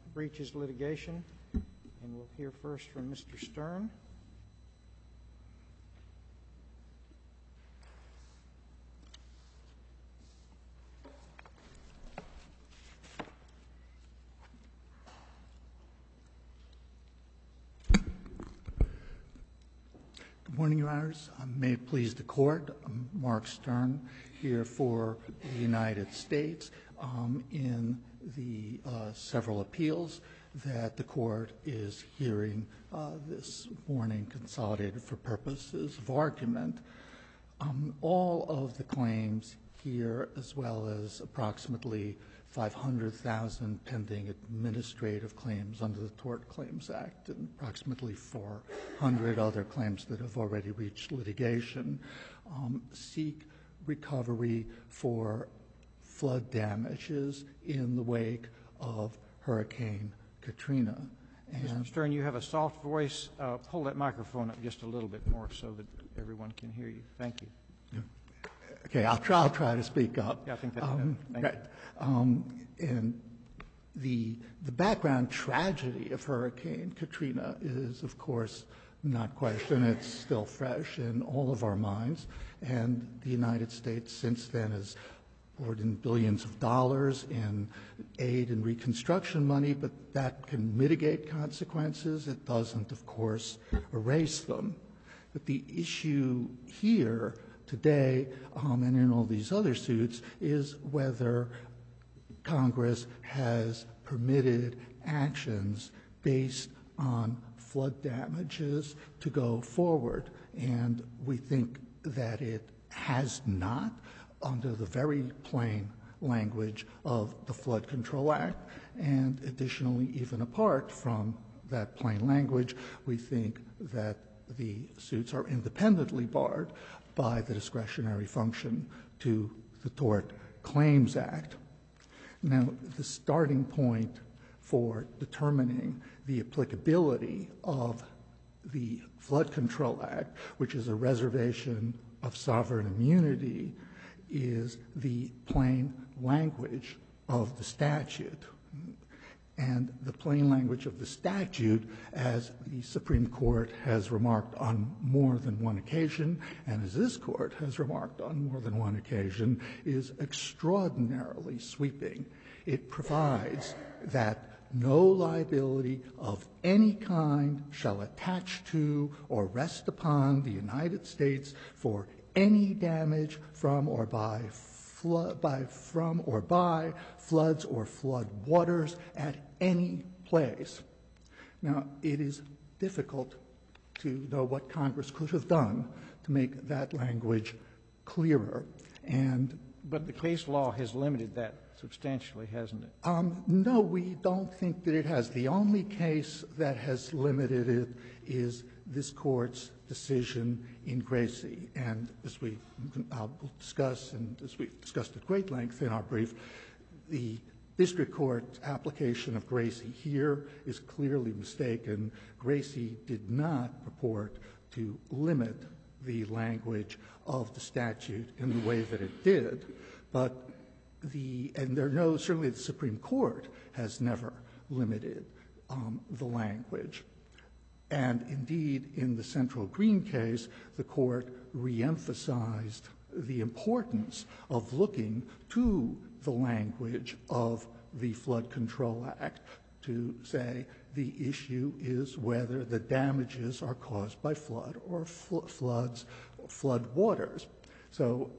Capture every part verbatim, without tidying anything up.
breaches litigation. And we'll hear first from Mister Stern. Good morning, Your Honors. Um, may it please the Court, I'm Mark Stern here for the United States um, in the uh, several appeals that the Court is hearing uh, this morning, consolidated for purposes of argument. Um, all of the claims here, as well as approximately five hundred thousand pending administrative claims under the Tort Claims Act and approximately four hundred other claims that have already reached litigation, um, seek recovery for flood damages in the wake of Hurricane Katrina. And Mister Stern, you have a soft voice. Uh, pull that microphone up just a little bit more so that everyone can hear you. Thank you. Yeah. Okay, I'll try, I'll try to speak up. Yeah, I think that's um, better. Thank right. you. Um, and the, the background tragedy of Hurricane Katrina is, of course, not questioned. It's still fresh in all of our minds. And the United States since then has poured in billions of dollars in aid and reconstruction money, but that can mitigate consequences. It doesn't, of course, erase them. But the issue here today, um, and in all these other suits, is whether Congress has permitted actions based on flood damages to go forward. And we think that it has not, under the very plain language of the Flood Control Act. And additionally, even apart from that plain language, we think that the suits are independently barred by the discretionary function to the Tort Claims Act. Now, the starting point for determining the applicability of the Flood Control Act, which is a reservation of sovereign immunity, is the plain language of the statute. And the plain language of the statute, as the Supreme Court has remarked on more than one occasion, and as this Court has remarked on more than one occasion, is extraordinarily sweeping. It provides that no liability of any kind shall attach to or rest upon the United States for any damage from or by flood, by from or by floods or flood waters at any place. Now, it is difficult to know what Congress could have done to make that language clearer. And but the case law has limited that substantially, hasn't it? Um, no, we don't think that it has. The only case that has limited it is this Court's decision in Gracie. And as we uh, will discuss, and as we've discussed at great length in our brief, the district court application of Gracie here is clearly mistaken. Gracie did not purport to limit the language of the statute in the way that it did, but the, and there are no, certainly the Supreme Court has never limited um, the language. And indeed, in the Central Green case, the Court reemphasized the importance of looking to the language of the Flood Control Act to say the issue is whether the damages are caused by flood or fl- floods or flood waters. So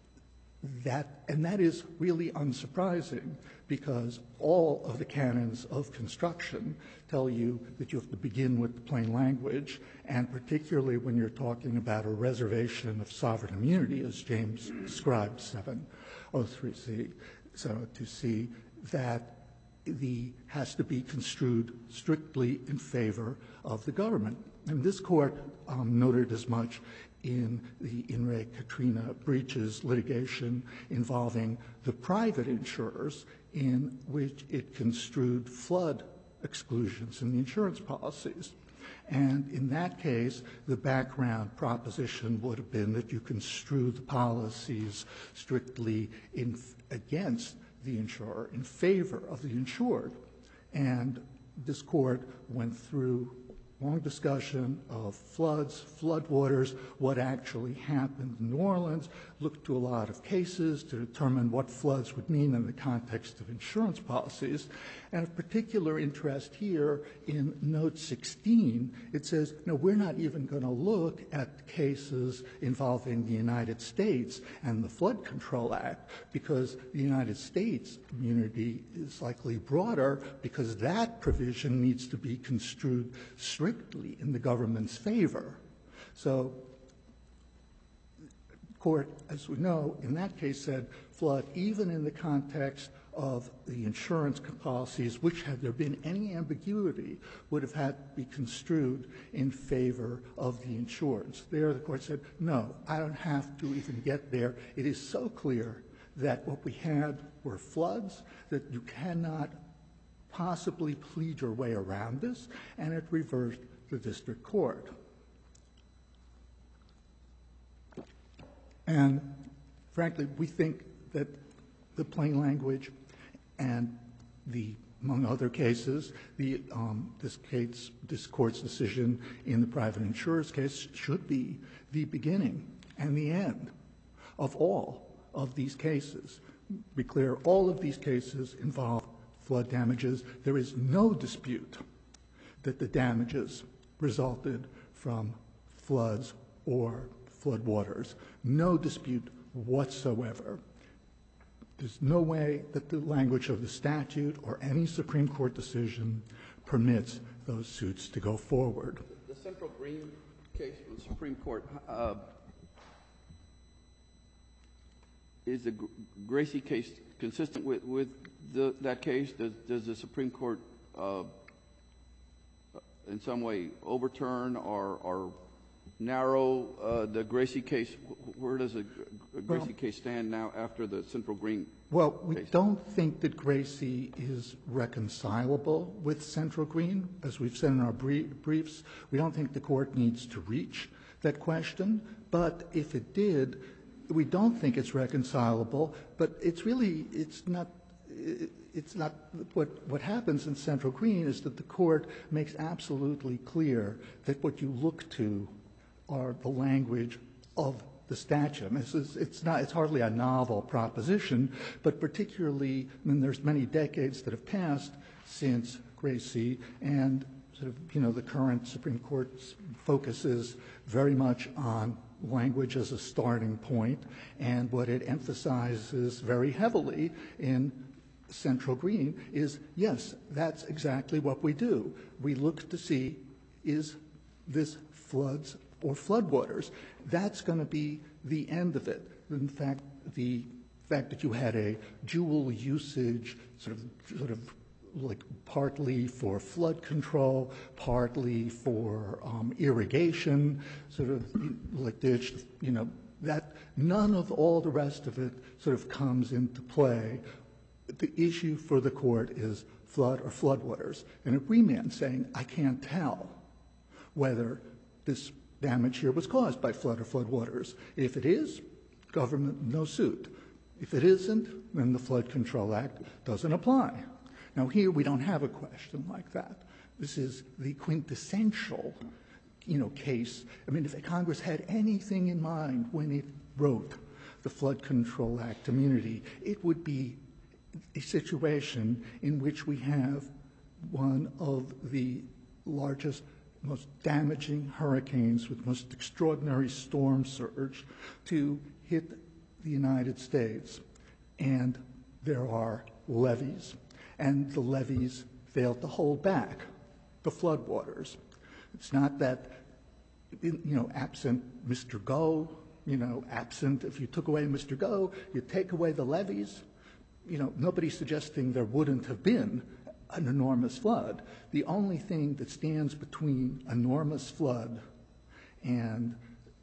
that, and that is really unsurprising because all of the canons of construction tell you that you have to begin with the plain language, and particularly when you're talking about a reservation of sovereign immunity, as James described seven oh three C, so to see that the has to be construed strictly in favor of the government. And this Court um, noted as much in the In re Katrina breaches litigation involving the private insurers, in which it construed flood exclusions in the insurance policies. And in that case, the background proposition would have been that you construe the policies strictly in, against the insurer, in favor of the insured. And this court went through long discussion of floods, floodwaters, what actually happened in New Orleans, looked to a lot of cases to determine what floods would mean in the context of insurance policies. And of particular interest here in note sixteen, it says, no, we're not even going to look at cases involving the United States and the Flood Control Act, because the United States immunity is likely broader, because that provision needs to be construed strictly in the government's favor. So the court, as we know, in that case said flood, even in the context of the insurance policies, which, had there been any ambiguity, would have had to be construed in favor of the insureds. There the court said, no, I don't have to even get there. It is so clear that what we had were floods, that you cannot possibly plead your way around this, and it reversed the district court. And frankly, we think that the plain language and the, among other cases, the um, this case, this court's decision in the private insurer's case should be the beginning and the end of all of these cases. Be clear, all of these cases involve flood damages. There is no dispute that the damages resulted from floods or floodwaters. No dispute whatsoever. There's no way that the language of the statute or any Supreme Court decision permits those suits to go forward. The Central Green case from the Supreme Court, uh, is the Gracie case consistent with, with the, that case? Does, does the Supreme Court uh, in some way overturn or, or narrow uh, the Gracie case? Where does the Gracie well, case stand now after the Central Green Well, we case? don't think that Gracie is reconcilable with Central Green. As we've said in our brief, briefs, we don't think the court needs to reach that question. But if it did, we don't think it's reconcilable. But it's really, it's not, it's not, what, what happens in Central Green is that the court makes absolutely clear that what you look to are the language of the statute. I mean, this is, it's not, it's hardly a novel proposition, but particularly, I mean, there's many decades that have passed since Gracie, and sort of, you know, the current Supreme Court focuses very much on language as a starting point, and what it emphasizes very heavily in Central Green is, yes, that's exactly what we do. We look to see, is this floods or floodwaters? That's going to be the end of it. In fact, the fact that you had a dual usage, sort of, sort of like partly for flood control, partly for um, irrigation, sort of like ditch, you know, that none of all the rest of it sort of comes into play. The issue for the court is flood or floodwaters. And a remand saying, I can't tell whether this damage here was caused by flood or floodwaters. If it is, government, no suit. If it isn't, then the Flood Control Act doesn't apply. Now here we don't have a question like that. This is the quintessential, you know, case. I mean, if Congress had anything in mind when it wrote the Flood Control Act immunity, it would be a situation in which we have one of the largest, most damaging hurricanes with most extraordinary storm surge to hit the United States. And there are levees, and the levees failed to hold back the floodwaters. It's not that, you know, absent Mister Go, you know, absent, if you took away Mister Go, you take away the levees. You know, nobody's suggesting there wouldn't have been an enormous flood. The only thing that stands between enormous flood and,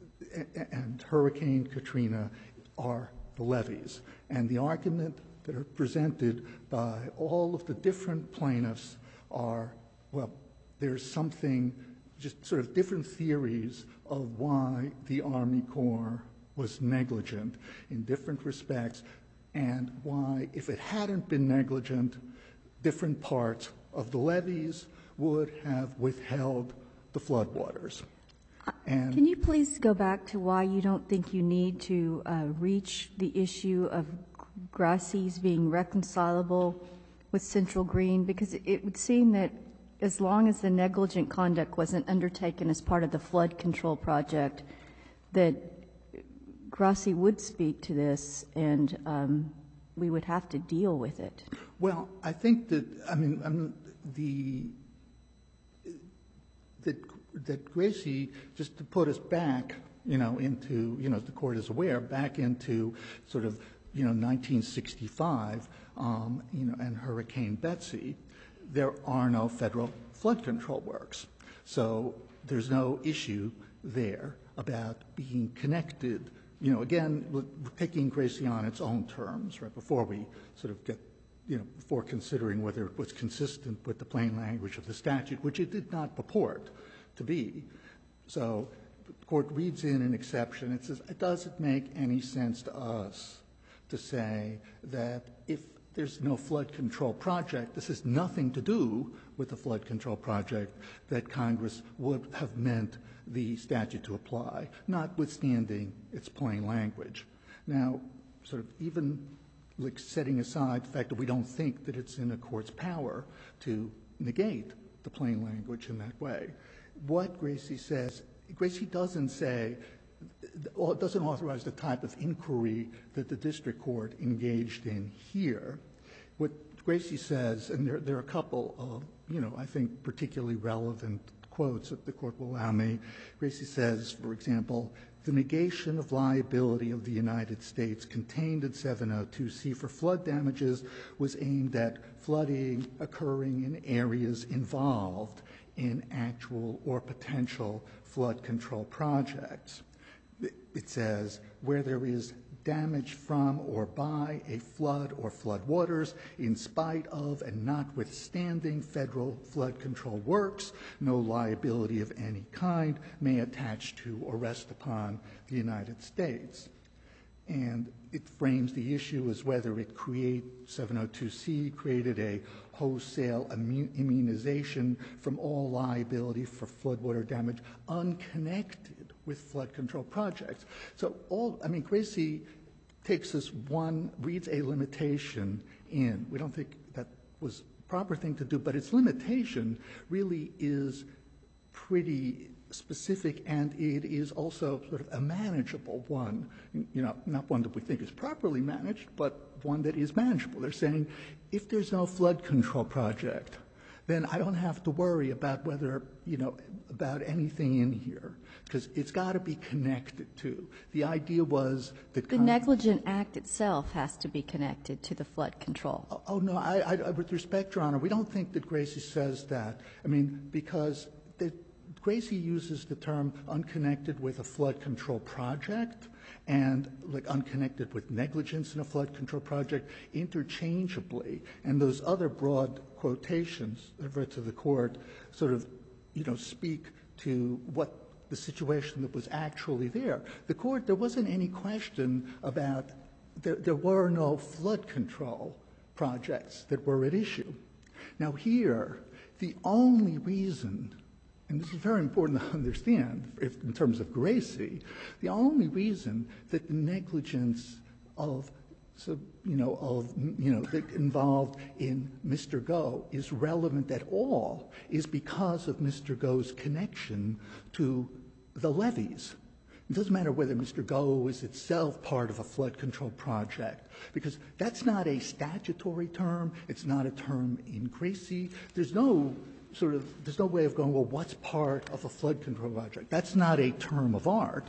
and Hurricane Katrina are the levees. And the argument that are presented by all of the different plaintiffs are, well, there's something, just sort of different theories of why the Army Corps was negligent in different respects, and why, if it hadn't been negligent, different parts of the levees would have withheld the floodwaters. And Can you please go back to why you don't think you need to uh, reach the issue of Grasse's being reconcilable with Central Green? Because it would seem that as long as the negligent conduct wasn't undertaken as part of the flood control project, that Grasse would speak to this and um, we would have to deal with it. Well, I think that, I mean, I mean the, that, that Gracie, just to put us back, you know, into, you know, as the court is aware, back into sort of, you know, nineteen sixty-five, um, you know, and Hurricane Betsy, there are no federal flood control works. So there's no issue there about being connected. You know, again, we're taking Gracie on its own terms, right, before we sort of get, you know, before considering whether it was consistent with the plain language of the statute, which it did not purport to be. So the court reads in an exception. It says, it doesn't make any sense to us to say that if there's no flood control project, this has nothing to do with the flood control project, that Congress would have meant the statute to apply, notwithstanding its plain language. Now, sort of even like setting aside the fact that we don't think that it's in a court's power to negate the plain language in that way, what Gracie says, Gracie doesn't say, or doesn't authorize the type of inquiry that the district court engaged in here. What Gracie says, and there, there are a couple of, you know, I think particularly relevant quotes that the court will allow me. Gracie says, for example, the negation of liability of the United States contained in seven oh two C for flood damages was aimed at flooding occurring in areas involved in actual or potential flood control projects. It says, where there is damage from or by a flood or flood waters in spite of and notwithstanding federal flood control works, no liability of any kind may attach to or rest upon the United States. And it frames the issue as whether it create, seven oh two C created a wholesale immunization from all liability for floodwater damage unconnected with flood control projects. So all, I mean, Gracie takes this one, reads a limitation in. We don't think that was a proper thing to do, but its limitation really is pretty specific, and it is also sort of a manageable one. You know, not one that we think is properly managed, but one that is manageable. They're saying, if there's no flood control project, then I don't have to worry about whether, you know, about anything in here, because it's got to be connected to. The idea was that The negligent act itself has to be connected to the flood control. Oh, oh no, I, I, with respect, Your Honor, we don't think that Gracie says that. I mean, because the, Gracie uses the term unconnected with a flood control project and like unconnected with negligence in a flood control project interchangeably. And those other broad quotations that I've read to the court sort of, you know, speak to what the situation that was actually there. The court, there wasn't any question about, there, there were no flood control projects that were at issue. Now here, the only reason, and this is very important to understand if, in terms of Gracie, the only reason that the negligence of, so, you know, of, you know, that involved in Mister Go is relevant at all is because of Mister Go's connection to the levees. It doesn't matter whether Mister Go is itself part of a flood control project, because that's not a statutory term. It's not a term in Gracie. There's no sort of, there's no way of going, well, what's part of a flood control project? That's not a term of art.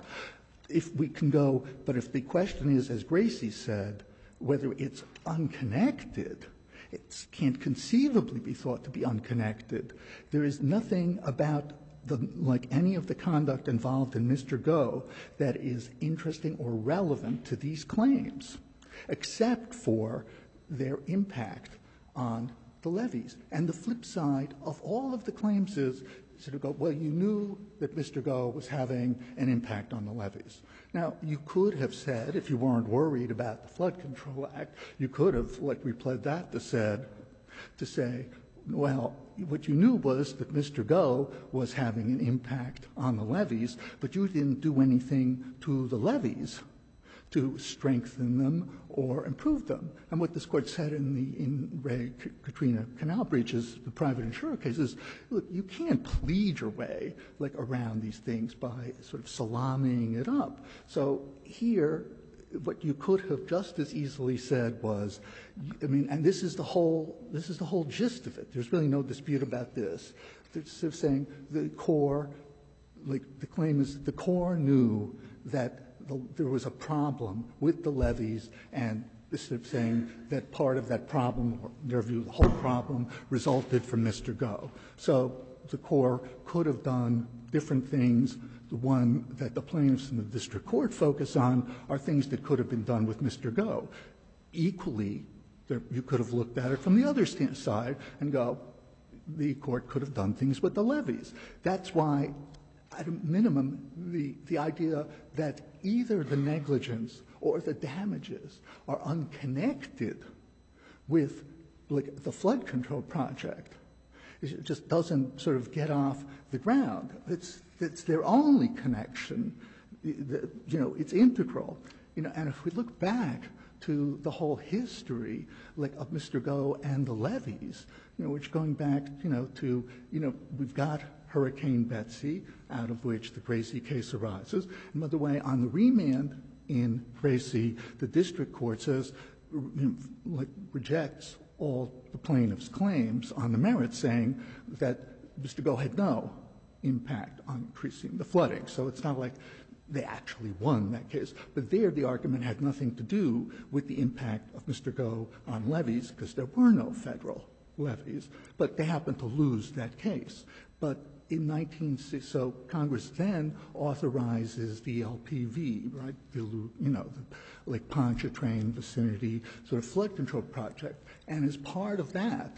If we can go, but if the question is, as Gracie said, whether it's unconnected, it can't conceivably be thought to be unconnected. There is nothing about the, like any of the conduct involved in Mister Go that is interesting or relevant to these claims, except for their impact on the levees. And the flip side of all of the claims is sort of go, well, you knew that Mister Go was having an impact on the levees. Now, you could have said, if you weren't worried about the Flood Control Act, you could have, like we pled that, to said, to say, Well, what you knew was that Mister Go was having an impact on the levees, but you didn't do anything to the levees to strengthen them or improve them. And what this court said in the in Ray Katrina Canal breaches, the private insurer cases, look, you can't plead your way like around these things by sort of salaming it up. So here, what you could have just as easily said was, I mean, and this is the whole this is the whole gist of it. There's really no dispute about this. They're sort of saying the Corps, like the claim is that the Corps knew that the, there was a problem with the levees, and this is saying that part of that problem, or in their view, the whole problem, resulted from Mister Go. So the Corps could have done different things. The one that the plaintiffs in the district court focus on are things that could have been done with Mister Go. Equally, there, you could have looked at it from the other stand, side and go, the court could have done things with the levees. That's why, at a minimum, the, the idea that either the negligence or the damages are unconnected with like, the flood control project, it just doesn't sort of get off the ground. It's, it's their only connection. You know, it's integral. You know, and if we look back to the whole history, like of Mister Go and the levees, you know, which going back, you know, to, you know, we've got Hurricane Betsy, out of which the Gracie case arises. And by the way, on the remand in Gracie, the district court says, you know, like, rejects all the plaintiff's claims on the merits, saying that Mister Go had no impact on increasing the flooding. So it's not like they actually won that case. But there, the argument had nothing to do with the impact of Mister Go on levees, because there were no federal levees. But they happened to lose that case. But in nineteen sixty, so Congress then authorizes the L P V, right, the, you know, the Lake Pontchartrain vicinity sort of flood control project. And as part of that,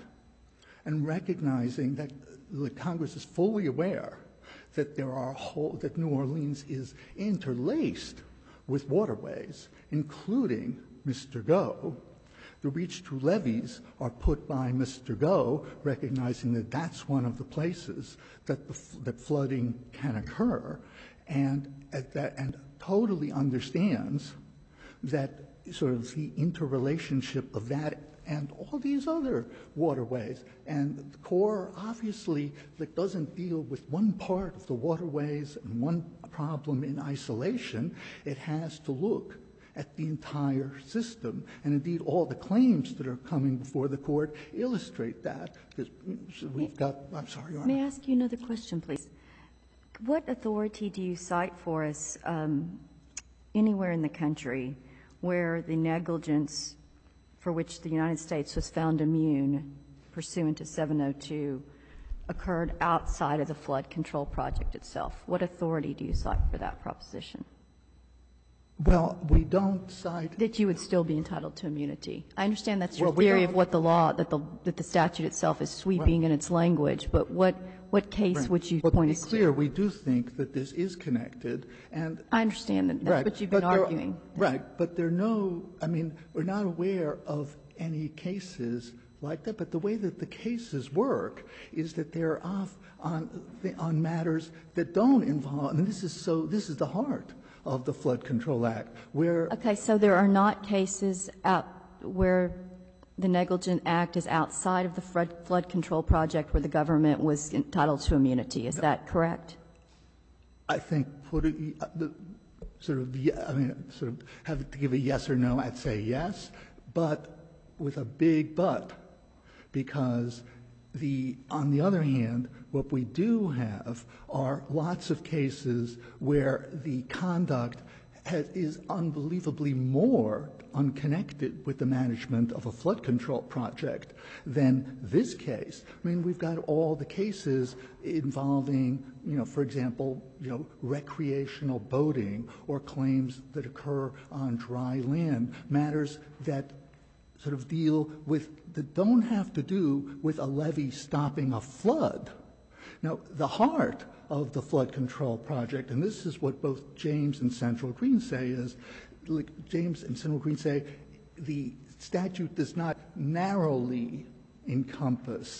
and recognizing that the Congress is fully aware that there are whole, that New Orleans is interlaced with waterways, including Mister Go, the reach-through levees are put by Mister Go, recognizing that that's one of the places that the, that flooding can occur, and at that and totally understands that sort of the interrelationship of that and all these other waterways. And the Corps obviously that doesn't deal with one part of the waterways and one problem in isolation. It has to look at the entire system. And indeed, all the claims that are coming before the court illustrate that. Because we've got, I'm sorry, Your Honor. May I ask you another question, please? What authority do you cite for us um, anywhere in the country where the negligence for which the United States was found immune pursuant to seven oh two occurred outside of the flood control project itself? What authority do you cite for that proposition? Well, we don't cite that you would still be entitled to immunity. I understand that's your well, we theory don't. of what the law, that the that the statute itself is sweeping well, in its language, but what what case right. would you well, point to us be clear, to? we do think that this is connected, and I understand that that's right, what you've been arguing. Are, right, but there are no, I mean, we're not aware of any cases like that, but the way that the cases work is that they're off on, on matters that don't involve, and this is so, this is the heart of the Flood Control Act, where... Okay, so there are not cases out where the negligent act is outside of the flood, flood control project where the government was entitled to immunity. Is that correct? I think put it, uh, the, sort of, I mean, sort of have to give a yes or no, I'd say yes, but with a big but, because the, on the other hand, what we do have are lots of cases where the conduct has, is unbelievably more unconnected with the management of a flood control project than this case. I mean, we've got all the cases involving, you know, for example, you know, recreational boating or claims that occur on dry land, matters that sort of deal with, that don't have to do with a levee stopping a flood. Now, the heart of the flood control project, and this is what both James and Central Green say, is like James and Central Green say the statute does not narrowly encompass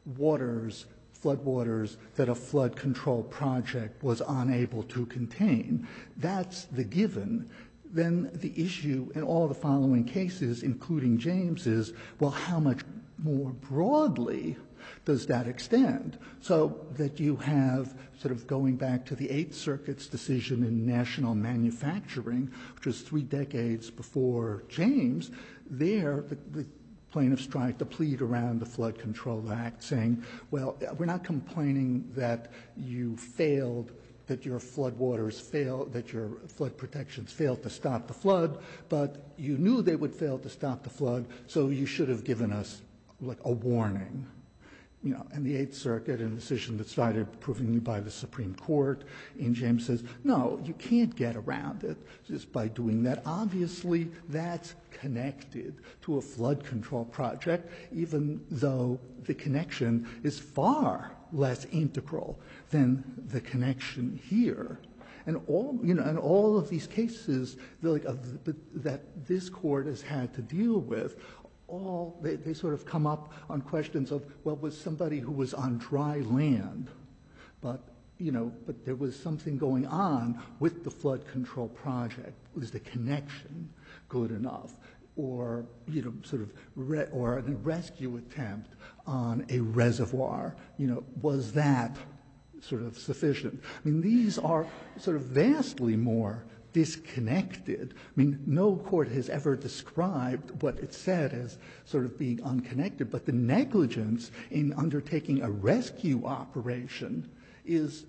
waters, floodwaters that a flood control project was unable to contain. That's the given. Then the issue in all the following cases, including James, is, well, how much more broadly does that extend? So that you have, sort of going back to the Eighth Circuit's decision in National Manufacturing, which was three decades before James, there the, the plaintiffs tried to plead around the Flood Control Act, saying, well, we're not complaining that you failed, that your floodwaters failed, that your flood protections failed to stop the flood, but you knew they would fail to stop the flood, so you should have given us like a warning. You know, and the Eighth Circuit, in a decision that's cited approvingly by the Supreme Court in James, says, no, you can't get around it just by doing that. Obviously, that's connected to a flood control project, even though the connection is far less integral than the connection here. And all, you know, and all of these cases like, of the, that this court has had to deal with, all they, they sort of come up on questions of, well, was somebody who was on dry land, but you know, but there was something going on with the flood control project. Was the connection good enough, or you know, sort of, re or a rescue attempt on a reservoir? You know, was that sort of sufficient? I mean, these are sort of vastly more disconnected. I mean, no court has ever described what it said as sort of being unconnected, but the negligence in undertaking a rescue operation is,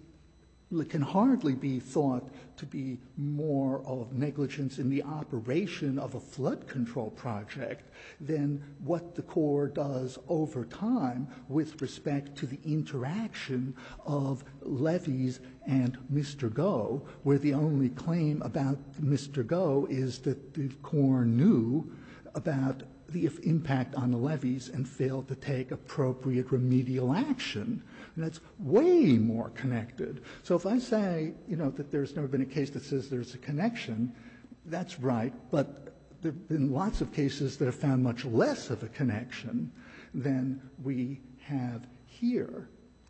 can hardly be thought to be more of negligence in the operation of a flood control project than what the Corps does over time with respect to the interaction of levees and Mister Go, where the only claim about Mister Go is that the Corps knew about the impact on the levees and failed to take appropriate remedial action. And that's way more connected. So if I say, you know, that there's never been a case that says there's a connection, that's right, but there have been lots of cases that have found much less of a connection than we have here.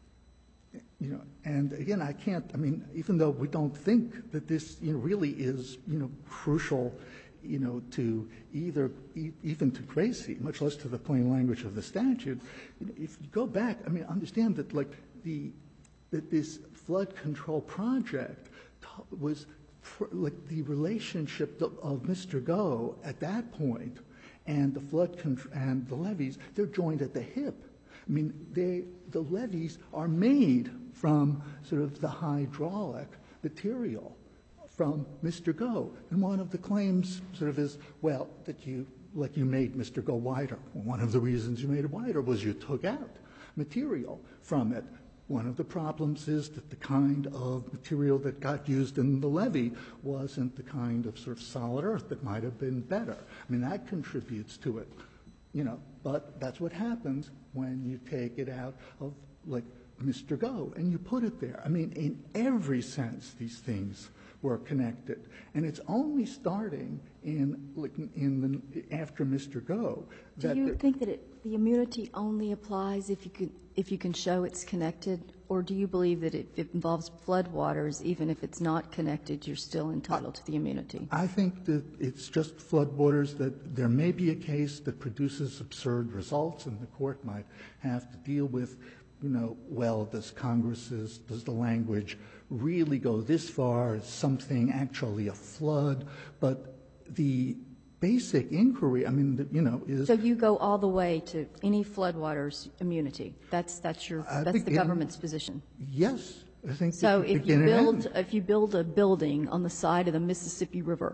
You know, and again, I can't, I mean, even though we don't think that this, you know, really is, you know, crucial, you know, to either, e even to Gracie, much less to the plain language of the statute, you know, if you go back, I mean, understand that, like, the, that this flood control project was, pr like, the relationship of, of Mister Go at that point and the flood contr and the levees, they're joined at the hip. I mean, they, the levees are made from sort of the hydraulic material from Mister Go. And one of the claims sort of is, well, that you, like you made Mister Go wider. Well, one of the reasons you made it wider was you took out material from it. One of the problems is that the kind of material that got used in the levee wasn't the kind of sort of solid earth that might have been better. I mean, that contributes to it, you know, but that's what happens when you take it out of, like, Mister Go and you put it there. I mean, in every sense, these things were connected. And it's only starting in, like, in the, after Mister Go. Do you think that it, the immunity only applies if you can, if you can show it's connected? Or do you believe that if it involves floodwaters, even if it's not connected, you're still entitled to the immunity? I think that it's just floodwaters, that there may be a case that produces absurd results and the court might have to deal with, you know, well, does Congress's, does the language really go this far? Is something actually a flood? But the basic inquiry, I mean, you know, is... So you go all the way to any floodwaters immunity. That's, that's your, I that's the in, government's position. Yes. I think so if you build, end. if you build a building on the side of the Mississippi River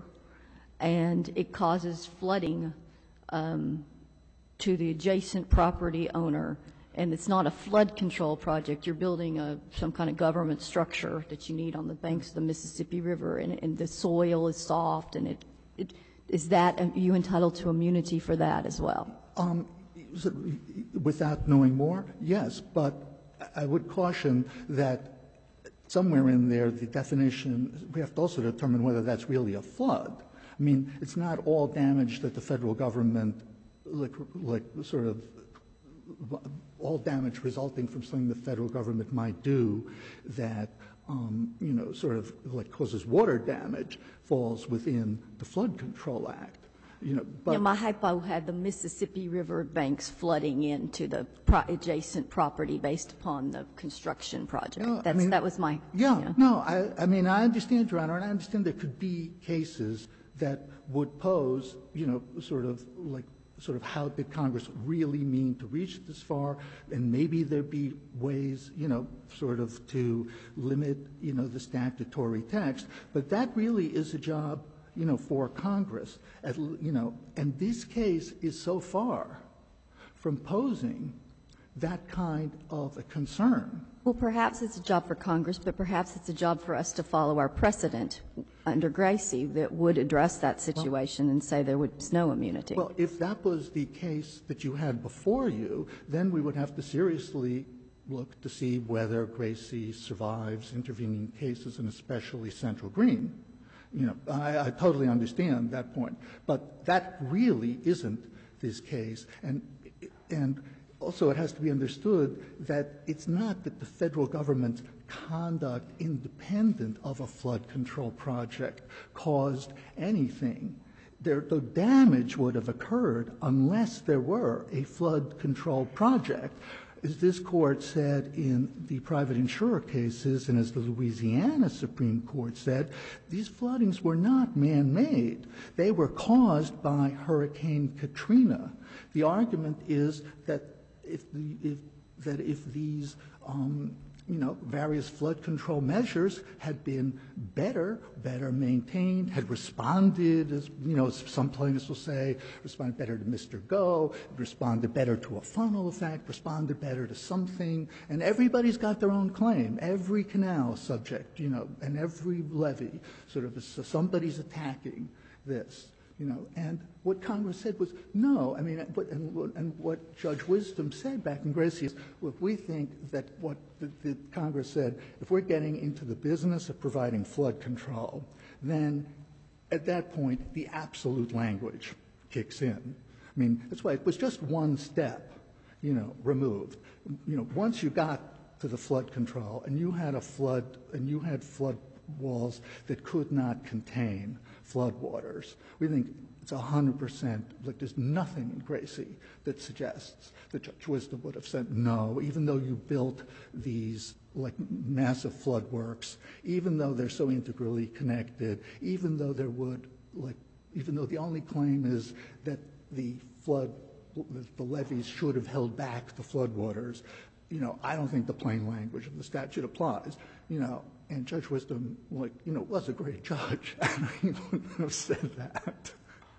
and it causes flooding um, to the adjacent property owner, and it's not a flood control project, you're building a, some kind of government structure that you need on the banks of the Mississippi River, and, and the soil is soft, and it, it is that, are you entitled to immunity for that as well? Um, without knowing more, yes, but I would caution that somewhere in there, the definition, we have to also determine whether that's really a flood. I mean, it's not all damage that the federal government, like, like sort of, all damage resulting from something the federal government might do that, um, you know, sort of like causes water damage falls within the Flood Control Act. You know, but yeah, my hypo had the Mississippi River banks flooding into the pro adjacent property based upon the construction project. Yeah, I That's, mean, that was my, yeah, yeah. no, I, I mean, I understand, Your Honor, and I understand there could be cases that would pose, you know, sort of like, sort of how did Congress really mean to reach this far, and maybe there'd be ways, you know, sort of to limit, you know, the statutory text, but that really is a job, you know, for Congress, at, you know, and this case is so far from posing that kind of a concern. Well, perhaps it's a job for Congress, but perhaps it's a job for us to follow our precedent under Gracie that would address that situation well, and say there was no immunity. Well, if that was the case that you had before you, then we would have to seriously look to see whether Gracie survives intervening cases, and especially Central Green. You know, I, I totally understand that point, but that really isn't this case, and and also it has to be understood that it's not that the federal government's conduct independent of a flood control project caused anything. There, the damage would have occurred unless there were a flood control project. As this Court said in the private insurer cases, and as the Louisiana Supreme Court said, these floodings were not man-made. They were caused by Hurricane Katrina. The argument is that if, the, if, that if these um, you know, various flood control measures had been better, better maintained, had responded, as, you know, some plaintiffs will say, responded better to Mister Go, responded better to a funnel effect, responded better to something, and everybody's got their own claim. Every canal subject, you know, and every levee, sort of, so somebody's attacking this. You know, and what Congress said was no. I mean, what, and, and what Judge Wisdom said back in Gracie is, if we think that what the, the Congress said, if we're getting into the business of providing flood control, then at that point the absolute language kicks in. I mean, that's why it was just one step, you know, removed. You know, once you got to the flood control, and you had a flood, and you had flood walls that could not contain floodwaters. We think it's one hundred percent, like there's nothing in Gracie that suggests that Judge Wisdom would have said no, even though you built these like massive flood works, even though they're so integrally connected, even though there would, like, even though the only claim is that the flood, the levees should have held back the floodwaters, you know, I don't think the plain language of the statute applies, you know. And Judge Wisdom, like, you know, was a great judge, and he wouldn't have said that.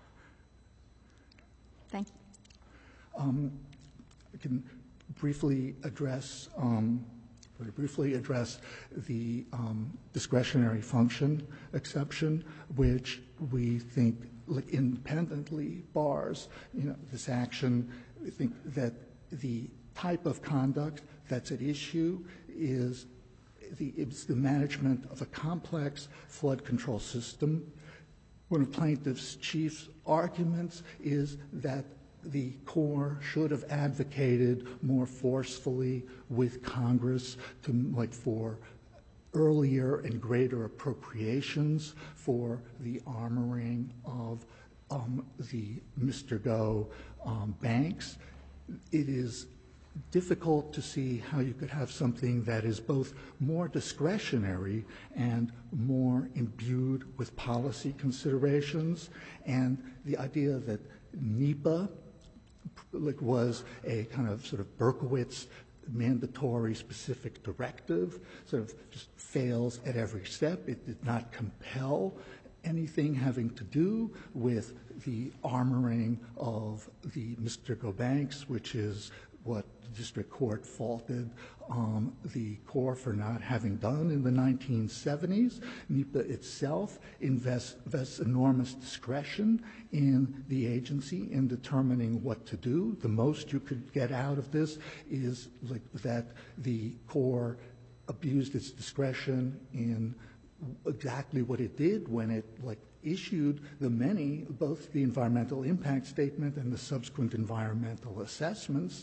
Thank you. Um, I can briefly address, um, very briefly address the um, discretionary function exception, which we think, like, independently bars, you know, this action. We think that the type of conduct that's at issue is The, it's the management of a complex flood control system. One of plaintiff's chief arguments is that the Corps should have advocated more forcefully with Congress to, like, for earlier and greater appropriations for the armoring of um, the Mister Go um, banks. It is difficult to see how you could have something that is both more discretionary and more imbued with policy considerations, and the idea that NEPA like, was a kind of sort of Berkowitz mandatory specific directive, sort of just fails at every step. It did not compel anything having to do with the armoring of the Mister Go banks, which is what the district court faulted um, the Corps for not having done in the nineteen seventies. NEPA itself invests, invests enormous discretion in the agency in determining what to do. The most you could get out of this is like that the Corps abused its discretion in exactly what it did when it like issued the many, both the environmental impact statement and the subsequent environmental assessments.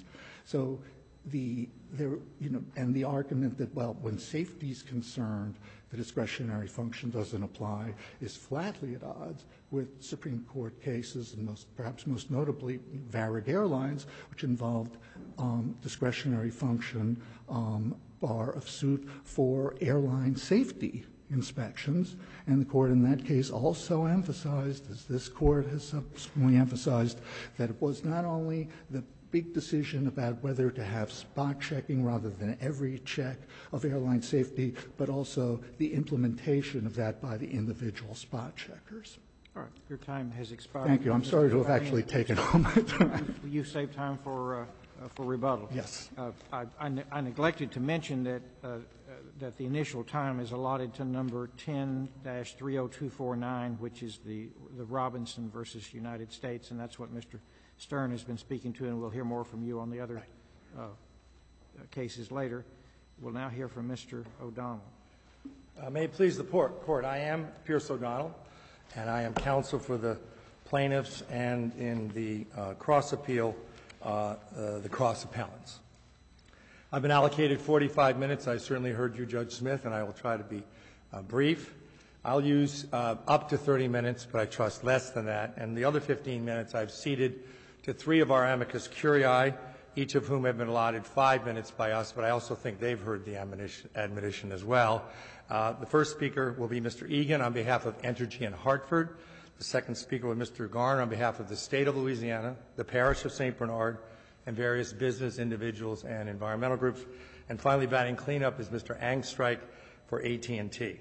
So the, there, you know, and the argument that, well, when safety is concerned, the discretionary function doesn't apply is flatly at odds with Supreme Court cases, and most, perhaps most notably Varig Airlines, which involved um, discretionary function um, bar of suit for airline safety inspections. And the court in that case also emphasized, as this court has subsequently emphasized, that it was not only the big decision about whether to have spot checking rather than every check of airline safety, but also the implementation of that by the individual spot checkers. All right, your time has expired. Thank you. I'm sorry to have actually taken all my time. You saved time for, uh, uh, for rebuttal. Yes. Uh, I, I, ne I neglected to mention that, uh, uh, that the initial time is allotted to number ten dash three oh two four nine, which is the, the Robinson versus United States, and that's what Mister Stern has been speaking to, and we'll hear more from you on the other uh, cases later. We'll now hear from Mister O'Donnell. Uh, may it please the court, I am Pierce O'Donnell, and I am counsel for the plaintiffs and in the uh, cross appeal, uh, uh, the cross appellants. I've been allocated forty-five minutes. I certainly heard you, Judge Smith, and I will try to be uh, brief. I'll use uh, up to thirty minutes, but I trust less than that. And the other fifteen minutes I've ceded to three of our amicus curiae, each of whom have been allotted five minutes by us, but I also think they've heard the admonition, admonition as well. Uh, the first speaker will be Mister Egan on behalf of Entergy in Hartford. The second speaker will be Mister Garner on behalf of the State of Louisiana, the Parish of Saint Bernard, and various business, individuals, and environmental groups. And finally, batting cleanup is Mister Angstreich for A T and T.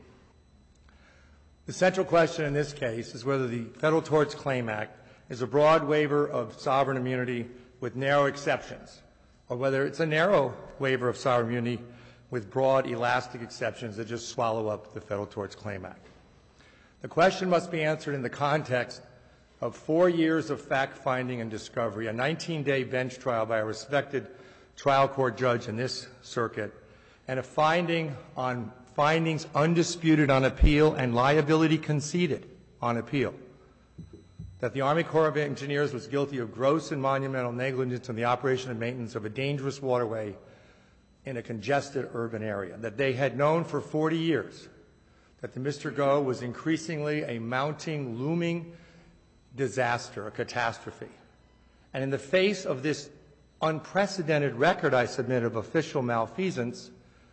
The central question in this case is whether the Federal Tort Claims Act is a broad waiver of sovereign immunity with narrow exceptions, or whether it's a narrow waiver of sovereign immunity with broad, elastic exceptions that just swallow up the Federal Tort Claims Act. The question must be answered in the context of four years of fact-finding and discovery, a nineteen-day bench trial by a respected trial court judge in this circuit, and a finding on findings undisputed on appeal and liability conceded on appeal, that the Army Corps of Engineers was guilty of gross and monumental negligence in the operation and maintenance of a dangerous waterway in a congested urban area, that they had known for forty years that the Mister Go was increasingly a mounting, looming disaster, a catastrophe. And in the face of this unprecedented record I submit of official malfeasance,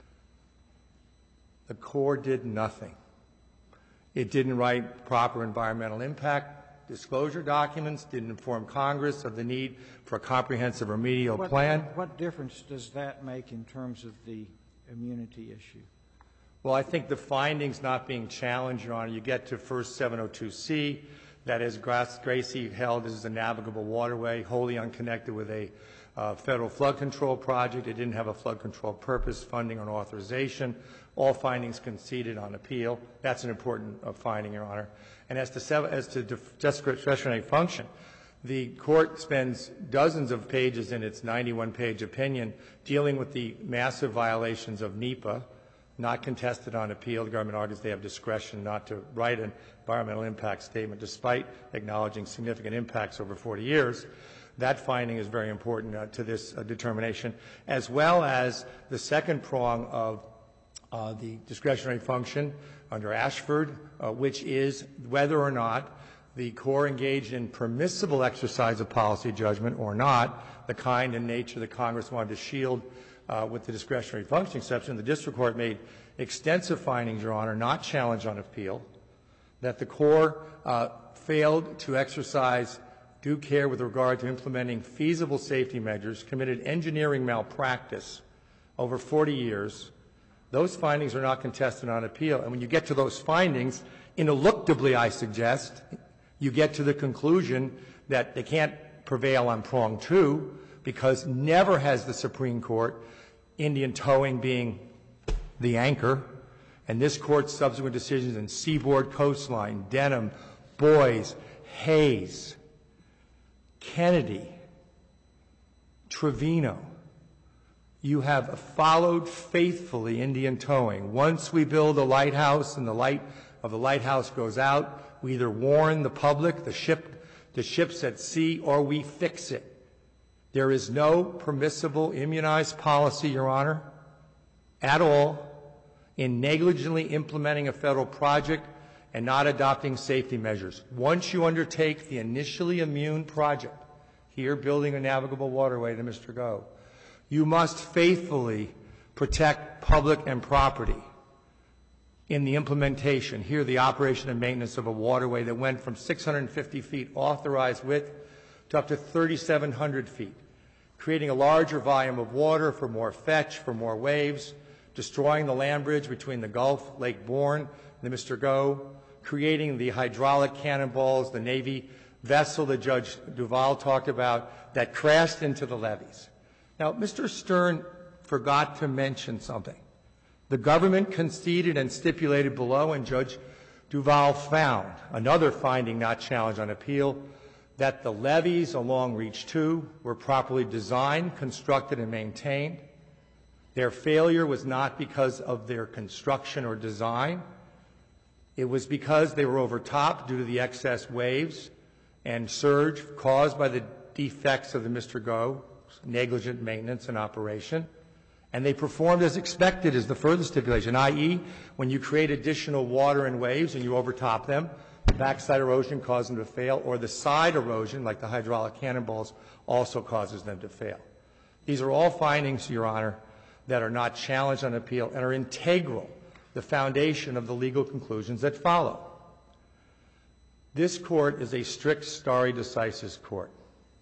the Corps did nothing. It didn't write proper environmental impact disclosure documents, didn't inform Congress of the need for a comprehensive remedial what, plan. What difference does that make in terms of the immunity issue? Well, I think the findings not being challenged, Your Honor, you get to first seven oh two C, that is Gracie held as a navigable waterway, wholly unconnected with a uh, federal flood control project. It didn't have a flood control purpose, funding, or authorization. All findings conceded on appeal. That's an important uh, finding, Your Honor. And as to, seven, as to discretionary function, the court spends dozens of pages in its ninety-one page opinion dealing with the massive violations of NEPA, not contested on appeal. The government argues they have discretion not to write an environmental impact statement despite acknowledging significant impacts over forty years. That finding is very important uh, to this uh, determination, as well as the second prong of uh, the discretionary function under Ashford, uh, which is whether or not the Corps engaged in permissible exercise of policy judgment or not, the kind and nature that Congress wanted to shield uh, with the discretionary function exception. The district court made extensive findings, Your Honor, not challenged on appeal, that the Corps uh, failed to exercise due care with regard to implementing feasible safety measures, committed engineering malpractice over forty years. Those findings are not contested on appeal. And when you get to those findings, ineluctably, I suggest, you get to the conclusion that they can't prevail on prong two, because never has the Supreme Court, Indian towing being the anchor, and this Court's subsequent decisions in Seaboard Coastline, Denham, Boys, Hayes, Kennedy, Trevino, you have followed faithfully Indian towing. Once we build a lighthouse and the light of the lighthouse goes out, we either warn the public, the ship, the ships at sea, or we fix it. There is no permissible immunized policy, Your Honor, at all in negligently implementing a federal project and not adopting safety measures. Once you undertake the initially immune project, here building a navigable waterway to Mister Go, you must faithfully protect public and property in the implementation, here the operation and maintenance of a waterway that went from six hundred fifty feet authorized width to up to thirty-seven hundred feet, creating a larger volume of water for more fetch, for more waves, destroying the land bridge between the Gulf, Lake Bourne, and the Mister Go, creating the hydraulic cannonballs, the Navy vessel that Judge Duval talked about that crashed into the levees. Now, Mister Stern forgot to mention something. The government conceded and stipulated below, and Judge Duval found, another finding not challenged on appeal, that the levees along Reach two were properly designed, constructed, and maintained. Their failure was not because of their construction or design. It was because they were overtopped due to the excess waves and surge caused by the defects of the Mister Go, negligent maintenance and operation. And they performed as expected is the further stipulation, that is, when you create additional water and waves and you overtop them, the backside erosion causes them to fail, or the side erosion, like the hydraulic cannonballs, also causes them to fail. These are all findings, Your Honor, that are not challenged on appeal and are integral, the foundation of the legal conclusions that follow. This court is a strict stare decisis court.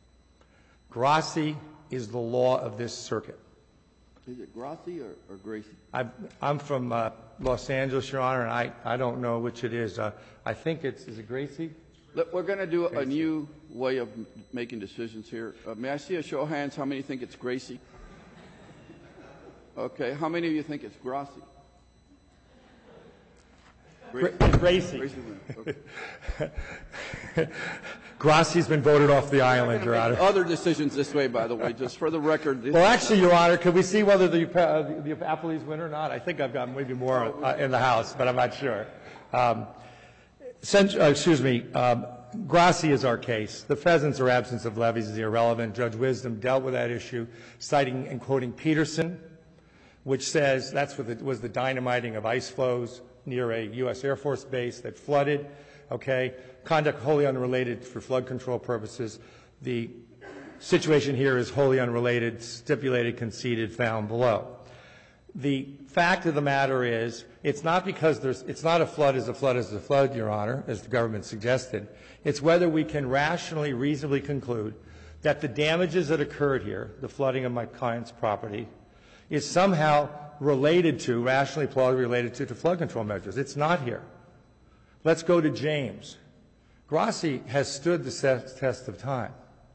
Grassi is the law of this circuit. Is it Grassi or, or Gracie? I've, I'm from uh, Los Angeles, Your Honor, and I, I don't know which it is. Uh, I think it's, is it Gracie? Look, we're going to do a new way of m- making decisions here. Uh, may I see a show of hands? How many think it's Gracie? Okay. How many of you think it's Grassi? Gra- Gracie. Gracie wins. Okay. Grassi's been voted off the island, Your Honor. Other decisions this way, by the way, just for the record. This Well, actually, Your Honor, could we see whether the, uh, the, the appellees win or not? I think I've got maybe more uh, in the House, but I'm not sure. Um, since, uh, excuse me, um, Grassi is our case. The pheasants or absence of levees is irrelevant. Judge Wisdom dealt with that issue, citing and quoting Peterson, which says that's what the, was the dynamiting of ice flows near a U S Air Force base that flooded. Okay, conduct wholly unrelated for flood control purposes. The situation here is wholly unrelated, stipulated, conceded, found below. The fact of the matter is, it's not because there's, it's not a flood as a flood as a flood, Your Honor, as the government suggested. It's whether we can rationally, reasonably conclude that the damages that occurred here, the flooding of my client's property, is somehow related to, rationally plausibly related to, to flood control measures. It's not here. Let's go to James. Grassi has stood the test of time.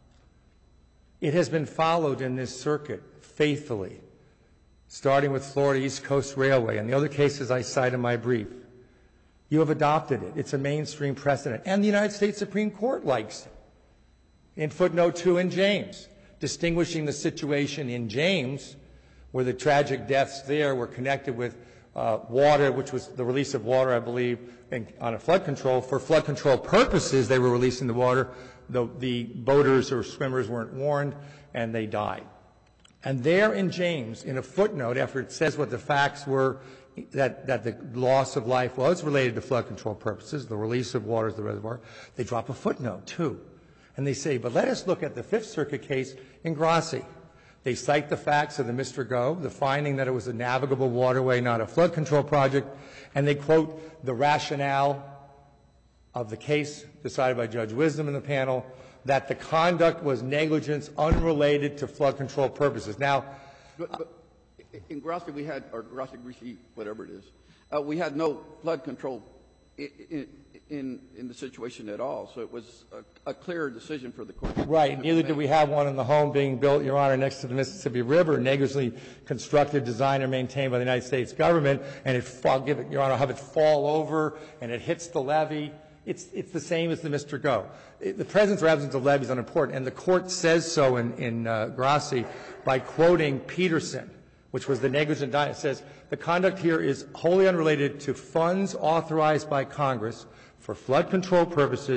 It has been followed in this circuit faithfully, starting with Florida East Coast Railway and the other cases I cite in my brief. You have adopted it. It's a mainstream precedent. And the United States Supreme Court likes it. In footnote two in James, distinguishing the situation in James, where the tragic deaths there were connected with uh, water, which was the release of water, I believe, in, on a flood control. For flood control purposes, they were releasing the water. The, the boaters or swimmers weren't warned, and they died. And there in James, in a footnote, after it says what the facts were, that, that the loss of life was related to flood control purposes, the release of water to the reservoir, they drop a footnote, too. And they say, but let us look at the Fifth Circuit case in Grassi. They cite the facts of the Mister Go, the finding that it was a navigable waterway, not a flood control project, and they quote the rationale of the case decided by Judge Wisdom in the panel that the conduct was negligence unrelated to flood control purposes. Now, But, but in Grassi we had, or Grassi, Grassi, whatever it is, uh, we had no flood control in, in, in the situation at all. So it was a, a clear decision for the court. right, neither did we have one in the home being built, Your Honor, next to the Mississippi River, negligently constructed, designed, or maintained by the United States government, and it fall, give it, Your Honor, have it fall over, and it hits the levee. It's, it's the same as the Mister Go. It, the presence or absence of levee is unimportant, and the court says so in, in uh, Grassi by quoting Peterson, which was the negligent diet. It says, the conduct here is wholly unrelated to funds authorized by Congress for flood control purposes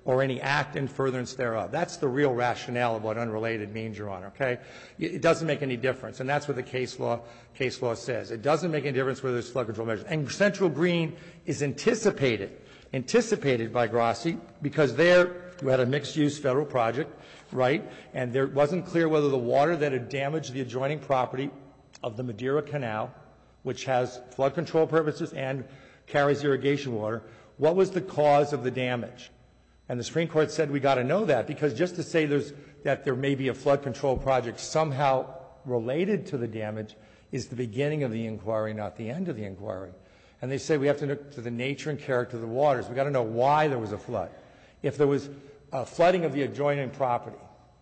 or any act in furtherance thereof. That's the real rationale of what unrelated means, Your Honor, okay? It doesn't make any difference, and that's what the case law, case law says. It doesn't make any difference whether there's flood control measures. And Central Green is anticipated, anticipated by Grassi, because there you had a mixed-use federal project, right? And there wasn't clear whether the water that had damaged the adjoining property of the Madeira Canal, which has flood control purposes and carries irrigation water, what was the cause of the damage? And the Supreme Court said we got to know that, because just to say there's, that there may be a flood control project somehow related to the damage is the beginning of the inquiry, not the end of the inquiry. And they say we have to look to the nature and character of the waters. We've got to know why there was a flood. If there was a flooding of the adjoining property,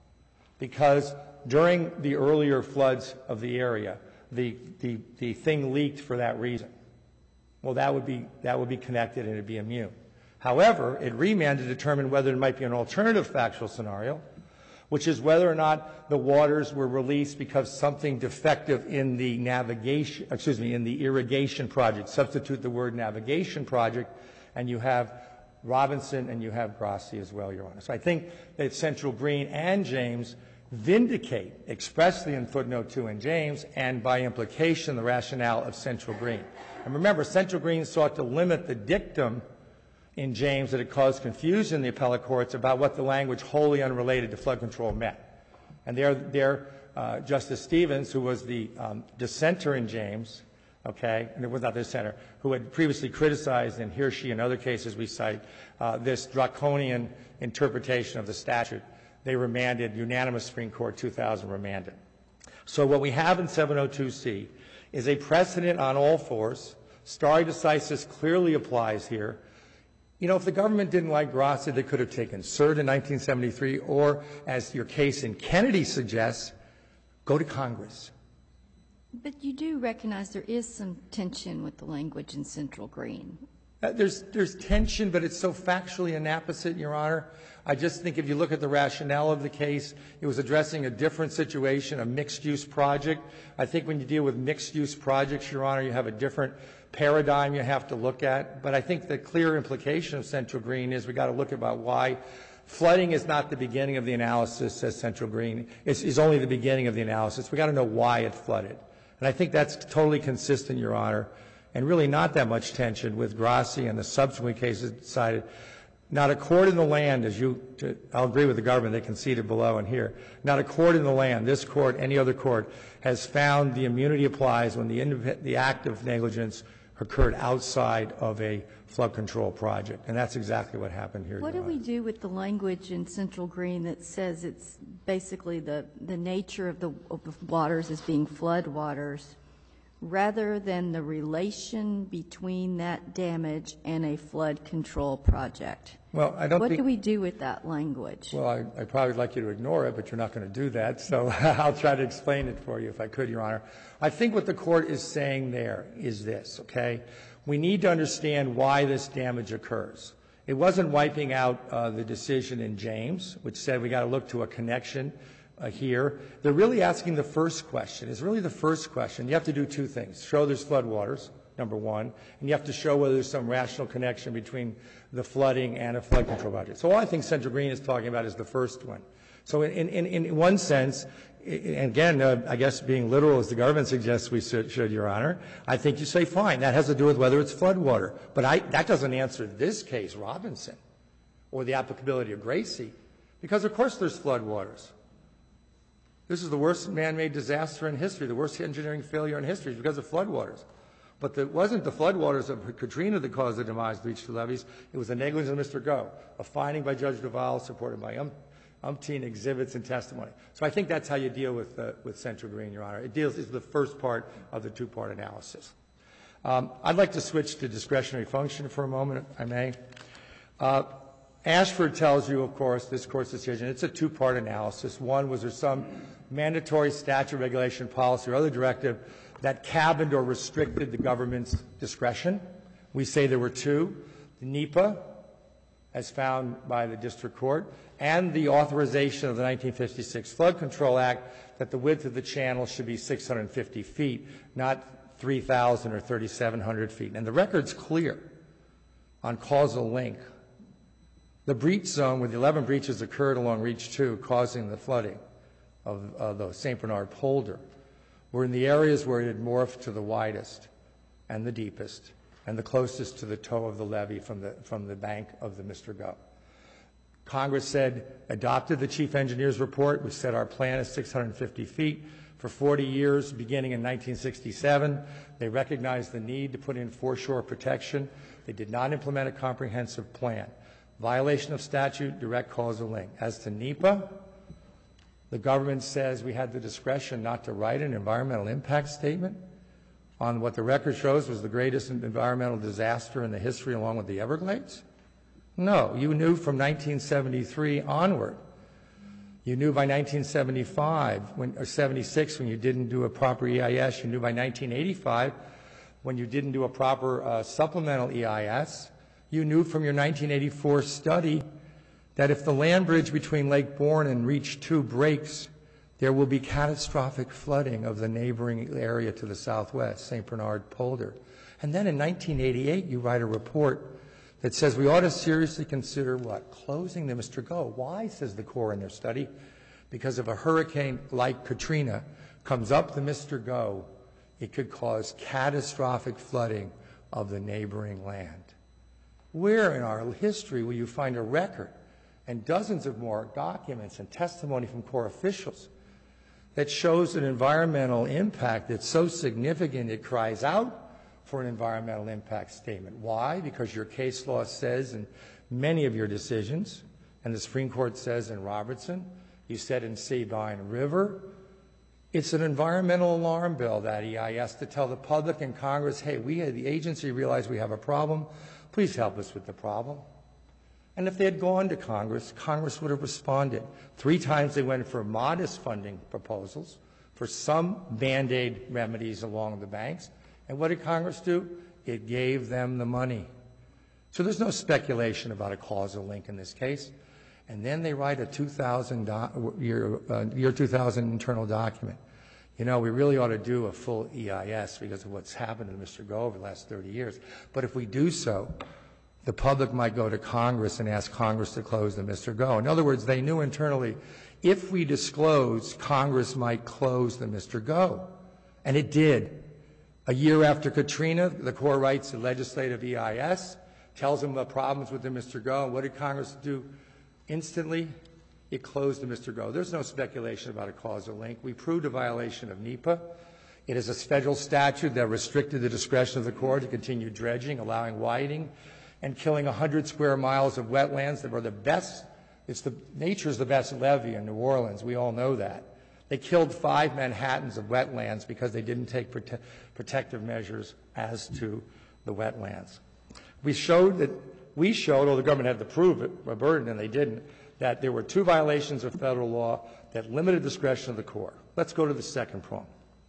because during the earlier floods of the area, the, the, the thing leaked for that reason, well, that would be, that would be connected and it would be immune. However, it remanded to determine whether there might be an alternative factual scenario, which is whether or not the waters were released because something defective in the navigation, excuse me, in the irrigation project. Substitute the word navigation project, and you have Robinson and you have Grassi as well, Your Honor. So I think that Central Green and James vindicate, expressly in footnote two in James, and by implication the rationale of Central Green. And remember, Central Green sought to limit the dictum in James that it caused confusion in the appellate courts about what the language wholly unrelated to flood control meant. And there, there uh, Justice Stevens, who was the um, dissenter in James, okay, and it was not the dissenter, who had previously criticized in here, she, and other cases we cite, uh, this draconian interpretation of the statute. They remanded, unanimous Supreme Court two thousand remanded. So what we have in seven oh two C is a precedent on all fours. Stare decisis clearly applies here. You know, if the government didn't like Grassi, they could have taken cert in nineteen seventy-three, or, as your case in Kennedy suggests, go to Congress. But you do recognize there is some tension with the language in Central Green. Uh, there's, there's tension, but it's so factually inapposite, Your Honor. I just think if you look at the rationale of the case, it was addressing a different situation, a mixed-use project. I think when you deal with mixed-use projects, Your Honor, you have a different paradigm you have to look at. But I think the clear implication of Central Green is we got to look about why flooding is not the beginning of the analysis, says Central Green. It's, it's only the beginning of the analysis. We got to know why it flooded. And I think that's totally consistent, Your Honor, and really not that much tension with Grassi and the subsequent cases decided. Not a court in the land, as you, to, I'll agree with the government, they conceded below and here. Not a court in the land, this court, any other court, has found the immunity applies when the, the act of negligence occurred outside of a flood control project. And that's exactly what happened here. What do we do with the language in Central Green that says it's basically the, the nature of the, of the waters as being flood waters, rather than the relation between that damage and a flood control project? Well, I don't what think, do we do with that language? Well, I, I'd probably like you to ignore it, but you're not going to do that, so I'll try to explain it for you if I could, Your Honor. I think what the court is saying there is this, okay? We need to understand why this damage occurs. It wasn't wiping out uh, the decision in James, which said we got to look to a connection uh, here. They're really asking the first question. It's really the first question. You have to do two things. Show there's floodwaters, number one, and you have to show whether there's some rational connection between the flooding and a flood control project. So all I think Central Green is talking about is the first one. So in, in, in one sense, and again, uh, I guess being literal as the government suggests we should, should, Your Honor, I think you say fine. That has to do with whether it's floodwater. But I, that doesn't answer this case, Robinson, or the applicability of Grassi, because of course there's floodwaters. This is the worst man-made disaster in history, the worst engineering failure in history because of floodwaters. But it wasn't the floodwaters of Katrina that caused the demise of each of the levees. It was the negligence of Mister Go, a finding by Judge Duval supported by um, umpteen exhibits and testimony. So I think that's how you deal with, uh, with Central Green, Your Honor. It deals is the first part of the two-part analysis. Um, I'd like to switch to discretionary function for a moment, if I may. Uh, Ashford tells you, of course, this Court's decision, it's a two-part analysis. One, was there some mandatory statute, regulation, policy, or other directive that cabined or restricted the government's discretion? We say there were two. The NEPA, as found by the district court, and the authorization of the nineteen fifty-six Flood Control Act that the width of the channel should be six hundred fifty feet, not three thousand or thirty-seven hundred feet. And the record's clear on causal link The breach zone, where the eleven breaches occurred along Reach two, causing the flooding of uh, the Saint Bernard polder, were in the areas where it had morphed to the widest and the deepest and the closest to the toe of the levee from the, from the bank of the Mister Go. Congress said, adopted the chief engineer's report. We said our plan is six hundred fifty feet. For forty years, beginning in nineteen sixty-seven, they recognized the need to put in foreshore protection. They did not implement a comprehensive plan. Violation of statute, direct causal link. As to NEPA, the government says we had the discretion not to write an environmental impact statement on what the record shows was the greatest environmental disaster in the history, along with the Everglades. No, you knew from nineteen seventy-three onward. You knew by nineteen seventy-five when, or seventy-six when you didn't do a proper E I S. You knew by nineteen eighty-five when you didn't do a proper uh, supplemental E I S. You knew from your nineteen eighty-four study that if the land bridge between Lake Borgne and Reach two breaks, there will be catastrophic flooding of the neighboring area to the southwest, Saint Bernard polder. And then in nineteen eighty-eight, you write a report that says we ought to seriously consider what? Closing the Mister Go. Why, says the Corps in their study? Because if a hurricane like Katrina comes up the Mister Go, it could cause catastrophic flooding of the neighboring land. Where in our history will you find a record and dozens of more documents and testimony from Corps officials that shows an environmental impact that's so significant it cries out for an environmental impact statement? Why? Because your case law says in many of your decisions, and the Supreme Court says in Robertson, you said in Sabine River, it's an environmental alarm bell, that E I S, to tell the public and Congress, hey, we, the agency, realize we have a problem. Please help us with the problem. And if they had gone to Congress, Congress would have responded. Three times they went for modest funding proposals, for some Band-Aid remedies along the banks. And what did Congress do? It gave them the money. So there's no speculation about a causal link in this case. And then they write a two thousand do- year, uh, year two thousand internal document. You know, we really ought to do a full E I S because of what's happened to Mister Go over the last thirty years. But if we do so, the public might go to Congress and ask Congress to close the Mister Go. In other words, they knew internally, if we disclose, Congress might close the Mister Go. And it did. A year after Katrina, the Corps writes a legislative E I S, tells them the problems with the Mister Go. And what did Congress do instantly? It closed the Mister Go. There's no speculation about a causal link. We proved a violation of NEPA. It is a federal statute that restricted the discretion of the Corps to continue dredging, allowing whiting, and killing one hundred square miles of wetlands that were the best. It's the, nature's the best levee in New Orleans. We all know that. They killed five Manhattans of wetlands because they didn't take prote- protective measures as to the wetlands. We showed that, we showed, although the government had to prove it, a burden, and they didn't, that there were two violations of federal law that limited discretion of the Corps. Let's go to the second prong.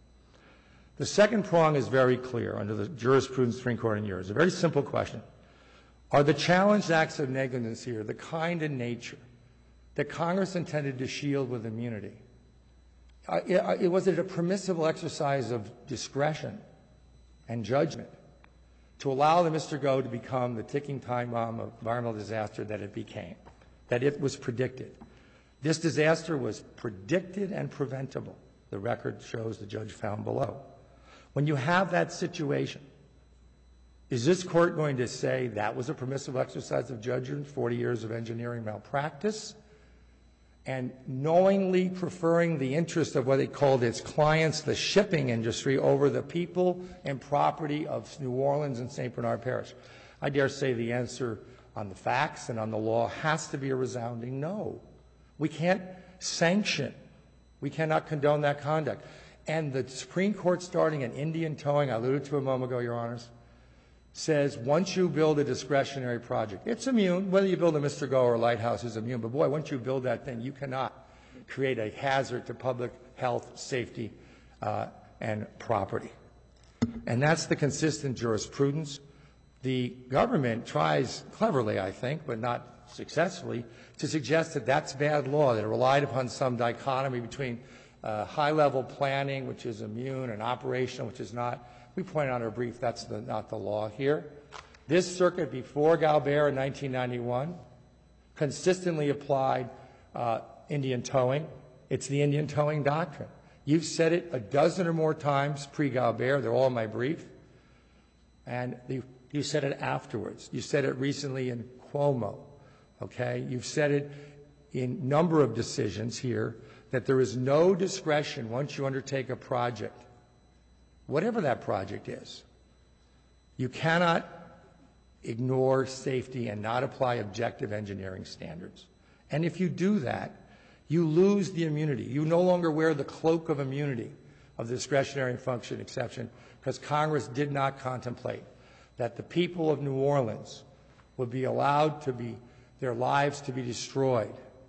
The second prong is very clear under the jurisprudence of the Supreme Court in yours. A very simple question. Are the challenged acts of negligence here the kind and nature that Congress intended to shield with immunity? Uh, it, uh, it, was it a permissible exercise of discretion and judgment to allow the Mister Go to become the ticking time bomb of environmental disaster that it became, that it was predicted? This disaster was predicted and preventable. The record shows the judge found below. When you have that situation, is this court going to say that was a permissive exercise of judgment, forty years of engineering malpractice, and knowingly preferring the interest of what it called its clients, the shipping industry, over the people and property of New Orleans and Saint Bernard Parish? I dare say the answer on the facts and on the law has to be a resounding no. We can't sanction. We cannot condone that conduct. And the Supreme Court, starting in Indian towing, I alluded to a moment ago, Your Honors, says once you build a discretionary project, it's immune. Whether you build a Mister Go or a lighthouse is immune. But boy, once you build that thing, you cannot create a hazard to public health, safety, uh, and property. And that's the consistent jurisprudence. The government tries cleverly, I think, but not successfully, to suggest that that's bad law, that it relied upon some dichotomy between uh, high-level planning, which is immune, and operational, which is not. We point out in our brief that's the, not the law here. This circuit before Galbert in nineteen ninety-one consistently applied uh, Indian towing. It's the Indian towing doctrine. You've said it a dozen or more times pre-Galbert. They're all in my brief. And you, you said it afterwards. You said it recently in Cuomo, okay? You've said it in a number of decisions here that there is no discretion once you undertake a project, whatever that project is. You cannot ignore safety and not apply objective engineering standards. And if you do that, you lose the immunity. You no longer wear the cloak of immunity of the discretionary function exception because Congress did not contemplate that the people of New Orleans would be allowed to be, their lives to be destroyed,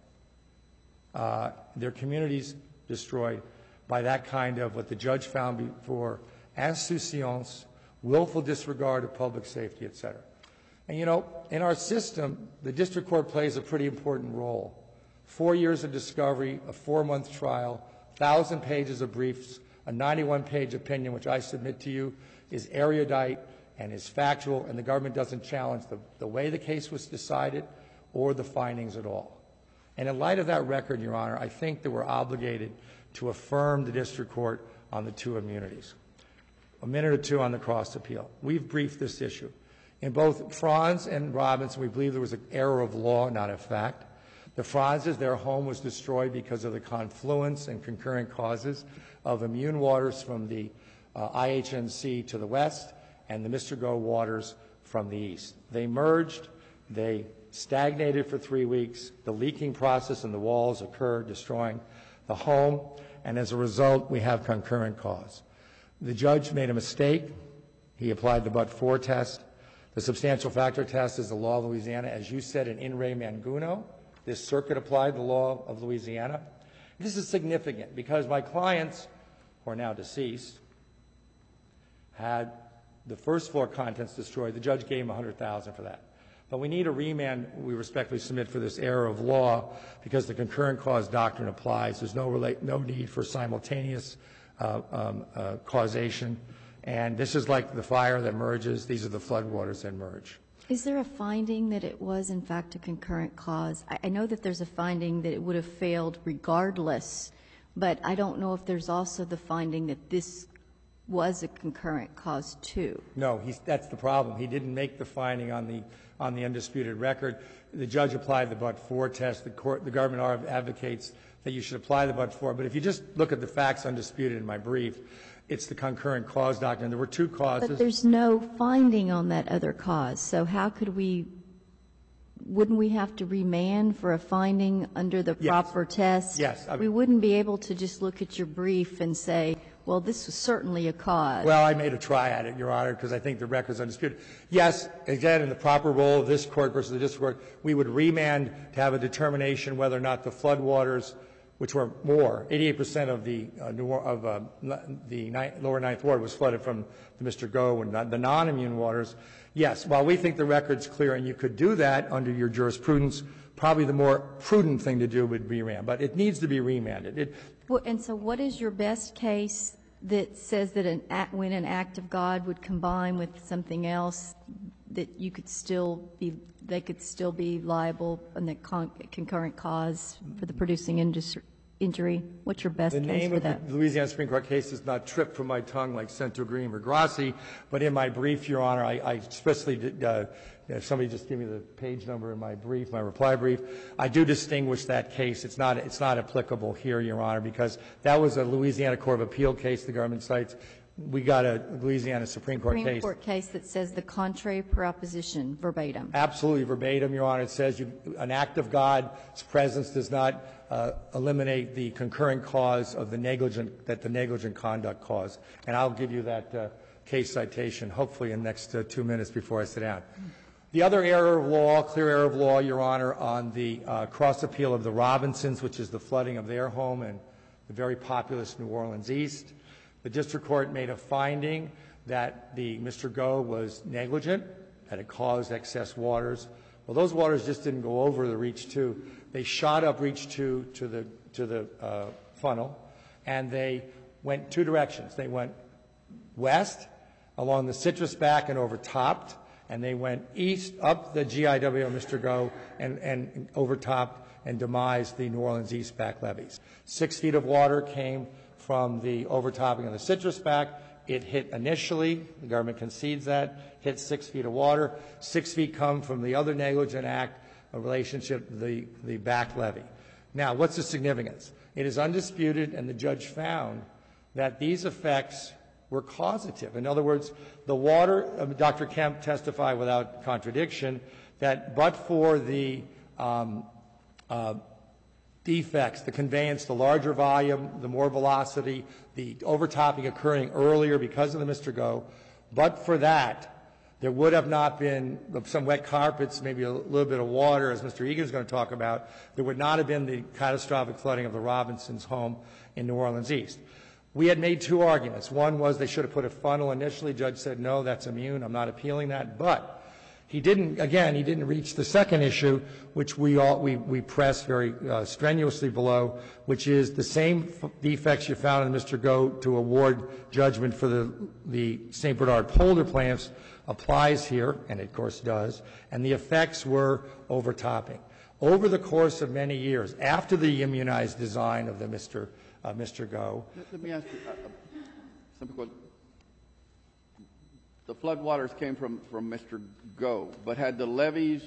uh, their communities destroyed by that kind of what the judge found before insouciance, willful disregard of public safety, et cetera. And, you know, in our system, the district court plays a pretty important role. Four years of discovery, a four-month trial, one thousand pages of briefs, a ninety-one page opinion, which I submit to you is erudite and is factual, and the government doesn't challenge the, the way the case was decided or the findings at all. And in light of that record, Your Honor, I think that we're obligated to affirm the district court on the two immunities. A minute or two on the cross appeal. We've briefed this issue. In both Franz and Robinson, we believe there was an error of law, not of fact. The Franzes, their home was destroyed because of the confluence and concurrent causes of immune waters from the uh, I H N C to the west and the Mister Go waters from the east. They merged, they stagnated for three weeks, the leaking process in the walls occurred, destroying the home, and as a result, we have concurrent cause. The judge made a mistake. He applied the but-for test. The substantial factor test is the law of Louisiana. As you said in In re Manguno, this circuit applied the law of Louisiana. This is significant because my clients, who are now deceased, had the first floor contents destroyed. The judge gave them one hundred thousand dollars for that. But we need a remand, we respectfully submit, for this error of law because the concurrent cause doctrine applies. There's no, relate, no need for simultaneous uh, um, uh, causation. And this is like the fire that merges. These are the floodwaters that merge. Is there a finding that it was, in fact, a concurrent cause? I, I know that there's a finding that it would have failed regardless, but I don't know if there's also the finding that this was a concurrent cause, too. No, he's, that's the problem. He didn't make the finding on the, on the undisputed record. The judge applied the but-for test. The, court, the government advocates that you should apply the but-for. But if you just look at the facts undisputed in my brief, it's the concurrent cause doctrine. There were two causes. But there's no finding on that other cause. So how could we, wouldn't we have to remand for a finding under the Yes. proper test? Yes. I mean, we wouldn't be able to just look at your brief and say, well, this was certainly a cause. Well, I made a try at it, Your Honor, because I think the record's undisputed. Yes, again, in the proper role of this court versus the district court, we would remand to have a determination whether or not the floodwaters, which were more, eighty-eight percent of the uh, New or, of uh, the ni lower Ninth Ward was flooded from the Mister Go and the non-immune waters. Yes, while we think the record's clear and you could do that under your jurisprudence, probably the more prudent thing to do would be remand. But it needs to be remanded. It, Well, and so what is your best case that says that an act, when an act of God would combine with something else, that you could still be, they could still be liable in the con concurrent cause for the producing industry, injury? What's your best the case name for of that? the Louisiana Supreme Court case is not tripped from my tongue like Centro Green or Grassi, but in my brief, Your Honor, I, I especially did, uh, if somebody just give me the page number in my brief, my reply brief, I do distinguish that case. It's not, it's not applicable here, Your Honor, because that was a Louisiana Court of Appeal case the government cites. We got a Louisiana Supreme Court Supreme case. Court case that says the contrary proposition verbatim. Absolutely verbatim, Your Honor. It says you, an act of God's presence does not uh, eliminate the concurrent cause of the negligent, that the negligent conduct caused. And I'll give you that uh, case citation, hopefully in the next uh, two minutes before I sit down. The other error of law, clear error of law, Your Honor, on the uh, cross appeal of the Robinsons, which is the flooding of their home in the very populous New Orleans East. The district court made a finding that the Mister Go was negligent, that it caused excess waters. Well, those waters just didn't go over the Reach two. They shot up Reach two to the, to the uh, funnel, and they went two directions. They went west along the Citrus back and overtopped, and they went east up the G I W, Mister Go, and, and overtopped and demised the New Orleans East back levees. Six feet of water came from the overtopping of the Citrus back. It hit initially, the government concedes that, hit six feet of water. Six feet come from the other negligent act, a relationship, the, the back levee. Now, what's the significance? It is undisputed, and the judge found that these effects were causative. In other words, the water, uh, Doctor Kemp testified without contradiction that but for the um, uh, defects, the conveyance, the larger volume, the more velocity, the overtopping occurring earlier because of the Mister Go, but for that, there would have not been some wet carpets, maybe a little bit of water, as Mister Egan is going to talk about. There would not have been the catastrophic flooding of the Robinsons' home in New Orleans East. We had made two arguments. One was they should have put a funnel initially. Judge said, no, that's immune. I'm not appealing that. But he didn't, again, he didn't reach the second issue, which we all, we, we press very uh, strenuously below, which is the same f- defects you found in Mister Go to award judgment for the, the Saint Bernard Polder plaintiffs applies here, and it of course does, and the effects were overtopping. Over the course of many years, after the immunized design of the Mister Uh, Mister Go. Let, let me ask you, uh, simple question. The floodwaters came from, from Mister Go, but had the levees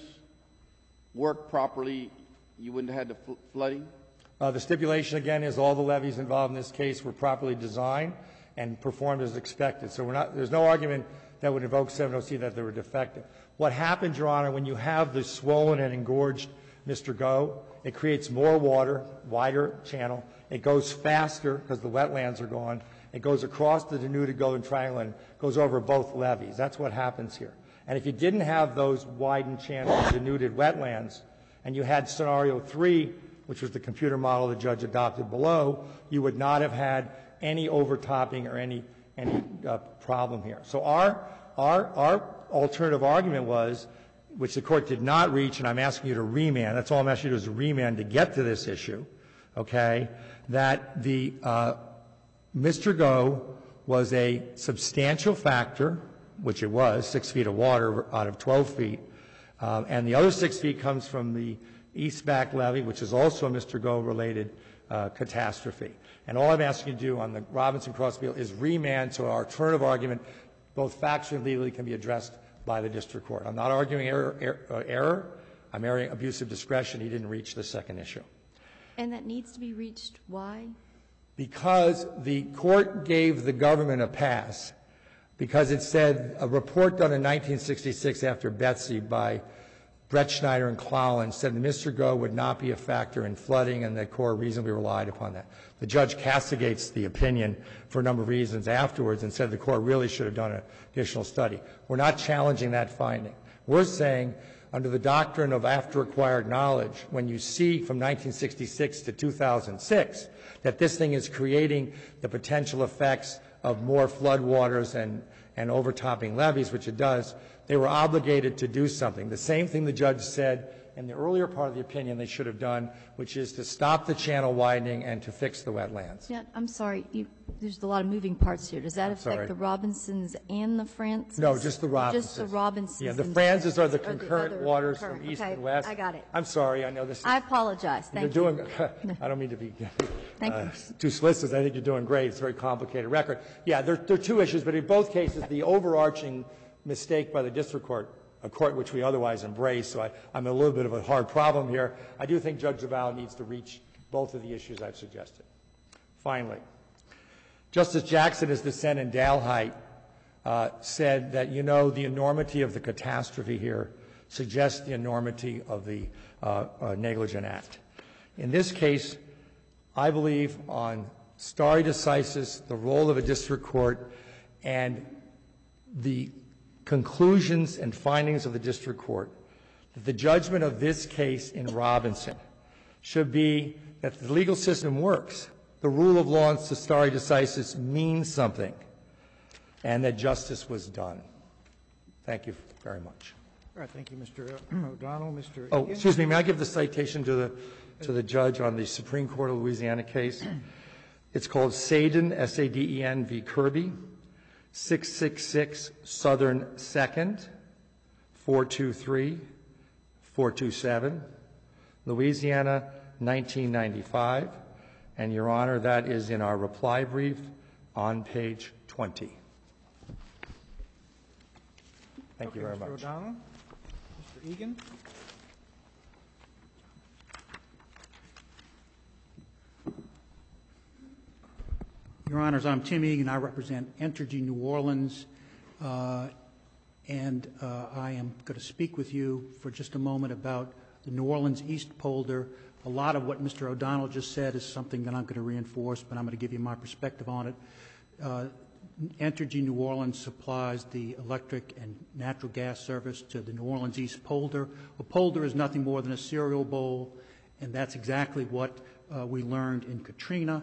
worked properly, you wouldn't have had the fl- flooding? Uh, the stipulation, again, is all the levees involved in this case were properly designed and performed as expected. So we're not, there's no argument that would invoke seven oh C that they were defective. What happened, Your Honor, when you have the swollen and engorged Mister Go, it creates more water, wider channel. It goes faster because the wetlands are gone. It goes across the denuded Golden Triangle and goes over both levees. That's what happens here. And if you didn't have those widened channels, denuded wetlands, and you had scenario three, which was the computer model the judge adopted below, you would not have had any overtopping or any any uh, problem here. So our our our alternative argument was, which the court did not reach, and I'm asking you to remand. That's all I'm asking you to do is remand to get to this issue. Okay, that the uh, Mister Go was a substantial factor, which it was, six feet of water out of twelve feet, uh, and the other six feet comes from the East Back Levee, which is also a Mister Go-related uh, catastrophe. And all I'm asking you to do on the Robinson Cross Appeal is remand so our alternative argument, both factually and legally, can be addressed by the district court. I'm not arguing error. error, uh, error. I'm arguing abusive discretion. He didn't reach the second issue. And that needs to be reached, why? Because the court gave the government a pass, because it said a report done in nineteen sixty-six after Betsy by Brett Schneider and Clowland said that Mister Go would not be a factor in flooding, and the court reasonably relied upon that. The judge castigates the opinion for a number of reasons afterwards and said the court really should have done an additional study. We're not challenging that finding. We're saying under the doctrine of after-acquired knowledge, when you see from nineteen sixty-six to two thousand six that this thing is creating the potential effects of more floodwaters and, and overtopping levees, which it does, they were obligated to do something. The same thing the judge said in the earlier part of the opinion they should have done, which is to stop the channel widening and to fix the wetlands. Yeah, I'm sorry, you, there's a lot of moving parts here. Does that affect sorry. the Robinsons and the Francis? No, just the Robinsons. Just the Robinsons. Yeah, the and Francis are the or concurrent other waters concurrent. from east Okay, and west. I got it. I'm sorry, I know this is... I apologize, thank you're you. doing, I don't mean to be Thank uh, you. too solicitous. I think you're doing great. It's a very complicated record. Yeah, there, there are two issues, but in both cases, the overarching mistake by the district court, a court which we otherwise embrace, so I, I'm in a little bit of a hard problem here. I do think Judge Zaval needs to reach both of the issues I've suggested. Finally, Justice Jackson, his dissent in Dalhite, uh, said that, you know, the enormity of the catastrophe here suggests the enormity of the uh, uh, negligent act. In this case, I believe on stare decisis, the role of a district court, and the conclusions and findings of the district court, that the judgment of this case in Robinson should be that the legal system works. The rule of law and stare decisis means something, and that justice was done. Thank you very much. All right, thank you, Mister O'Donnell. Mister Oh, Egan? excuse me, may I give the citation to the, to the judge on the Supreme Court of Louisiana case? It's called Saden, S A D E N v. Kirby, six six six Southern second, four two three, four two seven, Louisiana, nineteen ninety-five. And, Your Honor, that is in our reply brief on page twenty. Thank Okay, you very Mister much. O'Donnell. Mister Egan. Your Honors, I'm Tim Egan. I represent Entergy New Orleans, uh, and uh, I am going to speak with you for just a moment about the New Orleans East Polder. A lot of what Mister O'Donnell just said is something that I'm going to reinforce, but I'm going to give you my perspective on it. Uh, Entergy New Orleans supplies the electric and natural gas service to the New Orleans East Polder. A polder is nothing more than a cereal bowl, and that's exactly what uh, we learned in Katrina.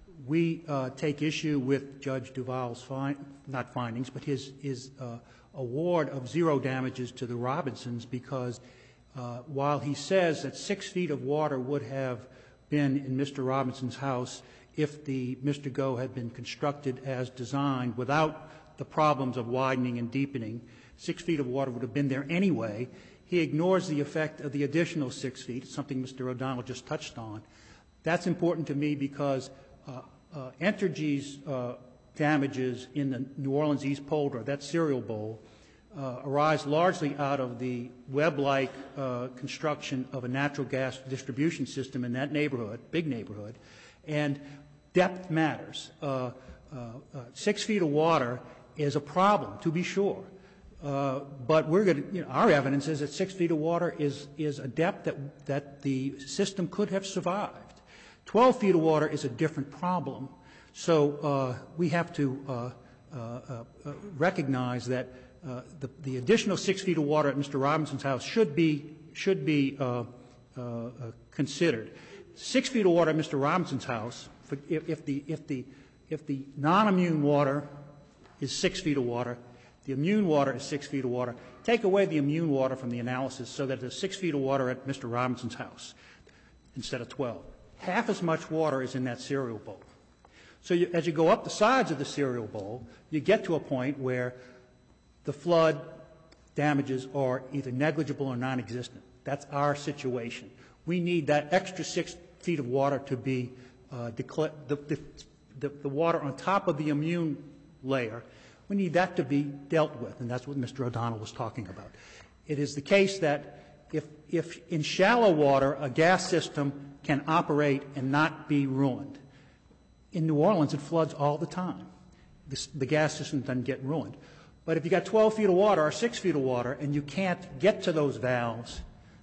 We uh, take issue with Judge Duval's fin not findings, but his, his uh, award of zero damages to the Robinsons, because uh, while he says that six feet of water would have been in Mister Robinson's house if the Mister Go had been constructed as designed without the problems of widening and deepening, six feet of water would have been there anyway. He ignores the effect of the additional six feet, something Mister O'Donnell just touched on. That's important to me because uh, uh, Entergy's uh, damages in the New Orleans East Polder, that cereal bowl, uh, arise largely out of the web-like uh, construction of a natural gas distribution system in that neighborhood, big neighborhood, and depth matters. Uh, uh, uh, six feet of water is a problem, to be sure. Uh, but we're going to, you know, our evidence is that six feet of water is, is a depth that, that the system could have survived. twelve feet of water is a different problem. So uh, we have to uh, uh, uh, recognize that uh, the, the additional six feet of water at Mister Robinson's house should be, should be uh, uh, uh, considered. Six feet of water at Mister Robinson's house, if, if the, if the, if the non-immune water is six feet of water, the immune water is six feet of water. Take away the immune water from the analysis so that there's six feet of water at Mister Robinson's house instead of twelve. Half as much water is in that cereal bowl. So you, as you go up the sides of the cereal bowl, you get to a point where the flood damages are either negligible or non-existent. That's our situation. We need that extra six feet of water to be uh, the, the, the, the water on top of the immune layer. We need that to be dealt with, and that's what Mister O'Donnell was talking about. It is the case that if, if in shallow water a gas system can operate and not be ruined, in New Orleans it floods all the time. This, the gas system doesn't get ruined. But if you got twelve feet of water or six feet of water and you can't get to those valves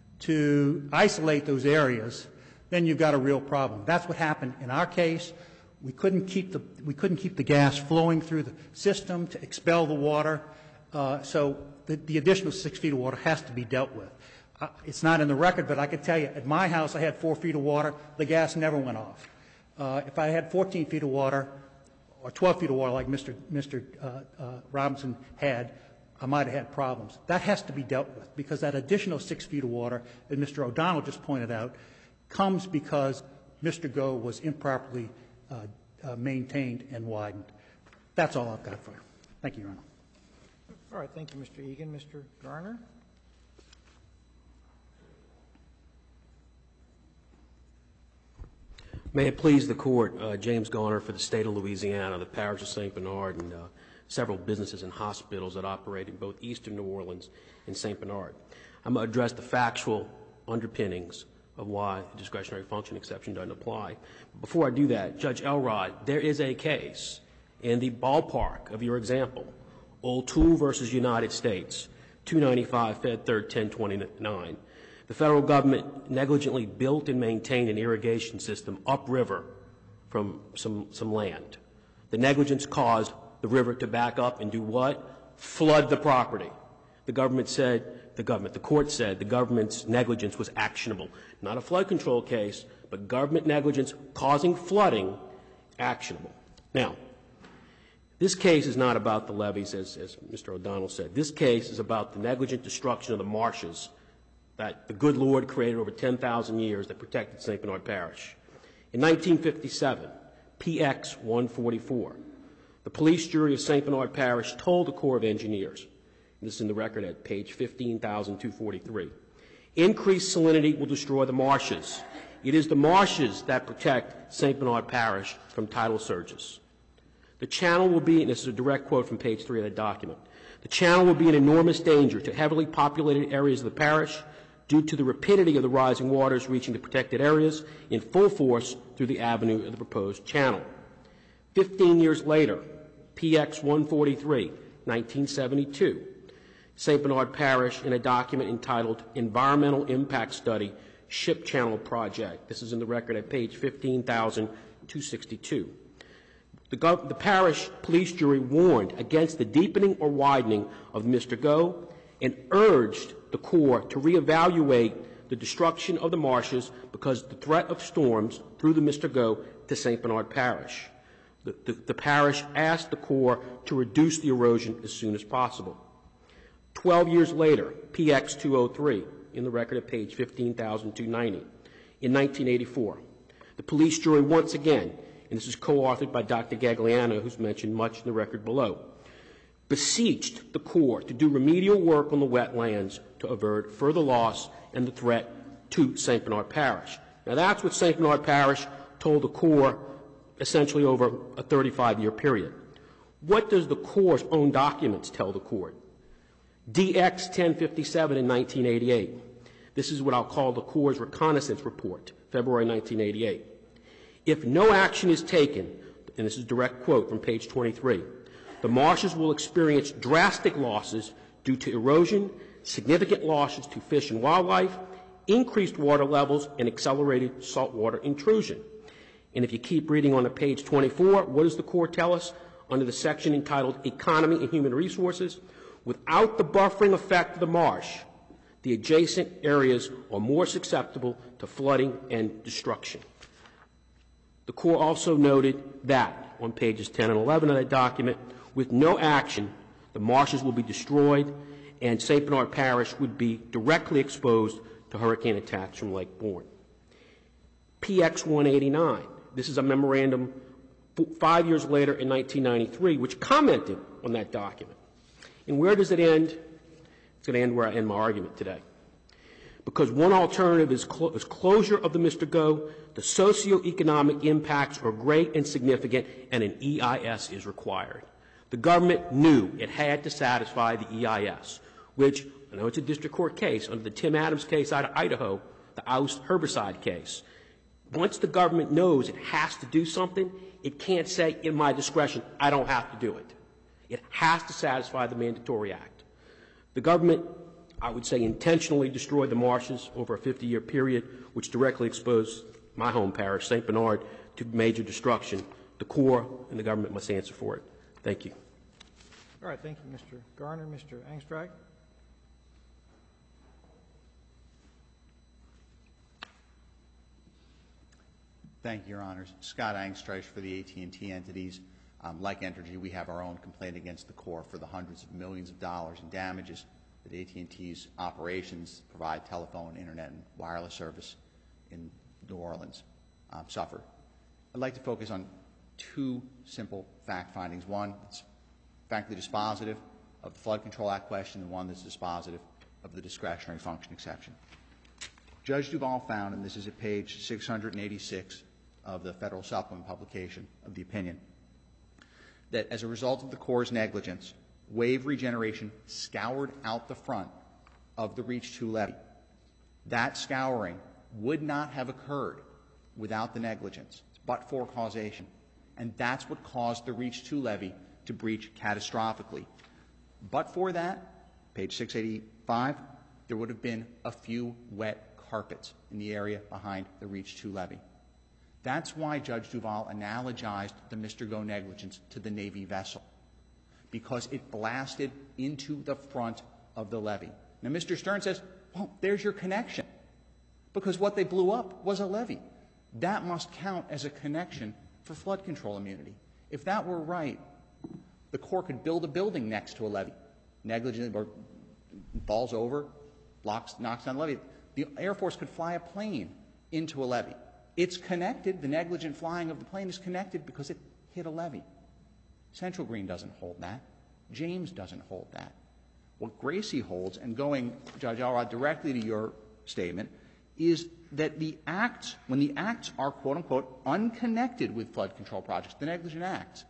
to isolate those areas, then you've got a real problem. That's what happened in our case. We couldn't keep the, we couldn't keep the gas flowing through the system to expel the water. Uh, so the, the additional six feet of water has to be dealt with. Uh, it's not in the record, but I can tell you, at my house I had four feet of water. The gas never went off. Uh, if I had fourteen feet of water or twelve feet of water like Mister Mister Uh, uh, Robinson had, I might have had problems. That has to be dealt with because that additional six feet of water, as Mister O'Donnell just pointed out, comes because Mister Go was improperly uh, uh, maintained and widened. That's all I've got for you. Thank you, Your Honor. All right. Thank you, Mister Egan. Mister Garner? May it please the Court, uh, James Garner for the State of Louisiana, the parish of Saint Bernard, and uh, several businesses and hospitals that operate in both eastern New Orleans and Saint Bernard. I'm going to address the factual underpinnings of why the discretionary function exception doesn't apply. Before I do that, Judge Elrod, there is a case in the ballpark of your example, O'Toole versus United States, two ninety-five Fed Third ten twenty-nine. The federal government negligently built and maintained an irrigation system upriver from some, some land. The negligence caused the river to back up and do what? Flood the property. The government said, the government, the court said the government's negligence was actionable. Not a flood control case, but government negligence causing flooding actionable. Now, this case is not about the levees, as, as Mister O'Donnell said. This case is about the negligent destruction of the marshes that the good Lord created over ten thousand years that protected Saint Bernard Parish. In nineteen fifty-seven, P X one forty-four, the police jury of Saint Bernard Parish told the Corps of Engineers, This is in the record at page fifteen thousand two hundred forty-three. Increased salinity will destroy the marshes. It is the marshes that protect Saint Bernard Parish from tidal surges. The channel will be, and this is a direct quote from page three of the document, the channel will be an enormous danger to heavily populated areas of the parish due to the rapidity of the rising waters reaching the protected areas in full force through the avenue of the proposed channel. Fifteen years later, P X one forty-three, nineteen seventy-two, Saint Bernard Parish in a document entitled Environmental Impact Study, Ship Channel Project. This is in the record at page fifteen thousand two hundred sixty-two. The, gov- the parish police jury warned against the deepening or widening of Mister Go and urged the Corps to reevaluate the destruction of the marshes because of the threat of storms through the Mister Go to Saint Bernard Parish. The, the, the parish asked the Corps to reduce the erosion as soon as possible. Twelve years later, P X two oh three, in the record at page fifteen thousand two hundred ninety, in nineteen eighty-four, the police jury once again, and this is co-authored by Doctor Gagliano, who's mentioned much in the record below, beseeched the Corps to do remedial work on the wetlands to avert further loss and the threat to Saint Bernard Parish. Now that's what Saint Bernard Parish told the Corps essentially over a thirty-five year period. What does the Corps' own documents tell the Court? D X ten fifty-seven in nineteen eighty-eight. This is what I'll call the Corps' reconnaissance report, February nineteen eighty-eight. If no action is taken, and this is a direct quote from page twenty-three, the marshes will experience drastic losses due to erosion, significant losses to fish and wildlife, increased water levels, and accelerated saltwater intrusion. And if you keep reading on to page twenty-four, what does the Corps tell us under the section entitled Economy and Human Resources? Without the buffering effect of the marsh, the adjacent areas are more susceptible to flooding and destruction. The Corps also noted that, on pages ten and eleven of that document, with no action, the marshes will be destroyed and Saint Bernard Parish would be directly exposed to hurricane attacks from Lake Bourne. P X one eighty-nine, this is a memorandum five years later in nineteen ninety-three, which commented on that document. And where does it end? It's going to end where I end my argument today. Because one alternative is, clo- is closure of the Mister Go, the socioeconomic impacts are great and significant, and an E I S is required. The government knew it had to satisfy the E I S, which, I know it's a district court case, under the Tim Adams case out of Idaho, the Oust herbicide case. Once the government knows it has to do something, it can't say, in my discretion, I don't have to do it. It has to satisfy the Mandatory Act. The government, I would say, intentionally destroyed the marshes over a fifty year period, which directly exposed my home parish, Saint Bernard, to major destruction. The Corps and the government must answer for it. Thank you. All right, thank you, Mister Garner. Mister Angstreich? Thank you, Your Honors. Scott Angstreich for the A T and T entities. Um, like Entergy, we have our own complaint against the Corps for the hundreds of millions of dollars in damages that A T and T's operations provide telephone, internet, and wireless service in New Orleans um, suffered. I'd like to focus on two simple fact findings. One, it's frankly dispositive of the Flood Control Act question, and one that's dispositive of the discretionary function exception. Judge Duval found, and this is at page six hundred eighty-six of the Federal Supplement publication of the opinion, that as a result of the Corps' negligence, wave regeneration scoured out the front of the Reach two levee. That scouring would not have occurred without the negligence, but for causation. And that's what caused the Reach two levee to breach catastrophically. But for that, page six eighty-five, there would have been a few wet carpets in the area behind the Reach two levee. That's why Judge Duval analogized the Mister Go negligence to the Navy vessel, because it blasted into the front of the levee. Now, Mister Stern says, well, there's your connection, because what they blew up was a levee. That must count as a connection for flood control immunity. If that were right, the Corps could build a building next to a levee, negligently or falls over, blocks, knocks down the levee. The Air Force could fly a plane into a levee. It's connected. The negligent flying of the plane is connected because it hit a levee. Central Green doesn't hold that. James doesn't hold that. What Gracie holds, and going, Judge Elrod, directly to your statement, is that the acts, when the acts are, quote unquote, unconnected with flood control projects, the negligent acts,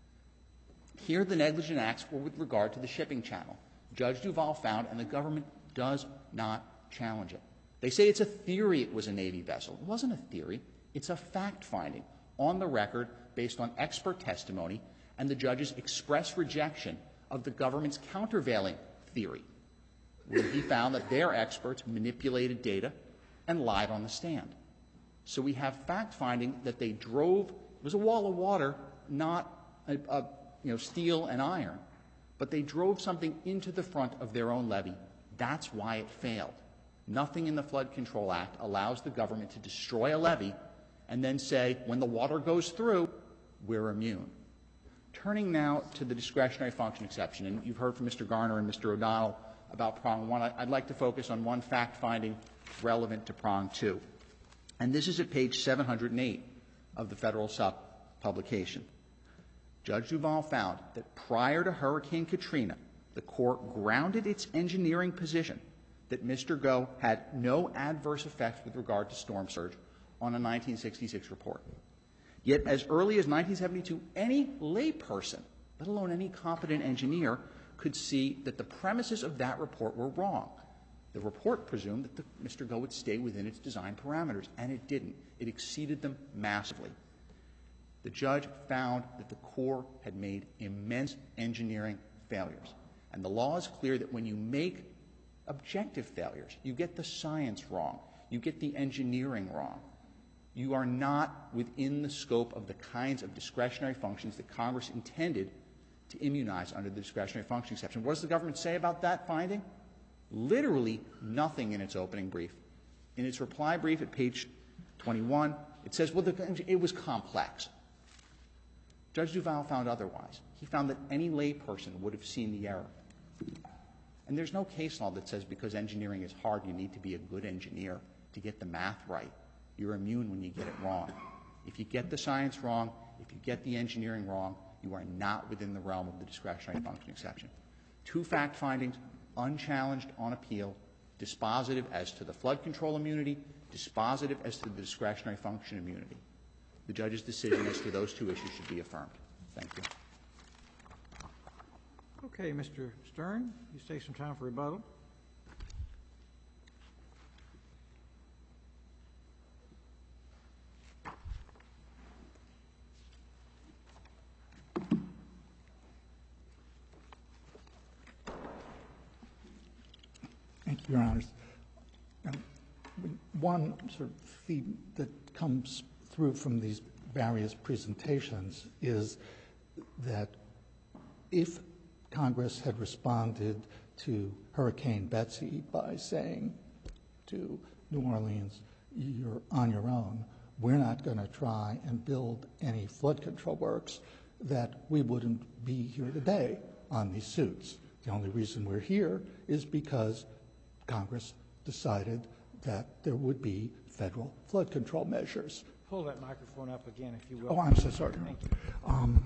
here the negligent acts were with regard to the shipping channel. Judge Duval found, and the government does not challenge it. They say it's a theory it was a Navy vessel. It wasn't a theory. It's a fact finding on the record based on expert testimony and the judge's express rejection of the government's countervailing theory, where he found that their experts manipulated data and lied on the stand. So we have fact finding that they drove, it was a wall of water, not a, a, you know, steel and iron, but they drove something into the front of their own levee. That's why it failed. Nothing in the Flood Control Act allows the government to destroy a levee and then say, when the water goes through, we're immune. Turning now to the discretionary function exception, and you've heard from Mister Garner and Mister O'Donnell about prong one. I'd like to focus on one fact finding relevant to prong two. And this is at page seven hundred eight of the Federal Sup publication. Judge Duval found that prior to Hurricane Katrina, the court grounded its engineering position that Mister Goh had no adverse effects with regard to storm surge on a nineteen sixty-six report. Yet as early as nineteen seventy-two, any layperson, let alone any competent engineer, could see that the premises of that report were wrong. The report presumed that the, Mister Goh would stay within its design parameters, and it didn't. It exceeded them massively. The judge found that the Corps had made immense engineering failures. And the law is clear that when you make objective failures, you get the science wrong, you get the engineering wrong, you are not within the scope of the kinds of discretionary functions that Congress intended to immunize under the discretionary function exception. What does the government say about that finding? Literally nothing in its opening brief. In its reply brief at page twenty-one, it says, well, the, it was complex. Judge Duval found otherwise. He found that any layperson would have seen the error. And there's no case law that says because engineering is hard, you need to be a good engineer to get the math right. You're immune when you get it wrong. If you get the science wrong, if you get the engineering wrong, you are not within the realm of the discretionary function exception. Two fact findings, unchallenged on appeal, dispositive as to the flood control immunity, dispositive as to the discretionary function immunity. The judge's decision as to those two issues should be affirmed. Thank you. Okay, Mister Stern, you take some time for rebuttal. Thank you, Your Honors. Um, one sort of theme that comes through from these various presentations is that if Congress had responded to Hurricane Betsy by saying to New Orleans, you're on your own, we're not going to try and build any flood control works, that we wouldn't be here today on these suits. The only reason we're here is because Congress decided that there would be federal flood control measures. Pull that microphone up again, if you will. Oh, I'm so sorry. Thank you. Um,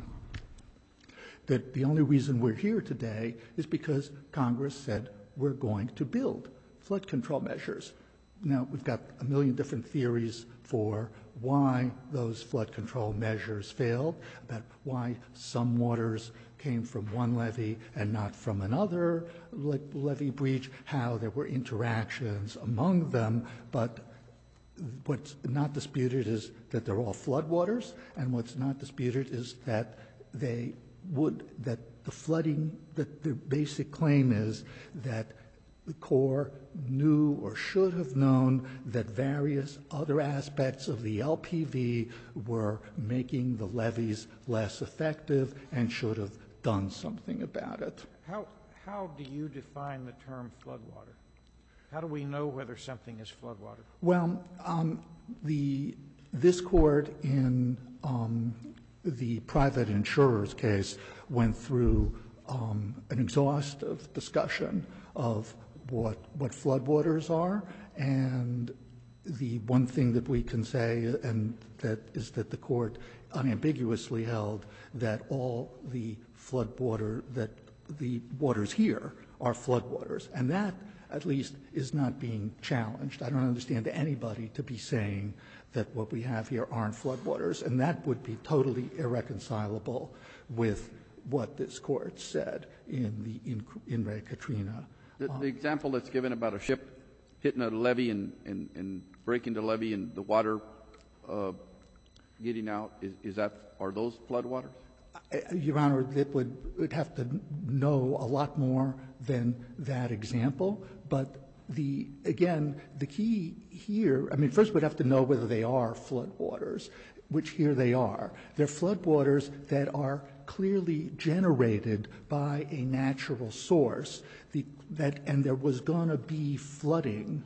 that the only reason we're here today is because Congress said we're going to build flood control measures. Now, we've got a million different theories for why those flood control measures failed, about why some waters came from one levee and not from another le- levee breach, how there were interactions among them, but what's not disputed is that they're all floodwaters, and what's not disputed is that they would, that the flooding, that the basic claim is that the Corps knew or should have known that various other aspects of the L P V were making the levees less effective and should have done something about it. How, how do you define the term floodwater? How do we know whether something is floodwater? Well, um, the, this court in um, the private insurer's case went through um, an exhaustive discussion of what, what floodwaters are, and the one thing that we can say and that is that the court unambiguously held that all the floodwater, that the waters here are floodwaters. And that, at least, is not being challenged. I don't understand anybody to be saying that what we have here aren't floodwaters, and that would be totally irreconcilable with what this Court said in the in, in Ray Katrina. The, the example that's given about a ship hitting a levee and, and, and breaking the levee and the water uh, getting out, is, is that, are those floodwaters? Your Honor, it would would have to know a lot more than that example. But the again, the key here, I mean, first we'd have to know whether they are floodwaters, which here they are. They're floodwaters that are clearly generated by a natural source. The, that and there was going to be flooding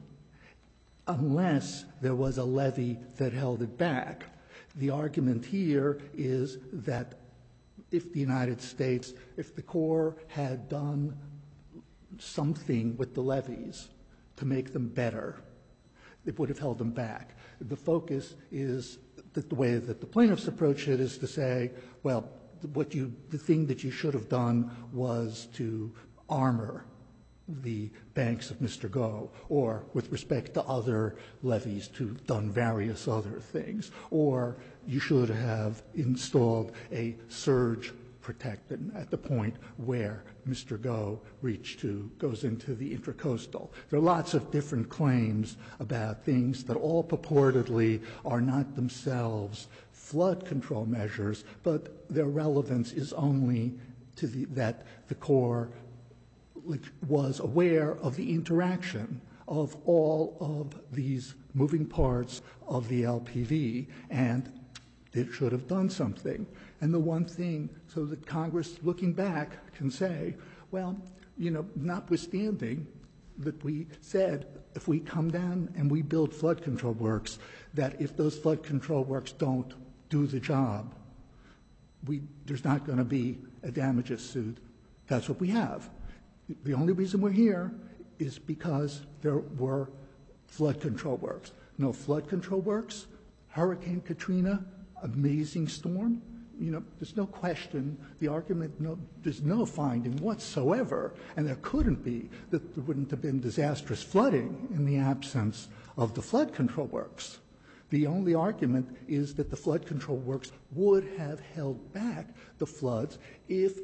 unless there was a levee that held it back. The argument here is that if the United States, if the Corps had done something with the levees to make them better, it would have held them back. The focus is that the way that the plaintiffs approach it is to say, well, what you, the thing that you should have done was to armor the banks of Mister Go, or with respect to other levees, to have done various other things, or you should have installed a surge protectant at the point where Mister Go reached to, goes into the intracoastal. There are lots of different claims about things that all purportedly are not themselves flood control measures, but their relevance is only to the, that the Corps was aware of the interaction of all of these moving parts of the L P V, and it should have done something. And the one thing, so that Congress, looking back, can say, well, you know, notwithstanding that we said if we come down and we build flood control works, that if those flood control works don't do the job, we, there's not going to be a damages suit. That's what we have. The only reason we're here is because there were flood control works. No flood control works, Hurricane Katrina, amazing storm. You know, there's no question, the argument, no, there's no finding whatsoever, and there couldn't be, that there wouldn't have been disastrous flooding in the absence of the flood control works. The only argument is that the flood control works would have held back the floods if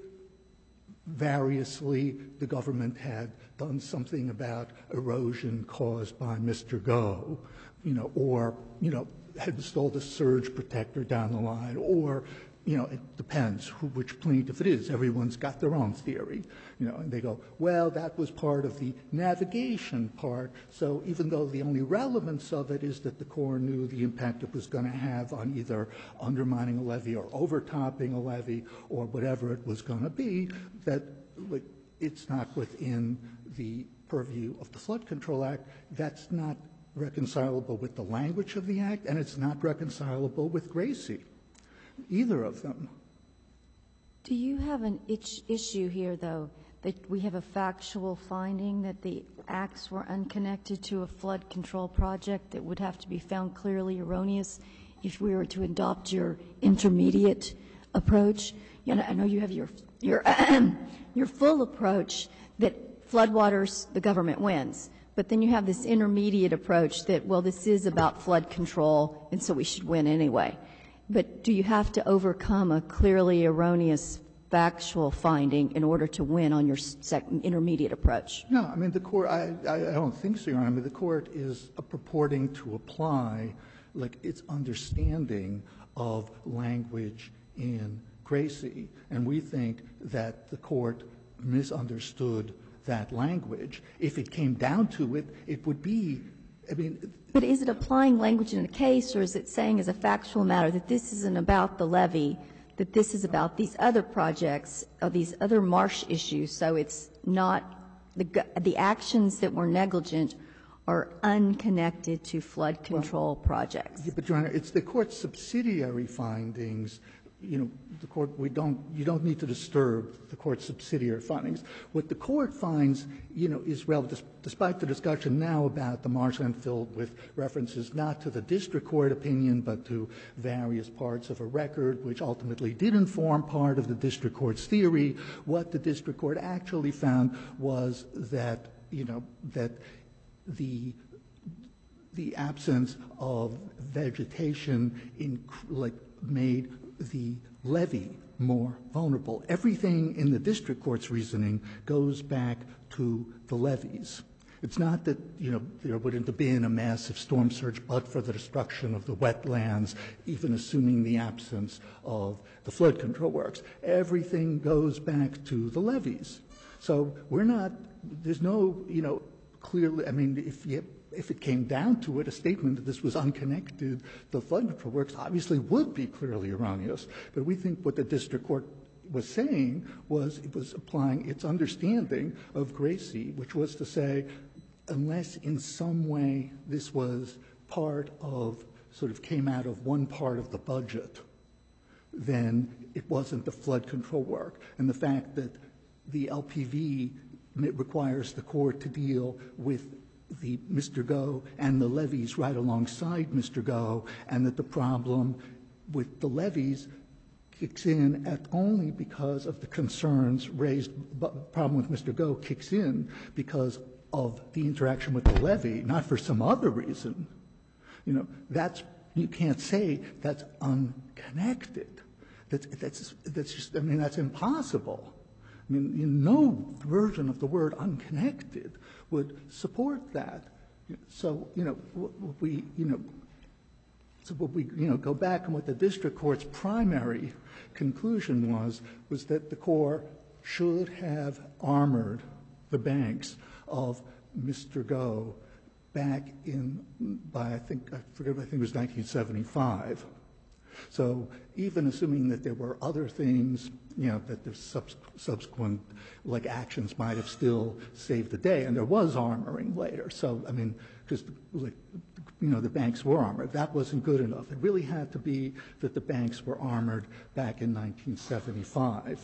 variously the government had done something about erosion caused by Mister Go, you know, or, you know, had installed a surge protector down the line, or, you know, it depends who, which plaintiff it is. Everyone's got their own theory, you know, and they go, well, that was part of the navigation part, so even though the only relevance of it is that the Corps knew the impact it was going to have on either undermining a levee or overtopping a levee or whatever it was going to be, that like, it's not within the purview of the Flood Control Act. That's not reconcilable with the language of the Act, and it's not reconcilable with Gracie, either of them. Do you have an itch issue here, though, that we have a factual finding that the acts were unconnected to a flood control project that would have to be found clearly erroneous if we were to adopt your intermediate approach? You know, I know you have your your your full approach that floodwaters, the government wins. But then you have this intermediate approach that, well, this is about flood control, and so we should win anyway. But do you have to overcome a clearly erroneous factual finding in order to win on your second intermediate approach? No, I mean, the court, I, I, I don't think so, Your Honor. I mean, the court is uh, purporting to apply, like, its understanding of language in Gracie, and we think that the court misunderstood that language. If it came down to it, it would be, I mean... But is it applying language in a case, or is it saying as a factual matter that this isn't about the levee, that this is about these other projects, or these other marsh issues, so it's not, the, the actions that were negligent are unconnected to flood control well, projects? Yeah, but, Your Honor, it's the court's subsidiary findings you know, the court, we don't, you don't need to disturb the court's subsidiary findings. What the court finds, you know, is relevant, despite the discussion now about the marshland filled with references not to the district court opinion, but to various parts of a record, which ultimately didn't form part of the district court's theory. What the district court actually found was that, you know, that the the absence of vegetation in, like, made the levee more vulnerable. Everything in the district court's reasoning goes back to the levees. It's not that, you know, there wouldn't have been a massive storm surge but for the destruction of the wetlands, even assuming the absence of the flood control works. Everything goes back to the levees. So we're not, there's no, you know, clearly, I mean, if you if it came down to it, a statement that this was unconnected, the flood control works obviously would be clearly erroneous. But we think what the district court was saying was it was applying its understanding of Gracie, which was to say, unless in some way this was part of, sort of came out of one part of the budget, then it wasn't the flood control work. And the fact that the L P V requires the court to deal with the Mister Go and the levees right alongside Mister Go, and that the problem with the levees kicks in at only because of the concerns raised, but the problem with Mister Go kicks in because of the interaction with the levee, not for some other reason. You know, that's, you can't say that's unconnected. That's, that's, that's just, I mean, that's impossible. I mean, no version of the word unconnected would support that. So, you know, what we, you know, so what we, you know, go back and what the district court's primary conclusion was, was that the Corps should have armored the banks of Mister Go back in, by I think, I forget, I think it was nineteen seventy-five. So even assuming that there were other things, you know, that the subs subsequent, like, actions might have still saved the day, and there was armoring later. So, I mean, because, like, you know, the banks were armored. That wasn't good enough. It really had to be that the banks were armored back in nineteen seventy-five.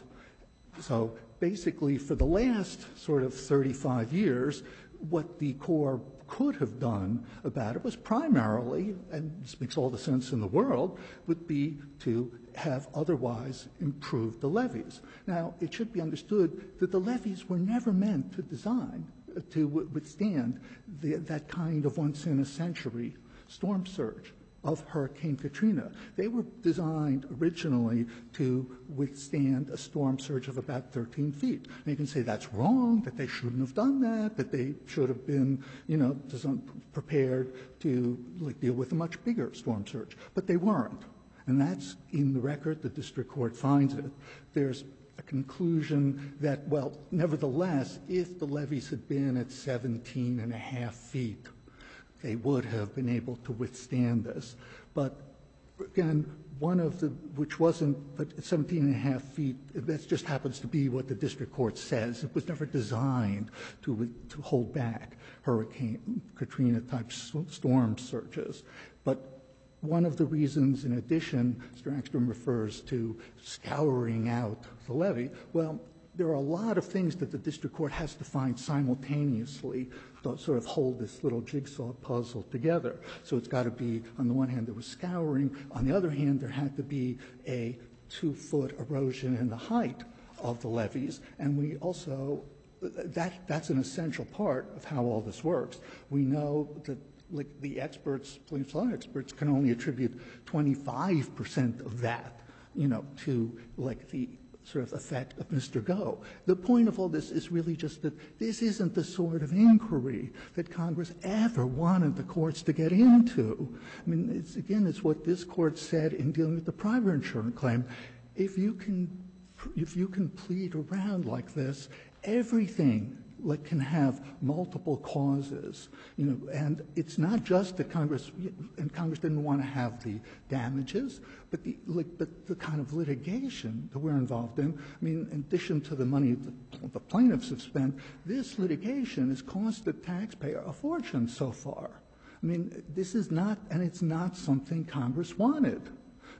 So basically, for the last sort of thirty-five years, what the Corps could have done about it was primarily, and this makes all the sense in the world, would be to have otherwise improved the levees. Now, it should be understood that the levees were never meant to design, uh, to withstand the, that kind of once-in-a-century storm surge of Hurricane Katrina. They were designed originally to withstand a storm surge of about thirteen feet. And you can say that's wrong, that they shouldn't have done that, that they should have been, you know, prepared to, like, deal with a much bigger storm surge. But they weren't. And that's in the record. The district court finds it. There's a conclusion that, well, nevertheless, if the levees had been at seventeen and a half feet, they would have been able to withstand this. But again, one of the, which wasn't, but seventeen and a half feet, that just happens to be what the district court says. It was never designed to, to hold back Hurricane Katrina type storm surges. But one of the reasons, in addition, Mister Angstrom refers to scouring out the levee. Well, there are a lot of things that the district court has to find simultaneously to sort of hold this little jigsaw puzzle together. So it's got to be, on the one hand, there was scouring. On the other hand, there had to be a two-foot erosion in the height of the levees. And we also, that, that's an essential part of how all this works. We know that, like, the experts, plaintiff's law experts, can only attribute twenty-five percent of that, you know, to, like, the sort of effect of Mister Go. The point of all this is really just that this isn't the sort of inquiry that Congress ever wanted the courts to get into. I mean, it's, again, it's what this court said in dealing with the private insurance claim. If you can, if you can plead around like this, everything like can have multiple causes, you know, and it's not just that Congress, and Congress didn't want to have the damages, but the, like, but the kind of litigation that we're involved in. I mean, in addition to the money that the plaintiffs have spent, this litigation has cost the taxpayer a fortune so far. I mean, this is not, and it's not something Congress wanted. I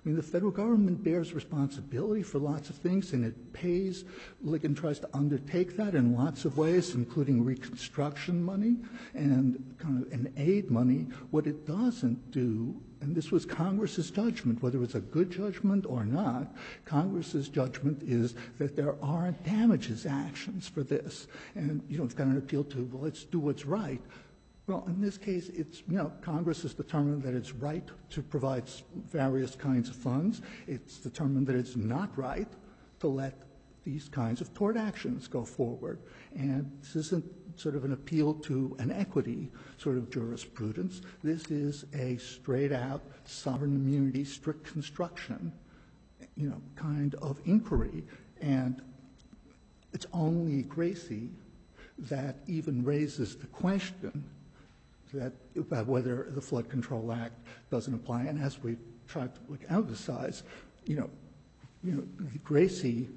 I mean, the federal government bears responsibility for lots of things, and it pays, like, and tries to undertake that in lots of ways, including reconstruction money and kind of an aid money. What it doesn't do, and this was Congress's judgment, whether it's a good judgment or not, Congress's judgment is that there aren't damages actions for this. And, you know, it's got an appeal to, well, let's do what's right. Well, in this case, it's, you know, Congress has determined that it's right to provide various kinds of funds. It's determined that it's not right to let these kinds of tort actions go forward. And this isn't sort of an appeal to an equity sort of jurisprudence. This is a straight-out sovereign immunity, strict construction, you know, kind of inquiry. And it's only Gracie that even raises the question that about whether the Flood Control Act doesn't apply. And as we tried to like, emphasize, you know, you know, Gracie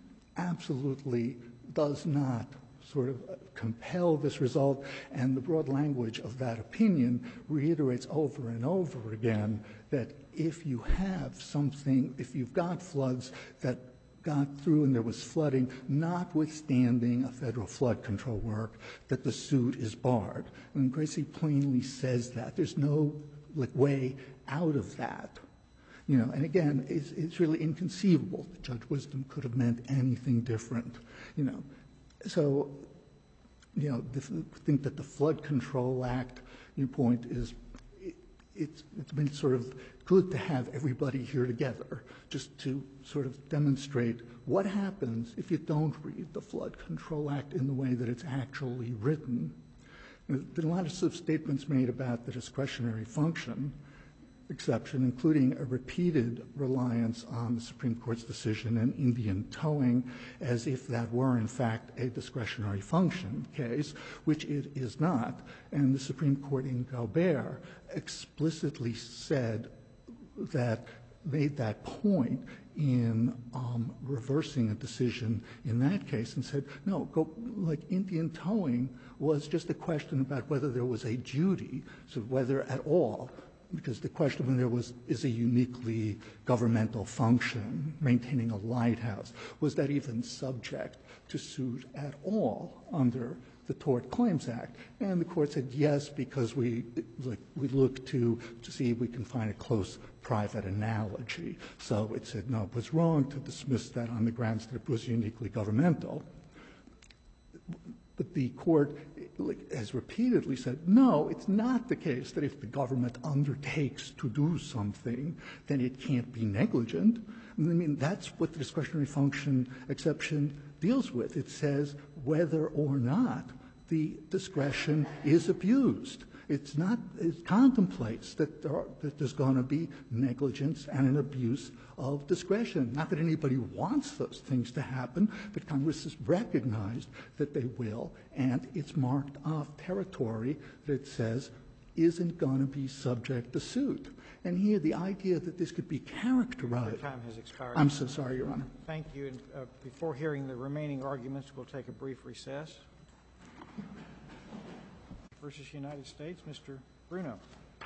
absolutely does not sort of compel this result, and the broad language of that opinion reiterates over and over again that if you have something, if you've got floods that got through and there was flooding, notwithstanding a federal flood control work, that the suit is barred. And Gracie plainly says that. There's no like, way out of that. You know, and again, it's, it's really inconceivable that Judge Wisdom could have meant anything different. You know, so, you know, the, think that the Flood Control Act, your point is, it, it's, it's been sort of good to have everybody here together just to sort of demonstrate what happens if you don't read the Flood Control Act in the way that it's actually written. There's been a lot of statements made about the discretionary function exception, including a repeated reliance on the Supreme Court's decision in Indian towing, as if that were in fact a discretionary function case, which it is not. And the Supreme Court in Gaubert explicitly said that, made that point in um, reversing a decision in that case and said, no, go, like Indian towing was just a question about whether there was a duty, so whether at all, because the question when there was, is a uniquely governmental function, maintaining a lighthouse, was that even subject to suit at all under the Tort Claims Act? And the court said yes, because we, like, we looked to, to see if we can find a close private analogy. So it said no, it was wrong to dismiss that on the grounds that it was uniquely governmental. But the court has repeatedly said, no, it's not the case that if the government undertakes to do something, then it can't be negligent. I mean, that's what the discretionary function exception deals with. It says whether or not the discretion is abused. It's not, it contemplates that, there are, that there's going to be negligence and an abuse of discretion. Not that anybody wants those things to happen, but Congress has recognized that they will, and it's marked off territory that says isn't going to be subject to suit. And here, the idea that this could be characterized. Your time has expired. I'm so sorry, Your Honor. Thank you. And uh, before hearing the remaining arguments, we'll take a brief recess. Versus United States, Mister Bruno.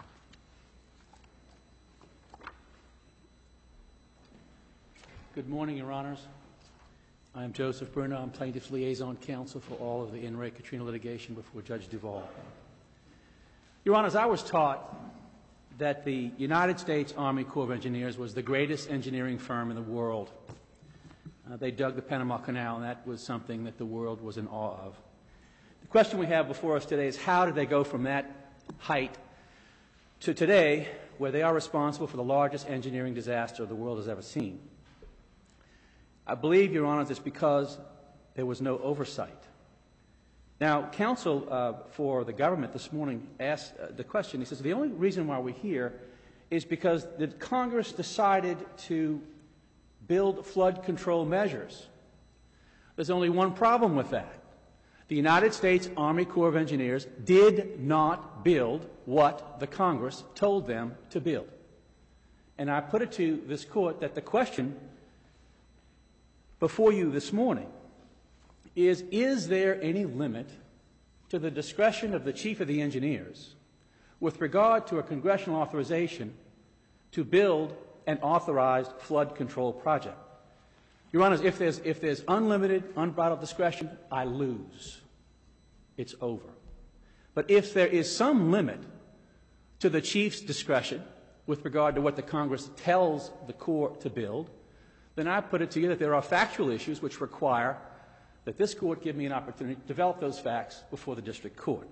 Good morning, Your Honors. I am Joseph Bruno. I'm Plaintiff's Liaison Counsel for all of the In re Katrina litigation before Judge Duvall. Your Honors, I was taught that the United States Army Corps of Engineers was the greatest engineering firm in the world. Uh, they dug the Panama Canal, and that was something that the world was in awe of. The question we have before us today is how did they go from that height to today, where they are responsible for the largest engineering disaster the world has ever seen? I believe, Your Honors, it's because there was no oversight. Now, counsel uh, for the government this morning asked uh, the question. He says, the only reason why we're here is because the Congress decided to build flood control measures. There's only one problem with that. The United States Army Corps of Engineers did not build what the Congress told them to build. And I put it to this Court that the question before you this morning is, is there any limit to the discretion of the Chief of the Engineers with regard to a congressional authorization to build an authorized flood control project. Your Honors, if there's, if there's unlimited, unbridled discretion, I lose. It's over. But if there is some limit to the Chief's discretion with regard to what the Congress tells the Corps to build, then I put it to you that there are factual issues which require that this Court give me an opportunity to develop those facts before the District Court.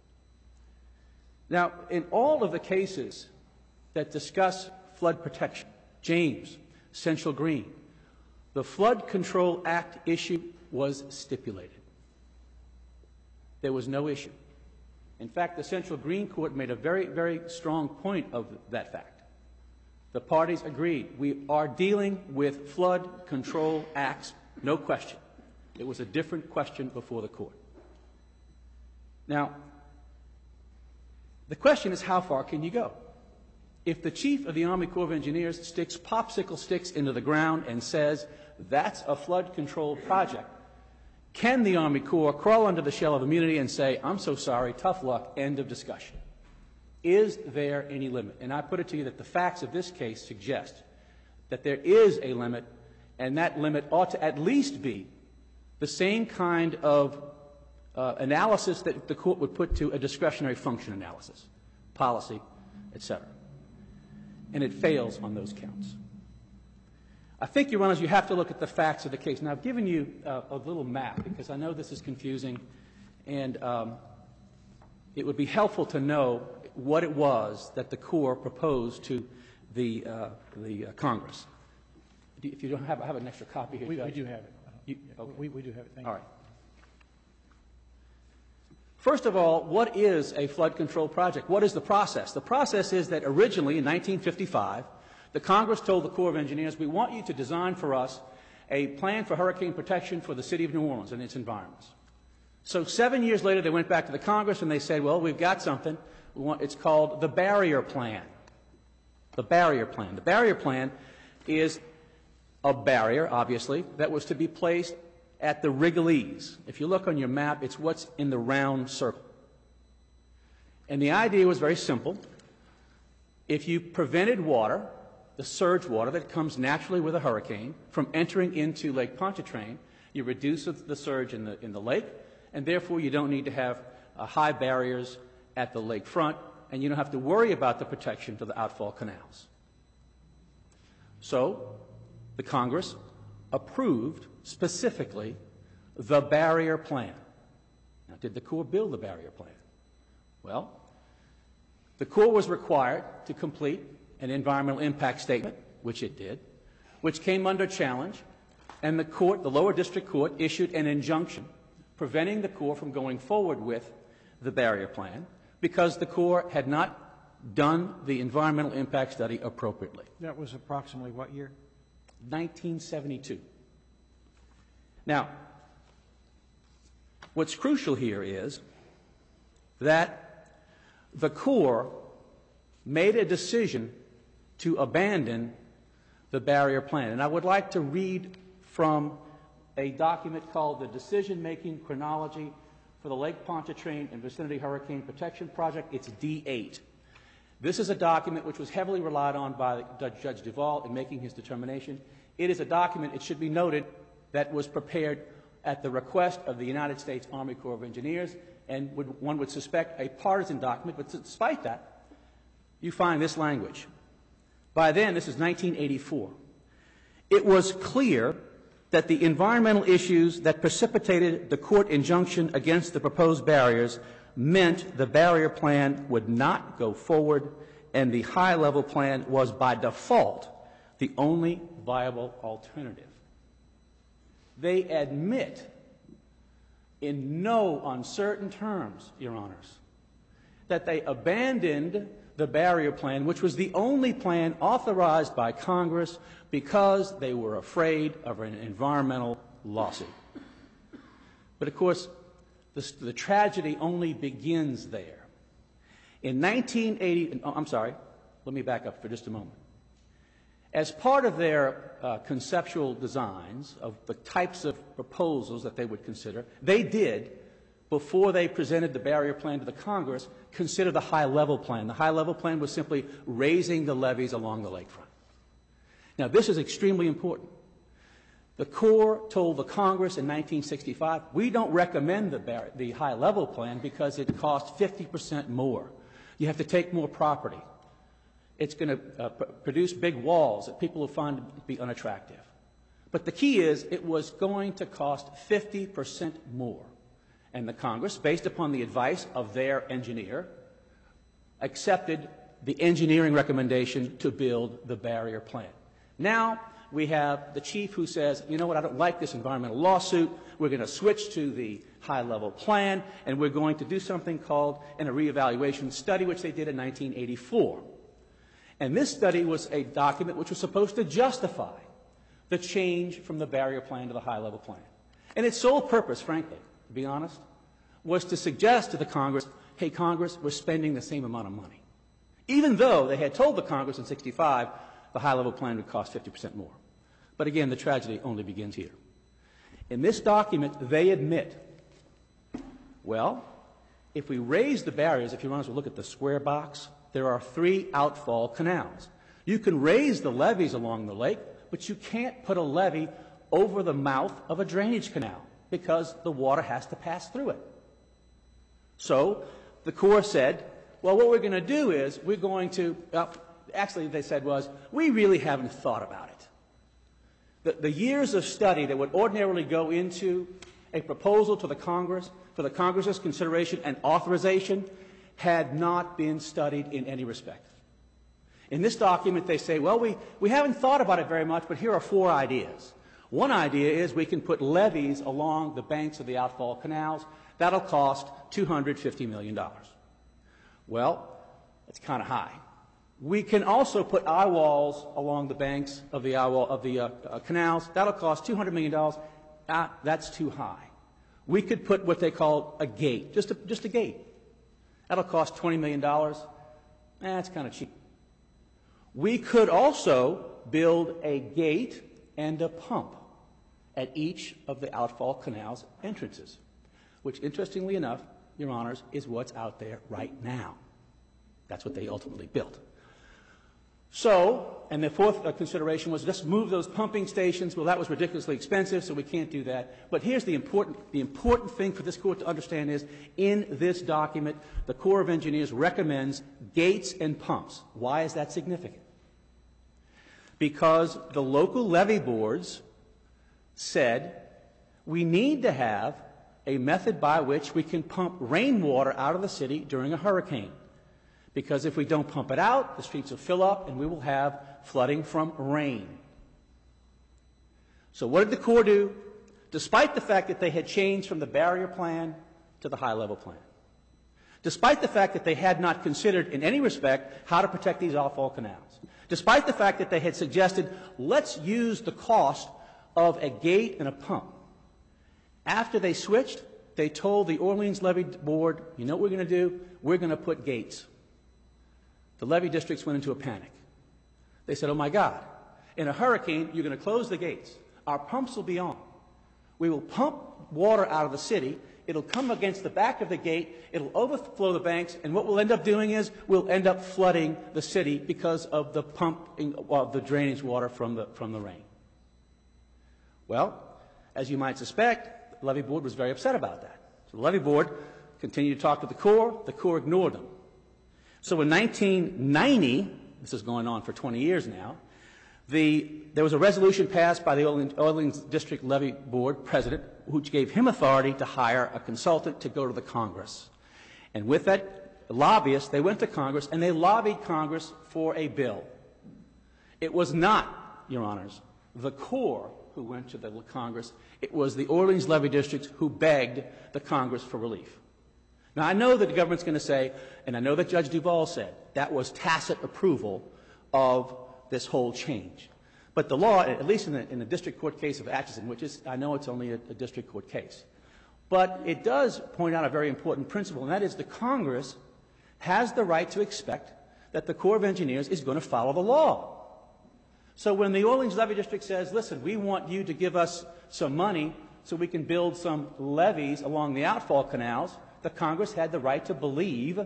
Now, in all of the cases that discuss flood protection, James, Central Green, the Flood Control Act issue was stipulated. There was no issue. In fact, the Central Green Court made a very, very strong point of that fact. The parties agreed. We are dealing with flood control acts, no question. It was a different question before the Court. Now, the question is, how far can you go? If the Chief of the Army Corps of Engineers sticks popsicle sticks into the ground and says, that's a flood control project, can the Army Corps crawl under the shell of immunity and say, I'm so sorry, tough luck, end of discussion? Is there any limit? And I put it to you that the facts of this case suggest that there is a limit, and that limit ought to at least be the same kind of uh, analysis that the Court would put to a discretionary function analysis, policy, et cetera. And it fails on those counts. I think, Your Honors, you have to look at the facts of the case. Now, I've given you uh, a little map because I know this is confusing, and um, it would be helpful to know what it was that the Corps proposed to the, uh, the uh, Congress. If you don't have, I have an extra copy here. We, Judge. we do have it. You, okay. we, we do have it. Thank All you. right. First of all, what is a flood control project? What is the process? The process is that originally in nineteen fifty-five, the Congress told the Corps of Engineers, we want you to design for us a plan for hurricane protection for the city of New Orleans and its environments. So seven years later, they went back to the Congress and they said, well, we've got something. We want, it's called the Barrier Plan. The Barrier Plan. The Barrier Plan is a barrier, obviously, that was to be placed at the Wrigley's. If you look on your map, it's what's in the round circle. And the idea was very simple. If you prevented water, the surge water that comes naturally with a hurricane, from entering into Lake Pontchartrain, you reduce the surge in the, in the lake, and therefore you don't need to have uh, high barriers at the lake front, and you don't have to worry about the protection to the outfall canals. So the Congress approved specifically the Barrier Plan. Now, did the Corps build the Barrier Plan? Well, the Corps was required to complete an environmental impact statement, which it did, which came under challenge, and the court, the lower district court, issued an injunction preventing the Corps from going forward with the Barrier Plan because the Corps had not done the environmental impact study appropriately. That was approximately what year? nineteen seventy-two. Now, what's crucial here is that the Corps made a decision to abandon the Barrier Plan. And I would like to read from a document called the Decision-Making Chronology for the Lake Pontchartrain and Vicinity Hurricane Protection Project. It's D eight. This is a document which was heavily relied on by Judge Duvall in making his determination. It is a document, it should be noted, that was prepared at the request of the United States Army Corps of Engineers, and would, one would suspect a partisan document, but despite that, you find this language. By then, this is nineteen eighty-four, it was clear that the environmental issues that precipitated the court injunction against the proposed barriers meant the Barrier Plan would not go forward, and the high-level plan was by default the only viable alternative. They admit in no uncertain terms, Your Honors, that they abandoned the Barrier Plan, which was the only plan authorized by Congress, because they were afraid of an environmental lawsuit. But of course, the, the tragedy only begins there. In nineteen eighty, oh, I'm sorry, let me back up for just a moment. As part of their uh, conceptual designs of the types of proposals that they would consider, they did, before they presented the Barrier Plan to the Congress, consider the high-level plan. The high-level plan was simply raising the levees along the lakefront. Now, this is extremely important. The Corps told the Congress in nineteen sixty-five, we don't recommend the, bar- the high-level plan because it costs fifty percent more. You have to take more property. It's going to uh, p- produce big walls that people will find to be unattractive. But the key is it was going to cost fifty percent more. And the Congress, based upon the advice of their engineer, accepted the engineering recommendation to build the barrier plant. Now we have the chief who says, you know what, I don't like this environmental lawsuit. We're going to switch to the high-level plan, and we're going to do something called an, a reevaluation study, which they did in nineteen eighty-four. And this study was a document which was supposed to justify the change from the barrier plan to the high-level plan. And its sole purpose, frankly, to be honest, was to suggest to the Congress, hey, Congress, we're spending the same amount of money. Even though they had told the Congress in sixty-five the high-level plan would cost fifty percent more. But again, the tragedy only begins here. In this document, they admit, well, if we raise the barriers, if you want to look at the square box, there are three outfall canals. You can raise the levees along the lake, but you can't put a levee over the mouth of a drainage canal because the water has to pass through it. So the Corps said, well, what we're going to do is we're going to, uh, actually they said was, we really haven't thought about it. The, the years of study that would ordinarily go into a proposal to the Congress for the Congress's consideration and authorization had not been studied in any respect. In this document, they say, well, we, we haven't thought about it very much, but here are four ideas. One idea is we can put levees along the banks of the outfall canals. That'll cost two hundred fifty million dollars. Well, that's kind of high. We can also put eye walls along the banks of the, eye wall, of the uh, uh, canals. That'll cost two hundred million dollars. Ah, that's too high. We could put what they call a gate, just a, just a gate. That'll cost twenty million dollars. Eh, that's kind of cheap. We could also build a gate and a pump at each of the outfall canals entrances, which, interestingly enough, Your Honors, is what's out there right now. That's what they ultimately built. So, and the fourth uh, consideration was just move those pumping stations. Well, that was ridiculously expensive, so we can't do that. But here's the important, the important thing for this Court to understand is, in this document, the Corps of Engineers recommends gates and pumps. Why is that significant? Because the local levee boards said we need to have a method by which we can pump rainwater out of the city during a hurricane. Because if we don't pump it out, the streets will fill up and we will have flooding from rain. So what did the Corps do? Despite the fact that they had changed from the barrier plan to the high-level plan, despite the fact that they had not considered in any respect how to protect these outfall canals, despite the fact that they had suggested, let's use the cost of a gate and a pump, after they switched, they told the Orleans Levee Board, you know what we're going to do? We're going to put gates. The levee districts went into a panic. They said, oh my God, in a hurricane, you're going to close the gates. Our pumps will be on. We will pump water out of the city. It'll come against the back of the gate. It'll overflow the banks. And what we'll end up doing is we'll end up flooding the city because of the pumping of the drainage water from the, from the rain. Well, as you might suspect, the levee board was very upset about that. So the levee board continued to talk to the Corps. The Corps ignored them. So in nineteen ninety, this is going on for twenty years now, the, there was a resolution passed by the Orleans, Orleans District Levee Board president, which gave him authority to hire a consultant to go to the Congress. And with that lobbyist, they went to Congress and they lobbied Congress for a bill. It was not, Your Honors, the Corps who went to the Congress. It was the Orleans Levee Districts who begged the Congress for relief. Now, I know that the government's going to say, and I know that Judge Duvall said, that was tacit approval of this whole change. But the law, at least in the, in the district court case of Atchison, which is, I know it's only a, a district court case, but it does point out a very important principle, and that is the Congress has the right to expect that the Corps of Engineers is going to follow the law. So when the Orleans Levee District says, listen, we want you to give us some money so we can build some levees along the outfall canals, the Congress had the right to believe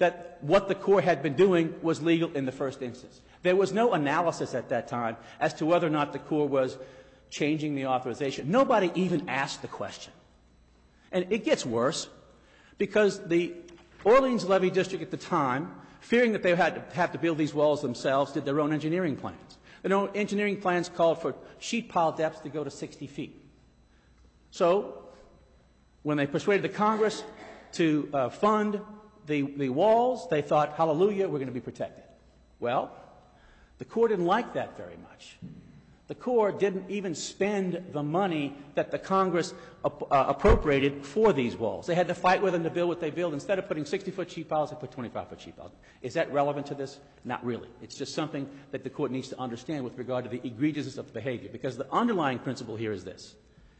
that what the Corps had been doing was legal in the first instance. There was no analysis at that time as to whether or not the Corps was changing the authorization. Nobody even asked the question. And it gets worse, because the Orleans Levee District at the time, fearing that they had to have to build these walls themselves, did their own engineering plans. Their own engineering plans called for sheet pile depths to go to sixty feet. So when they persuaded the Congress to uh, fund the, the walls, they thought, hallelujah, we're going to be protected. Well, the Corps didn't like that very much. The Corps didn't even spend the money that the Congress ap- uh, appropriated for these walls. They had to fight with them to build what they built. Instead of putting sixty-foot sheet piles, they put twenty-five-foot sheet piles. Is that relevant to this? Not really. It's just something that the Court needs to understand with regard to the egregiousness of the behavior, because the underlying principle here is this.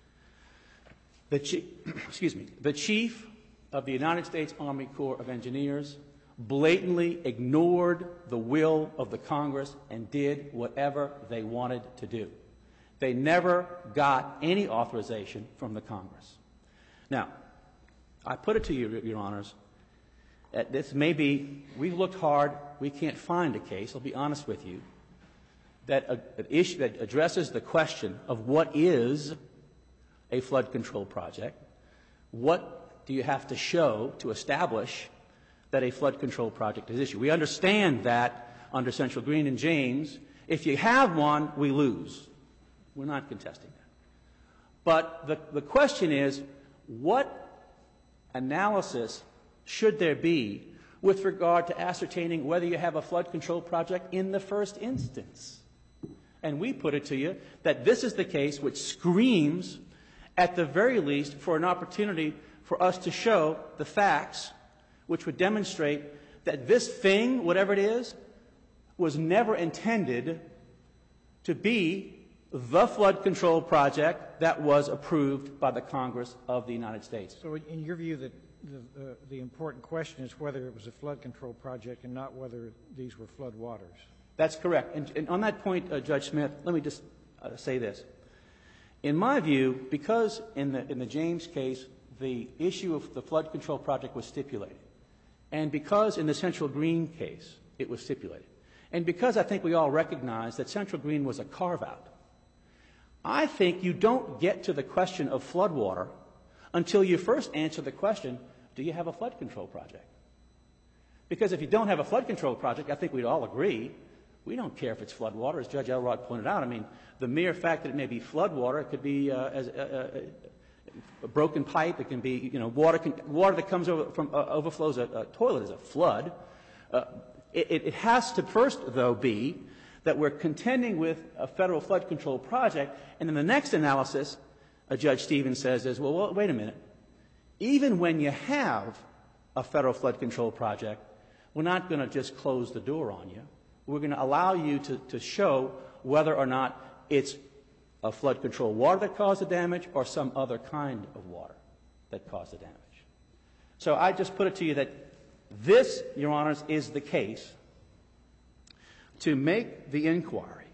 The chief, excuse me, the Chief of the United States Army Corps of Engineers blatantly ignored the will of the Congress and did whatever they wanted to do. They never got any authorization from the Congress. Now, I put it to you, Your Honors, that this may be, we've looked hard, we can't find a case, I'll be honest with you, that, a, an issue that addresses the question of what is a flood control project, what do you have to show to establish that a flood control project is issued. We understand that under Central Green and James, if you have one, we lose. We're not contesting that. But the, the question is, what analysis should there be with regard to ascertaining whether you have a flood control project in the first instance? And we put it to you that this is the case which screams, at the very least, for an opportunity for us to show the facts which would demonstrate that this thing, whatever it is, was never intended to be the flood control project that was approved by the Congress of the United States. So in your view, the, the, uh, the important question is whether it was a flood control project and not whether these were flood waters. That's correct. And, and on that point, uh, Judge Smith, let me just uh, say this. In my view, because in the, in the James case, the issue of the flood control project was stipulated, and because in the Central Green case it was stipulated, and because I think we all recognize that Central Green was a carve-out, I think you don't get to the question of floodwater until you first answer the question, do you have a flood control project? Because if you don't have a flood control project, I think we'd all agree, we don't care if it's floodwater, as Judge Elrod pointed out. I mean, the mere fact that it may be floodwater, it could be uh, as, uh, uh, a broken pipe, it can be, you know, water, can, water that comes over from, uh, overflows a, a toilet is a flood. Uh, it, it has to first, though, be that we're contending with a federal flood control project, and in the next analysis, uh, Judge Stevens says is, well, well, wait a minute. Even when you have a federal flood control project, we're not going to just close the door on you. We're going to allow you to, to show whether or not it's a flood control water that caused the damage or some other kind of water that caused the damage. So I just put it to you that this, Your Honors, is the case to make the inquiry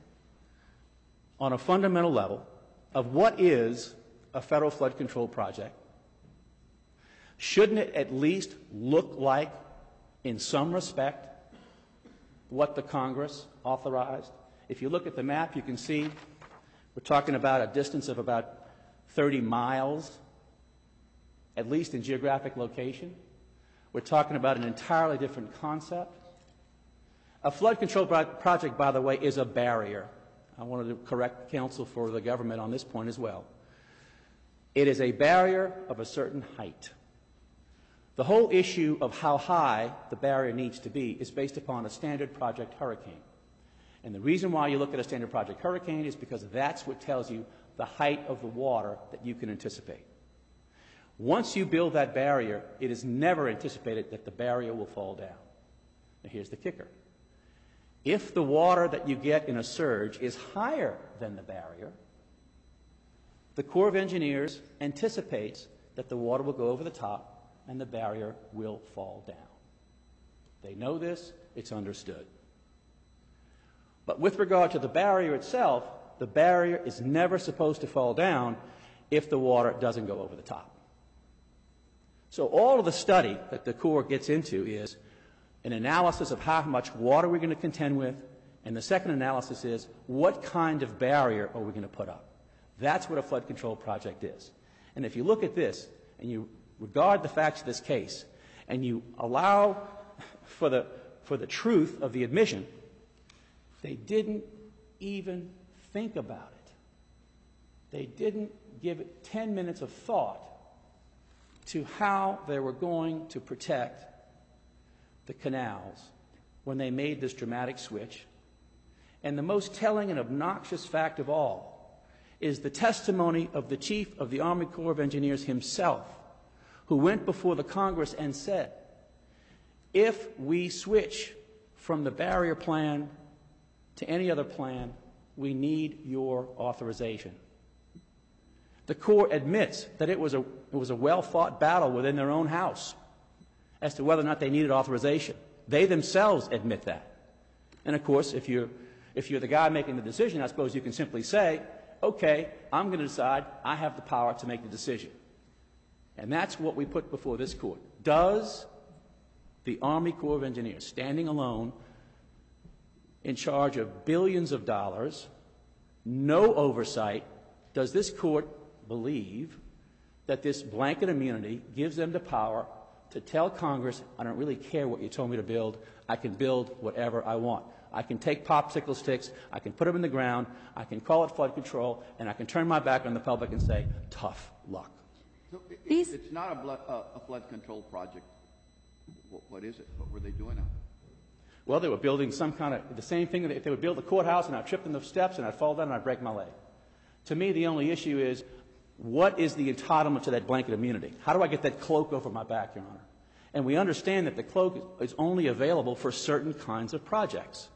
on a fundamental level of what is a federal flood control project. Shouldn't it at least look like, in some respect, what the Congress authorized? If you look at the map, you can see we're talking about a distance of about thirty miles, at least in geographic location. We're talking about an entirely different concept. A flood control pro- project, by the way, is a barrier. I wanted to correct counsel for the government on this point as well. It is a barrier of a certain height. The whole issue of how high the barrier needs to be is based upon a standard project hurricane. And the reason why you look at a standard project hurricane is because that's what tells you the height of the water that you can anticipate. Once you build that barrier, it is never anticipated that the barrier will fall down. Now here's the kicker. If the water that you get in a surge is higher than the barrier, the Corps of Engineers anticipates that the water will go over the top and the barrier will fall down. They know this, it's understood. But with regard to the barrier itself, the barrier is never supposed to fall down if the water doesn't go over the top. So all of the study that the Corps gets into is, an analysis of how much water we're going to contend with, and the second analysis is what kind of barrier are we going to put up. That's what a flood control project is. And if you look at this and you regard the facts of this case and you allow for the, for the truth of the admission, they didn't even think about it. They didn't give it ten minutes of thought to how they were going to protect the canals when they made this dramatic switch. And the most telling and obnoxious fact of all is the testimony of the Chief of the Army Corps of Engineers himself, who went before the Congress and said, if we switch from the barrier plan to any other plan, we need your authorization. The Corps admits that it was a, it was a well-fought battle within their own house as to whether or not they needed authorization. They themselves admit that. And of course, if you're, if you're the guy making the decision, I suppose you can simply say, okay, I'm going to decide, I have the power to make the decision. And that's what we put before this Court. Does the Army Corps of Engineers, standing alone, in charge of billions of dollars, no oversight, does this Court believe that this blanket immunity gives them the power to tell Congress, I don't really care what you told me to build, I can build whatever I want. I can take popsicle sticks, I can put them in the ground, I can call it flood control, and I can turn my back on the public and say, tough luck. So it, it's not a, blood, uh, a flood control project. What, what is it? What were they doing out there? Well, they were building some kind of, the same thing, if they would build a courthouse and I'd trip in the steps and I'd fall down and I'd break my leg. To me, the only issue is, what is the entitlement to that blanket immunity? How do I get that cloak over my back, Your Honor? And we understand that the cloak is only available for certain kinds of projects.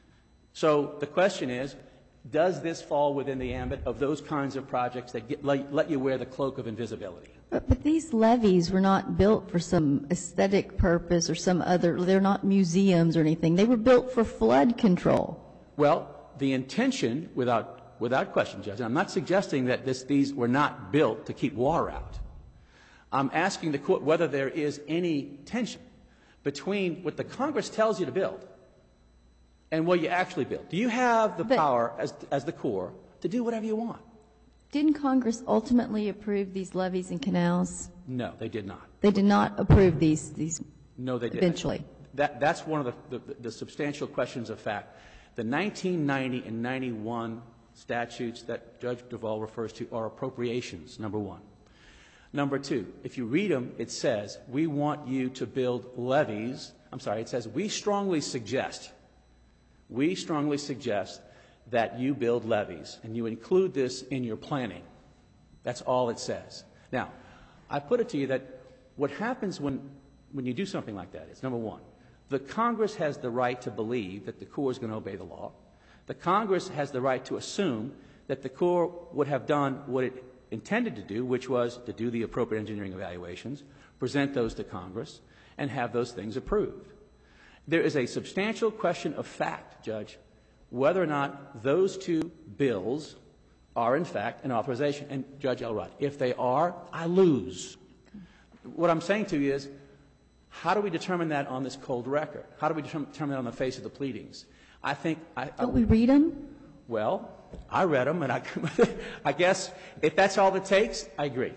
So the question is, does this fall within the ambit of those kinds of projects that get, let, let you wear the cloak of invisibility? But, but these levees were not built for some aesthetic purpose or some other, they're not museums or anything. They were built for flood control. Well, the intention, without Without question, Judge, and I'm not suggesting that this, these were not built to keep water out. I'm asking the Court whether there is any tension between what the Congress tells you to build and what you actually build. Do you have the but, power as, as the Corps to do whatever you want? Didn't Congress ultimately approve these levees and canals? No, they did not. They did not approve these, these no, they did eventually. That, that's one of the, the, the substantial questions of fact. The nineteen ninety and ninety-one statutes that Judge Duvall refers to are appropriations, number one. Number two, if you read them, it says, we want you to build levees. I'm sorry, it says, we strongly suggest, we strongly suggest that you build levees, and you include this in your planning. That's all it says. Now, I put it to you that what happens when, when you do something like that is, number one, the Congress has the right to believe that the Corps is going to obey the law. The Congress has the right to assume that the Corps would have done what it intended to do, which was to do the appropriate engineering evaluations, present those to Congress, and have those things approved. There is a substantial question of fact, Judge, whether or not those two bills are, in fact, an authorization. And, Judge Elrod, if they are, I lose. What I'm saying to you is, how do we determine that on this cold record? How do we determine that on the face of the pleadings? I think I, Don't I, we read them? Well, I read them, and I, I guess if that's all it takes, I agree.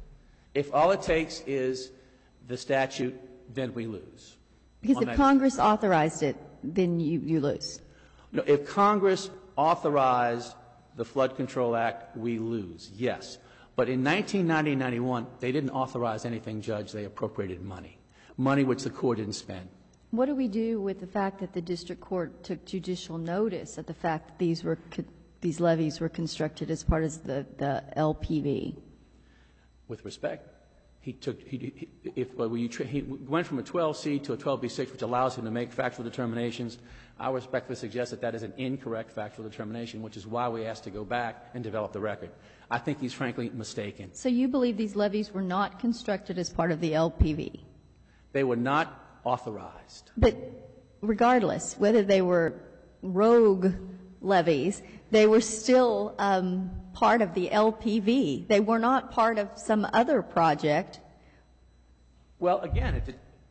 If all it takes is the statute, then we lose. Because if that. Congress authorized it, then you, you lose. No, if Congress authorized the Flood Control Act, we lose, yes. But in nineteen ninety and ninety-one, they didn't authorize anything, Judge. They appropriated money, money which the Corps didn't spend. What do we do with the fact that the district court took judicial notice of the fact that these were these levees were constructed as part of the, the L P V? With respect, he took he, he if well, you tra- he went from a twelve C to a twelve B six, which allows him to make factual determinations. I respectfully suggest that that is an incorrect factual determination, which is why we asked to go back and develop the record. I think he's frankly mistaken. So you believe these levees were not constructed as part of the L P V? They were not authorized. But regardless, whether they were rogue levees, they were still um, part of the L P V. They were not part of some other project. Well, again, it,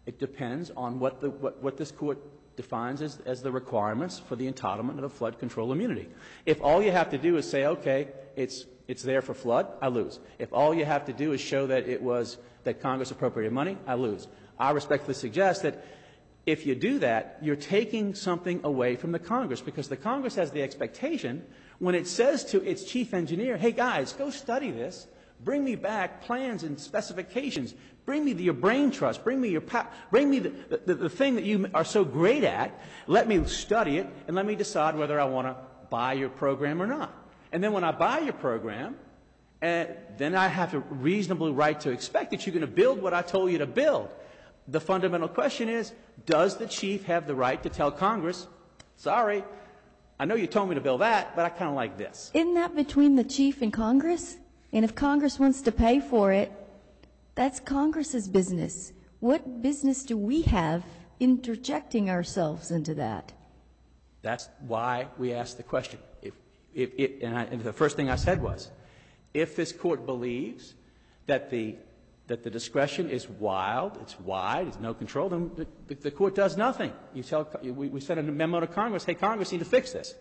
It depends on what, the, what, what this court defines as, as the requirements for the entitlement of the flood control immunity. If all you have to do is say, okay, it's, it's there for flood, I lose. If all you have to do is show that it was, that Congress appropriated money, I lose. I respectfully suggest that if you do that, you're taking something away from the Congress, because the Congress has the expectation when it says to its chief engineer, hey guys, go study this, bring me back plans and specifications, bring me the, your brain trust, bring me your pa bring me the, the, the thing that you are so great at, let me study it, and let me decide whether I want to buy your program or not. And then when I buy your program, uh, then I have a reasonable right to expect that you're going to build what I told you to build. The fundamental question is, does the chief have the right to tell Congress, sorry, I know you told me to build that, but I kind of like this? Isn't that between the chief and Congress? And if Congress wants to pay for it, that's Congress's business. What business do we have interjecting ourselves into that? That's why we asked the question. If, if, if, and, I, and the first thing I said was, if this court believes that the that the discretion is wild, it's wide, it's no control, then the, the, the court does nothing. You tell, we, we send a memo to Congress, hey, Congress, you need to fix this.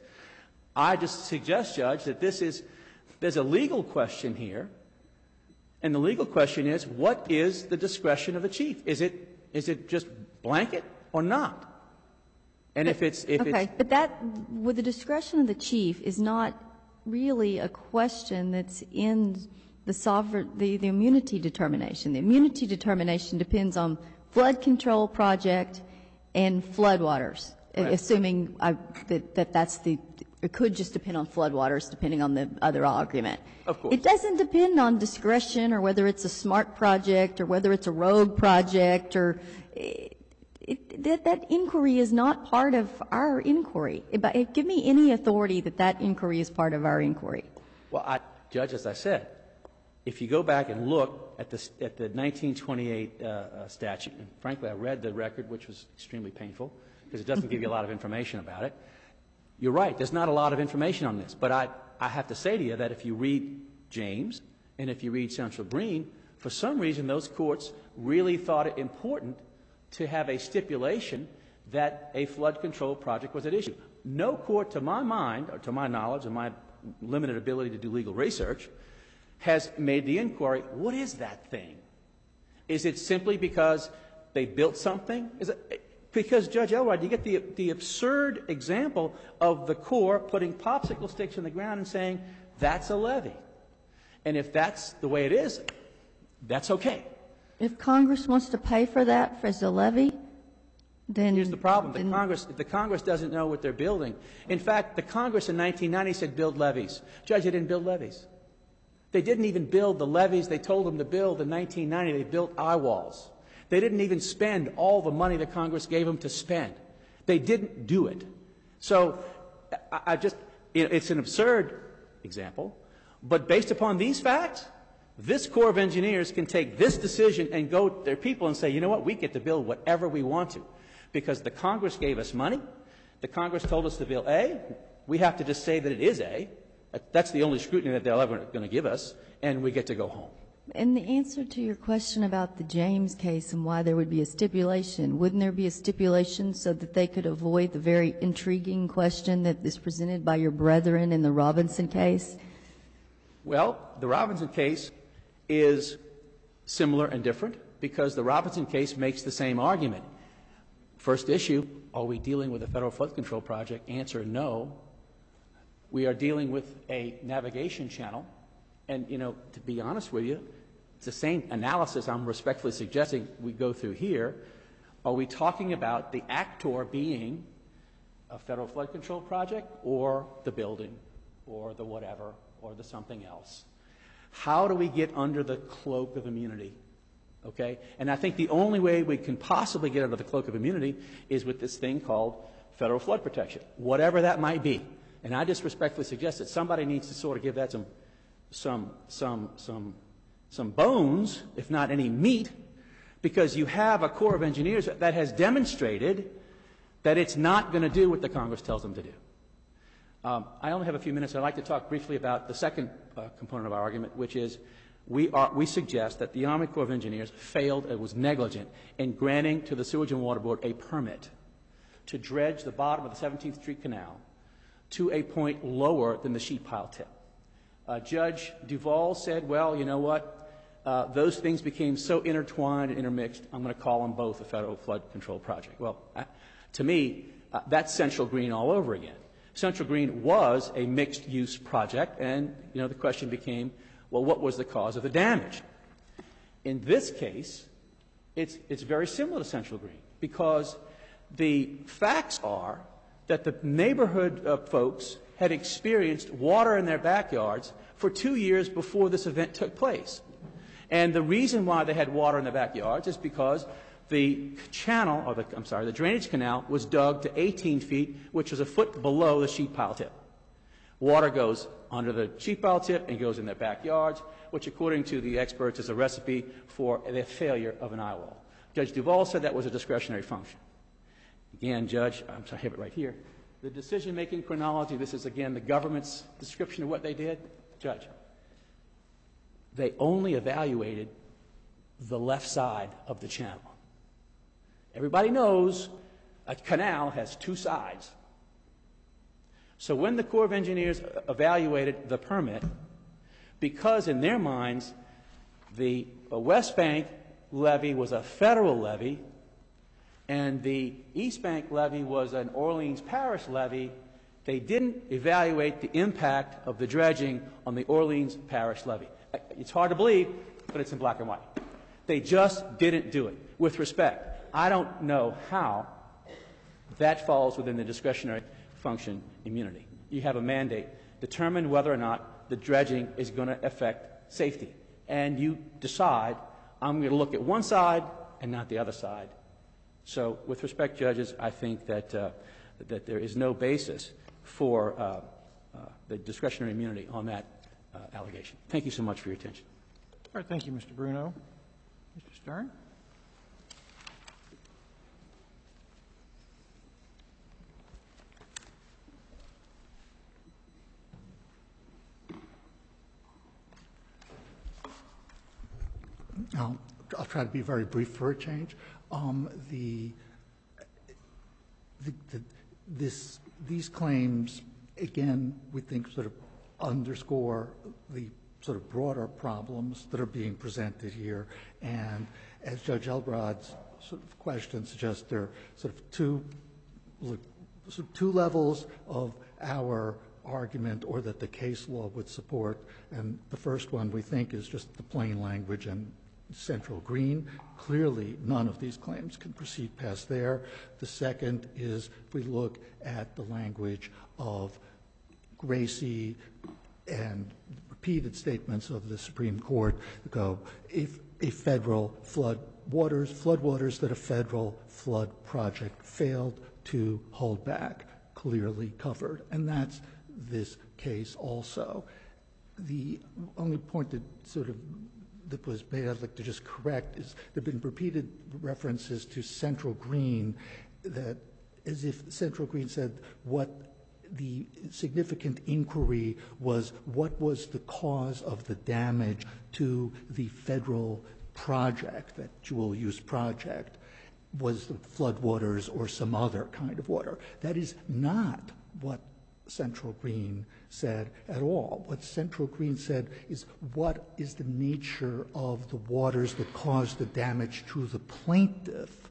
I just suggest, Judge, that this is, there's a legal question here, and the legal question is, what is the discretion of the chief? Is it, is it just blanket or not? And if it's, if okay, it's... but that, with the discretion of the chief, is not really a question that's in the sovereign, the, the immunity determination. The immunity determination depends on flood control project and floodwaters, right. Assuming I, that, that that's the, it could just depend on floodwaters depending on the other argument. Of course. It doesn't depend on discretion or whether it's a smart project or whether it's a rogue project or, it, it, that, that inquiry is not part of our inquiry. It, it, give me any authority that that inquiry is part of our inquiry. Well, I, Judge, as I said, if you go back and look at the, at the nineteen twenty-eight uh, uh, statute, and frankly, I read the record, which was extremely painful, because it doesn't give you a lot of information about it. You're right, there's not a lot of information on this, but I, I have to say to you that if you read James and if you read Central Green, for some reason those courts really thought it important to have a stipulation that a flood control project was at issue. No court, to my mind, or to my knowledge, and my limited ability to do legal research, has made the inquiry, what is that thing? Is it simply because they built something? Is it, because, Judge Elrod, you get the, the absurd example of the Corps putting popsicle sticks in the ground and saying, that's a levee. And if that's the way it is, that's okay. If Congress wants to pay for that as a levee, then... Here's the problem. The Congress, the Congress doesn't know what they're building. In fact, the Congress in nineteen ninety said build levees. Judge, they didn't build levees. They didn't even build the levees they told them to build in nineteen ninety. They built eye walls. They didn't even spend all the money that Congress gave them to spend. They didn't do it. So I, I just, it's an absurd example, but based upon these facts, this Corps of Engineers can take this decision and go to their people and say, you know what, we get to build whatever we want to, because the Congress gave us money. The Congress told us to build A. We have to just say that it is A. That's the only scrutiny that they're ever going to give us, and we get to go home. And the answer to your question about the James case and why there would be a stipulation, wouldn't there be a stipulation so that they could avoid the very intriguing question that is presented by your brethren in the Robinson case? Well, the Robinson case is similar and different because the Robinson case makes the same argument. First issue, are we dealing with a federal flood control project? Answer, no. We are dealing with a navigation channel, and, you know, to be honest with you, it's the same analysis I'm respectfully suggesting we go through here. Are we talking about the actor being a federal flood control project or the building or the whatever or the something else? How do we get under the cloak of immunity? Okay? And I think the only way we can possibly get under the cloak of immunity is with this thing called federal flood protection, whatever that might be. And I just respectfully suggest that somebody needs to sort of give that some, some, some, some, some bones, if not any meat, because you have a Corps of Engineers that has demonstrated that it's not going to do what the Congress tells them to do. Um, I only have a few minutes. I'd like to talk briefly about the second uh, component of our argument, which is we, are, we suggest that the Army Corps of Engineers failed and was negligent in granting to the Sewage and Water Board a permit to dredge the bottom of the seventeenth Street Canal to a point lower than the sheet pile tip. Uh, Judge Duvall said, well, you know what? Uh, those things became so intertwined and intermixed, I'm going to call them both a federal flood control project. Well, uh, to me, uh, that's Central Green all over again. Central Green was a mixed-use project, and, you know, the question became, well, what was the cause of the damage? In this case, it's, it's very similar to Central Green, because the facts are that the neighborhood uh, folks had experienced water in their backyards for two years before this event took place. And the reason why they had water in their backyards is because the channel, or the, I'm sorry, the drainage canal was dug to eighteen feet, which was a foot below the sheet pile tip. Water goes under the sheet pile tip and goes in their backyards, which according to the experts is a recipe for the failure of an eye wall. Judge Duvall said that was a discretionary function. Again, Judge, I'm sorry, I have it right here. The decision-making chronology, this is again the government's description of what they did. Judge, they only evaluated the left side of the channel. Everybody knows a canal has two sides. So when the Corps of Engineers evaluated the permit, because in their minds the West Bank levee was a federal levee and the East Bank levee was an Orleans Parish levee, they didn't evaluate the impact of the dredging on the Orleans Parish levee. It's hard to believe, but it's in black and white. They just didn't do it. With respect, I don't know how that falls within the discretionary function immunity. You have a mandate. Determine whether or not the dredging is going to affect safety. And you decide, I'm going to look at one side and not the other side. So with respect, judges, I think that, uh, that there is no basis for uh, uh, the discretionary immunity on that uh, allegation. Thank you so much for your attention. All right, thank you, Mister Bruno. Mister Stern? I'll, I'll try to be very brief for a change. Um, the, the, the, this, these claims, again, we think sort of underscore the sort of broader problems that are being presented here. And as Judge Elbrod's sort of question suggests, there are sort of two, sort of two levels of our argument or that the case law would support. And the first one we think is just the plain language and Central Green. Clearly, none of these claims can proceed past there. The second is if we look at the language of Gracie and repeated statements of the Supreme Court that go, if a federal flood waters, flood waters that a federal flood project failed to hold back, clearly covered. And that's this case also. The only point that sort of that was made, I'd like to just correct, is there have been repeated references to Central Green that as if Central Green said what the significant inquiry was what was the cause of the damage to the federal project, that dual use project, was the floodwaters or some other kind of water. That is not what Central Green said at all. What Central Green said is what is the nature of the waters that caused the damage to the plaintiff.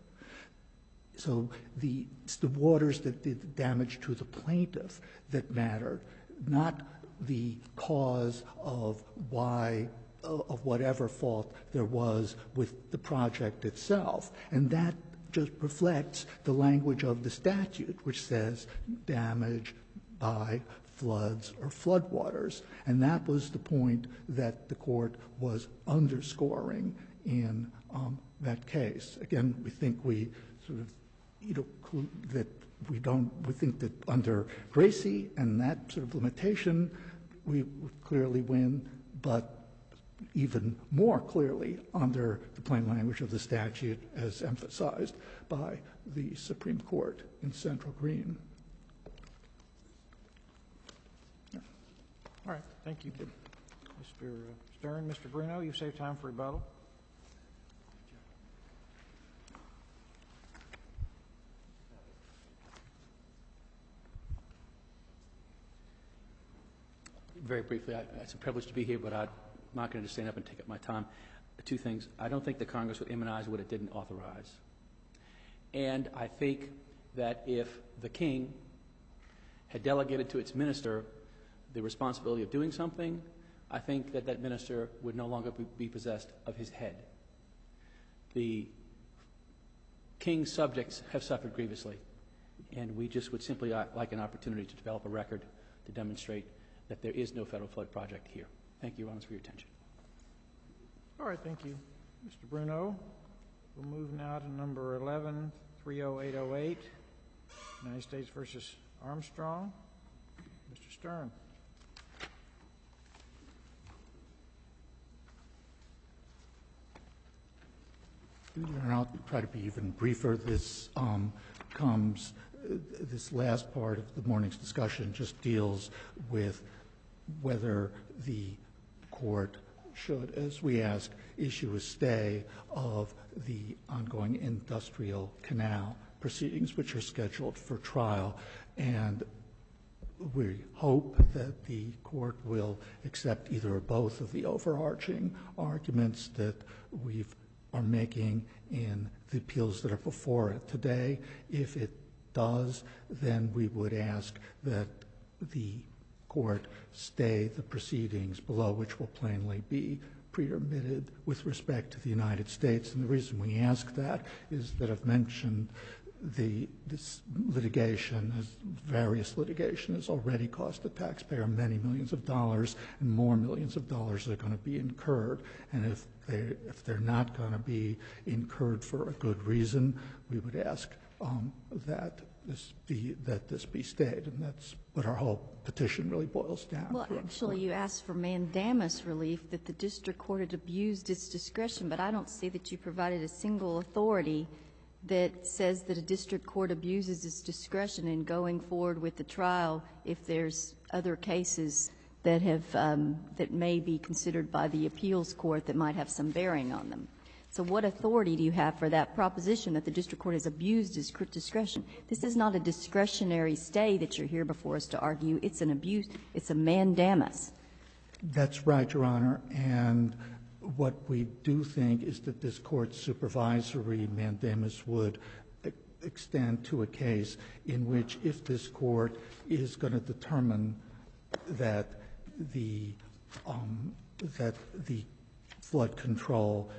So the, it's the waters that did the damage to the plaintiff that mattered, not the cause of why, of whatever fault there was with the project itself. And that just reflects the language of the statute, which says damage by floods or floodwaters. And that was the point that the court was underscoring in um, that case. Again, we think we sort of, you know, that we don't, we think that under Gracie and that sort of limitation, we clearly win, but even more clearly under the plain language of the statute as emphasized by the Supreme Court in Central Green. All right, thank you. Mister Stern. Mister Bruno, you've saved time for rebuttal. Very briefly, I, it's a privilege to be here, but I'm not going to stand up and take up my time. Two things. I don't think the Congress would immunize what it didn't authorize. And I think that if the King had delegated to its minister the responsibility of doing something, I think that that minister would no longer be possessed of his head. The King's subjects have suffered grievously, and we just would simply like an opportunity to develop a record to demonstrate that there is no federal flood project here. Thank you, Your Honors, for your attention. All right, thank you, Mister Bruno. We'll move now to number eleven, three oh eight oh eight, United States versus Armstrong. Mister Stern. And I'll try to be even briefer. This um, comes, uh, this last part of the morning's discussion just deals with whether the court should, as we ask, issue a stay of the ongoing industrial canal proceedings, which are scheduled for trial. And we hope that the court will accept either or both of the overarching arguments that we've are making in the appeals that are before it today. If it does, then we would ask that the court stay the proceedings below, which will plainly be pre-permitted with respect to the United States. And the reason we ask that is that I've mentioned the this litigation, has, various litigation, has already cost the taxpayer many millions of dollars, and more millions of dollars are going to be incurred. And if they if they're not going to be incurred for a good reason, we would ask um, that this be that this be stayed, and that's what our whole petition really boils down well, to. Well, actually, you asked for mandamus relief, that the district court had abused its discretion, but I don't see that you provided a single authority that says that a district court abuses its discretion in going forward with the trial if there's other cases that have um, that may be considered by the appeals court that might have some bearing on them. So what authority do you have for that proposition that the district court has abused its discretion? This is not a discretionary stay that you're here before us to argue. It's an abuse. It's a mandamus. That's right, Your Honor. And what we do think is that this court's supervisory mandamus would extend to a case in which, if this court is going to determine that the um, that the flood control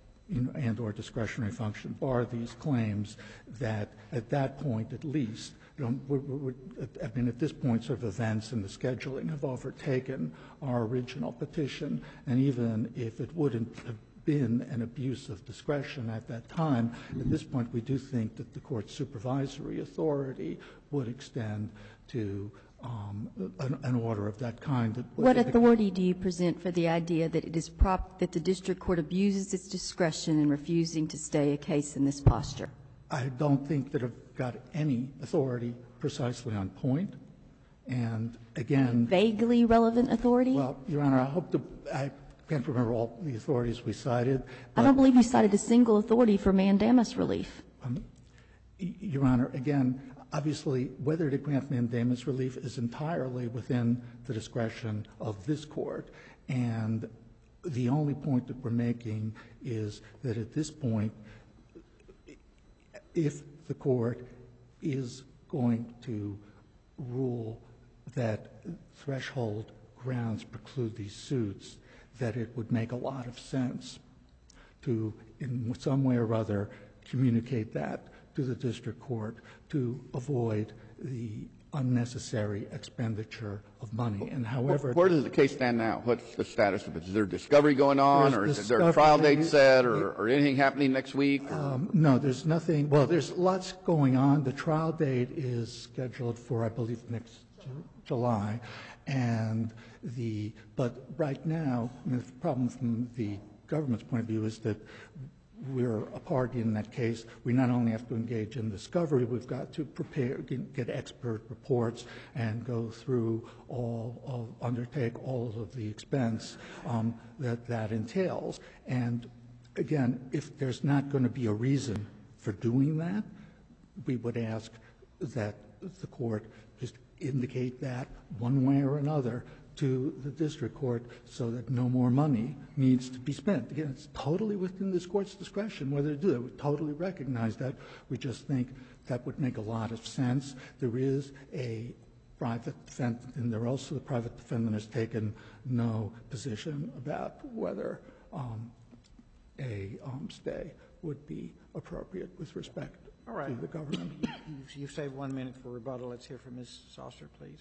and or discretionary function bar these claims, that at that point at least, you know, we're, we're, I mean, at this point, sort of events and the scheduling have overtaken our original petition, and even if it wouldn't have been an abuse of discretion at that time, at this point we do think that the court's supervisory authority would extend to um, an, an order of that kind. That what authority do you present for the idea that it is prop that the district court abuses its discretion in refusing to stay a case in this posture? I don't think that I've got any authority precisely on point. And again, vaguely relevant authority? Well, Your Honor, I hope to, I can't remember all the authorities we cited. I don't believe you cited a single authority for mandamus relief. Um, Your Honor, again, obviously, whether to grant mandamus relief is entirely within the discretion of this court. And the only point that we're making is that at this point, if the court is going to rule that threshold grounds preclude these suits, that it would make a lot of sense to, in some way or other, communicate that to the district court to avoid the unnecessary expenditure of money. And however, where does the case stand now? What's the status of it? Is there discovery going on, or is there a discovery- trial date set, or, or anything happening next week? or- Um, no, there's nothing. Well, there's lots going on. The trial date is scheduled for, I believe, next Ju- July, and the. But right now, I mean, the problem from the government's point of view is that we're a party in that case. We not only have to engage in discovery, we've got to prepare, get expert reports, and go through all of, undertake all of the expense um, that that entails. And again, if there's not going to be a reason for doing that, we would ask that the court just indicate that one way or another to the district court so that no more money needs to be spent. Again, it's totally within this court's discretion whether to do that. We totally recognize that. We just think that would make a lot of sense. There is a private defendant, and there also the private defendant has taken no position about whether um, a um, stay would be appropriate with respect All right. to the government. You've, you've saved one minute for rebuttal. Let's hear from Miz Saucer, please.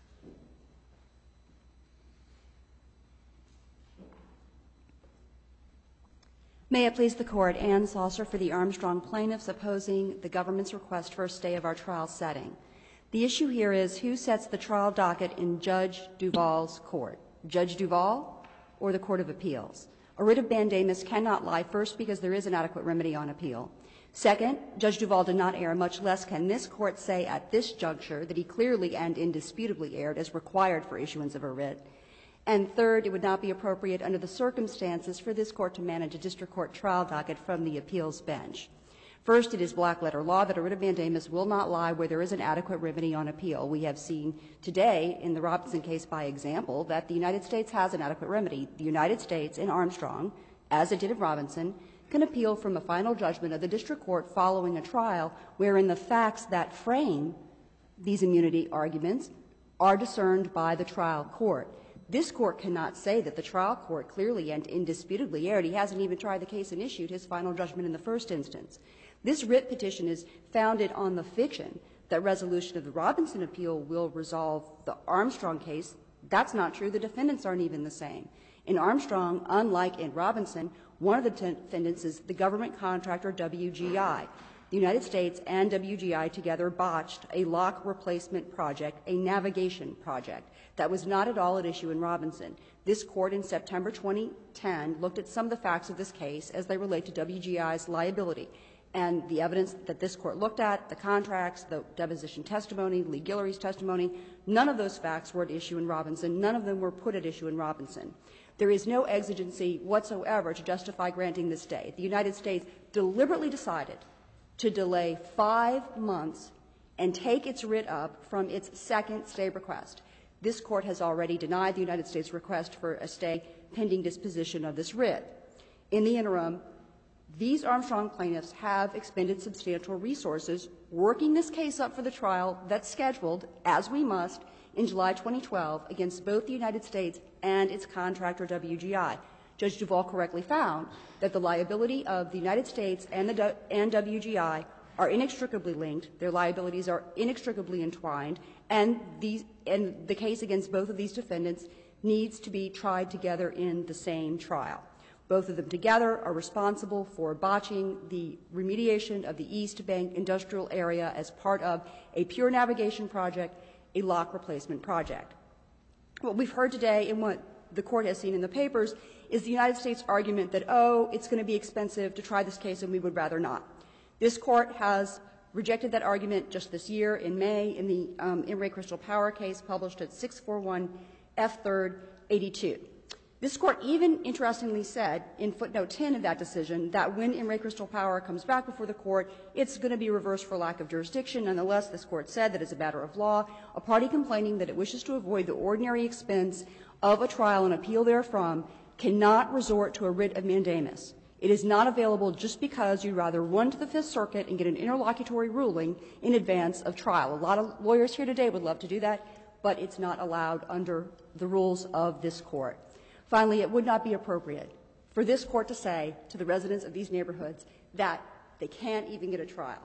May it please the Court, Ann Saucer for the Armstrong plaintiffs opposing the government's request for a stay of our trial setting. The issue here is who sets the trial docket in Judge Duvall's court, Judge Duvall or the Court of Appeals? A writ of mandamus cannot lie, first, because there is an adequate remedy on appeal. Second, Judge Duvall did not err, much less can this Court say at this juncture that he clearly and indisputably erred as required for issuance of a writ. And third, it would not be appropriate under the circumstances for this Court to manage a district court trial docket from the appeals bench. First, it is black-letter law that a writ of mandamus will not lie where there is an adequate remedy on appeal. We have seen today in the Robinson case, by example, that the United States has an adequate remedy. The United States in Armstrong, as it did in Robinson, can appeal from a final judgment of the district court following a trial wherein the facts that frame these immunity arguments are discerned by the trial court. This Court cannot say that the trial court clearly and indisputably erred. He hasn't even tried the case and issued his final judgment in the first instance. This writ petition is founded on the fiction that resolution of the Robinson appeal will resolve the Armstrong case. That's not true. The defendants aren't even the same. In Armstrong, unlike in Robinson, one of the defendants is the government contractor W G I. The United States and W G I together botched a lock replacement project, a navigation project, that was not at all at issue in Robinson. This Court in September twenty ten looked at some of the facts of this case as they relate to W G I's liability. And the evidence that this Court looked at, the contracts, the deposition testimony, Lee Guillory's testimony, none of those facts were at issue in Robinson. None of them were put at issue in Robinson. There is no exigency whatsoever to justify granting this stay. The United States deliberately decided to delay five months and take its writ up from its second stay request. This Court has already denied the United States' request for a stay pending disposition of this writ. In the interim, these Armstrong plaintiffs have expended substantial resources working this case up for the trial that's scheduled, as we must, in July twenty twelve against both the United States and its contractor W G I. Judge Duvall correctly found that the liability of the United States and, the, and W G I are inextricably linked, their liabilities are inextricably entwined, and, these, and the case against both of these defendants needs to be tried together in the same trial. Both of them together are responsible for botching the remediation of the East Bank industrial area as part of a pure navigation project, a lock replacement project. What we've heard today and what the Court has seen in the papers is the United States' argument that, oh, it's going to be expensive to try this case and we would rather not. This Court has rejected that argument just this year in May in the um, In re Crystal Power case published at six forty-one F third eighty-two. This Court even interestingly said in footnote ten of that decision that when In re Crystal Power comes back before the Court, it's going to be reversed for lack of jurisdiction. Nonetheless, this Court said that as a matter of law, a party complaining that it wishes to avoid the ordinary expense of a trial and appeal therefrom cannot resort to a writ of mandamus. It is not available just because you'd rather run to the Fifth Circuit and get an interlocutory ruling in advance of trial. A lot of lawyers here today would love to do that, but it's not allowed under the rules of this Court. Finally, it would not be appropriate for this Court to say to the residents of these neighborhoods that they can't even get a trial.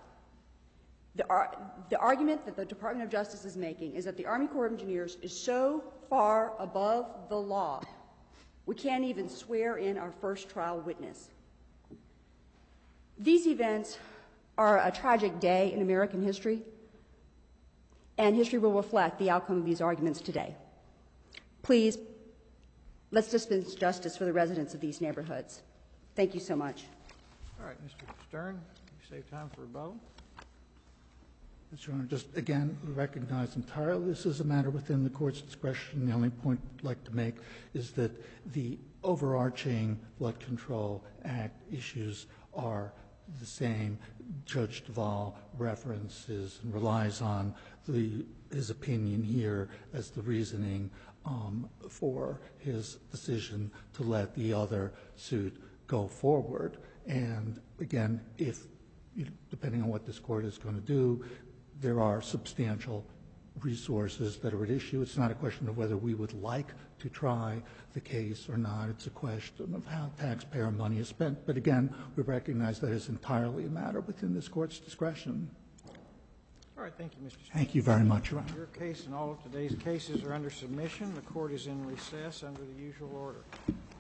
The, ar the argument that the Department of Justice is making is that the Army Corps of Engineers is so far above the law, we can't even swear in our first trial witness. These events are a tragic day in American history, and history will reflect the outcome of these arguments today. Please, let's dispense justice for the residents of these neighborhoods. Thank you so much. All right, Mister Stern, you save time for rebuttal. Mister Honor, just again, we recognize entirely this is a matter within the court's discretion. The only point I'd like to make is that the overarching Blood Control Act issues are the same. Judge Duvall references and relies on the, his opinion here as the reasoning um, for his decision to let the other suit go forward. And again, if, depending on what this court is going to do, there are substantial resources that are at issue. It's not a question of whether we would like to try the case or not. It's a question of how taxpayer money is spent. But again, we recognize that is entirely a matter within this court's discretion. All right, thank you, Mister Stern. Thank you very much, Your Honor. Your case and all of today's cases are under submission. The court is in recess under the usual order.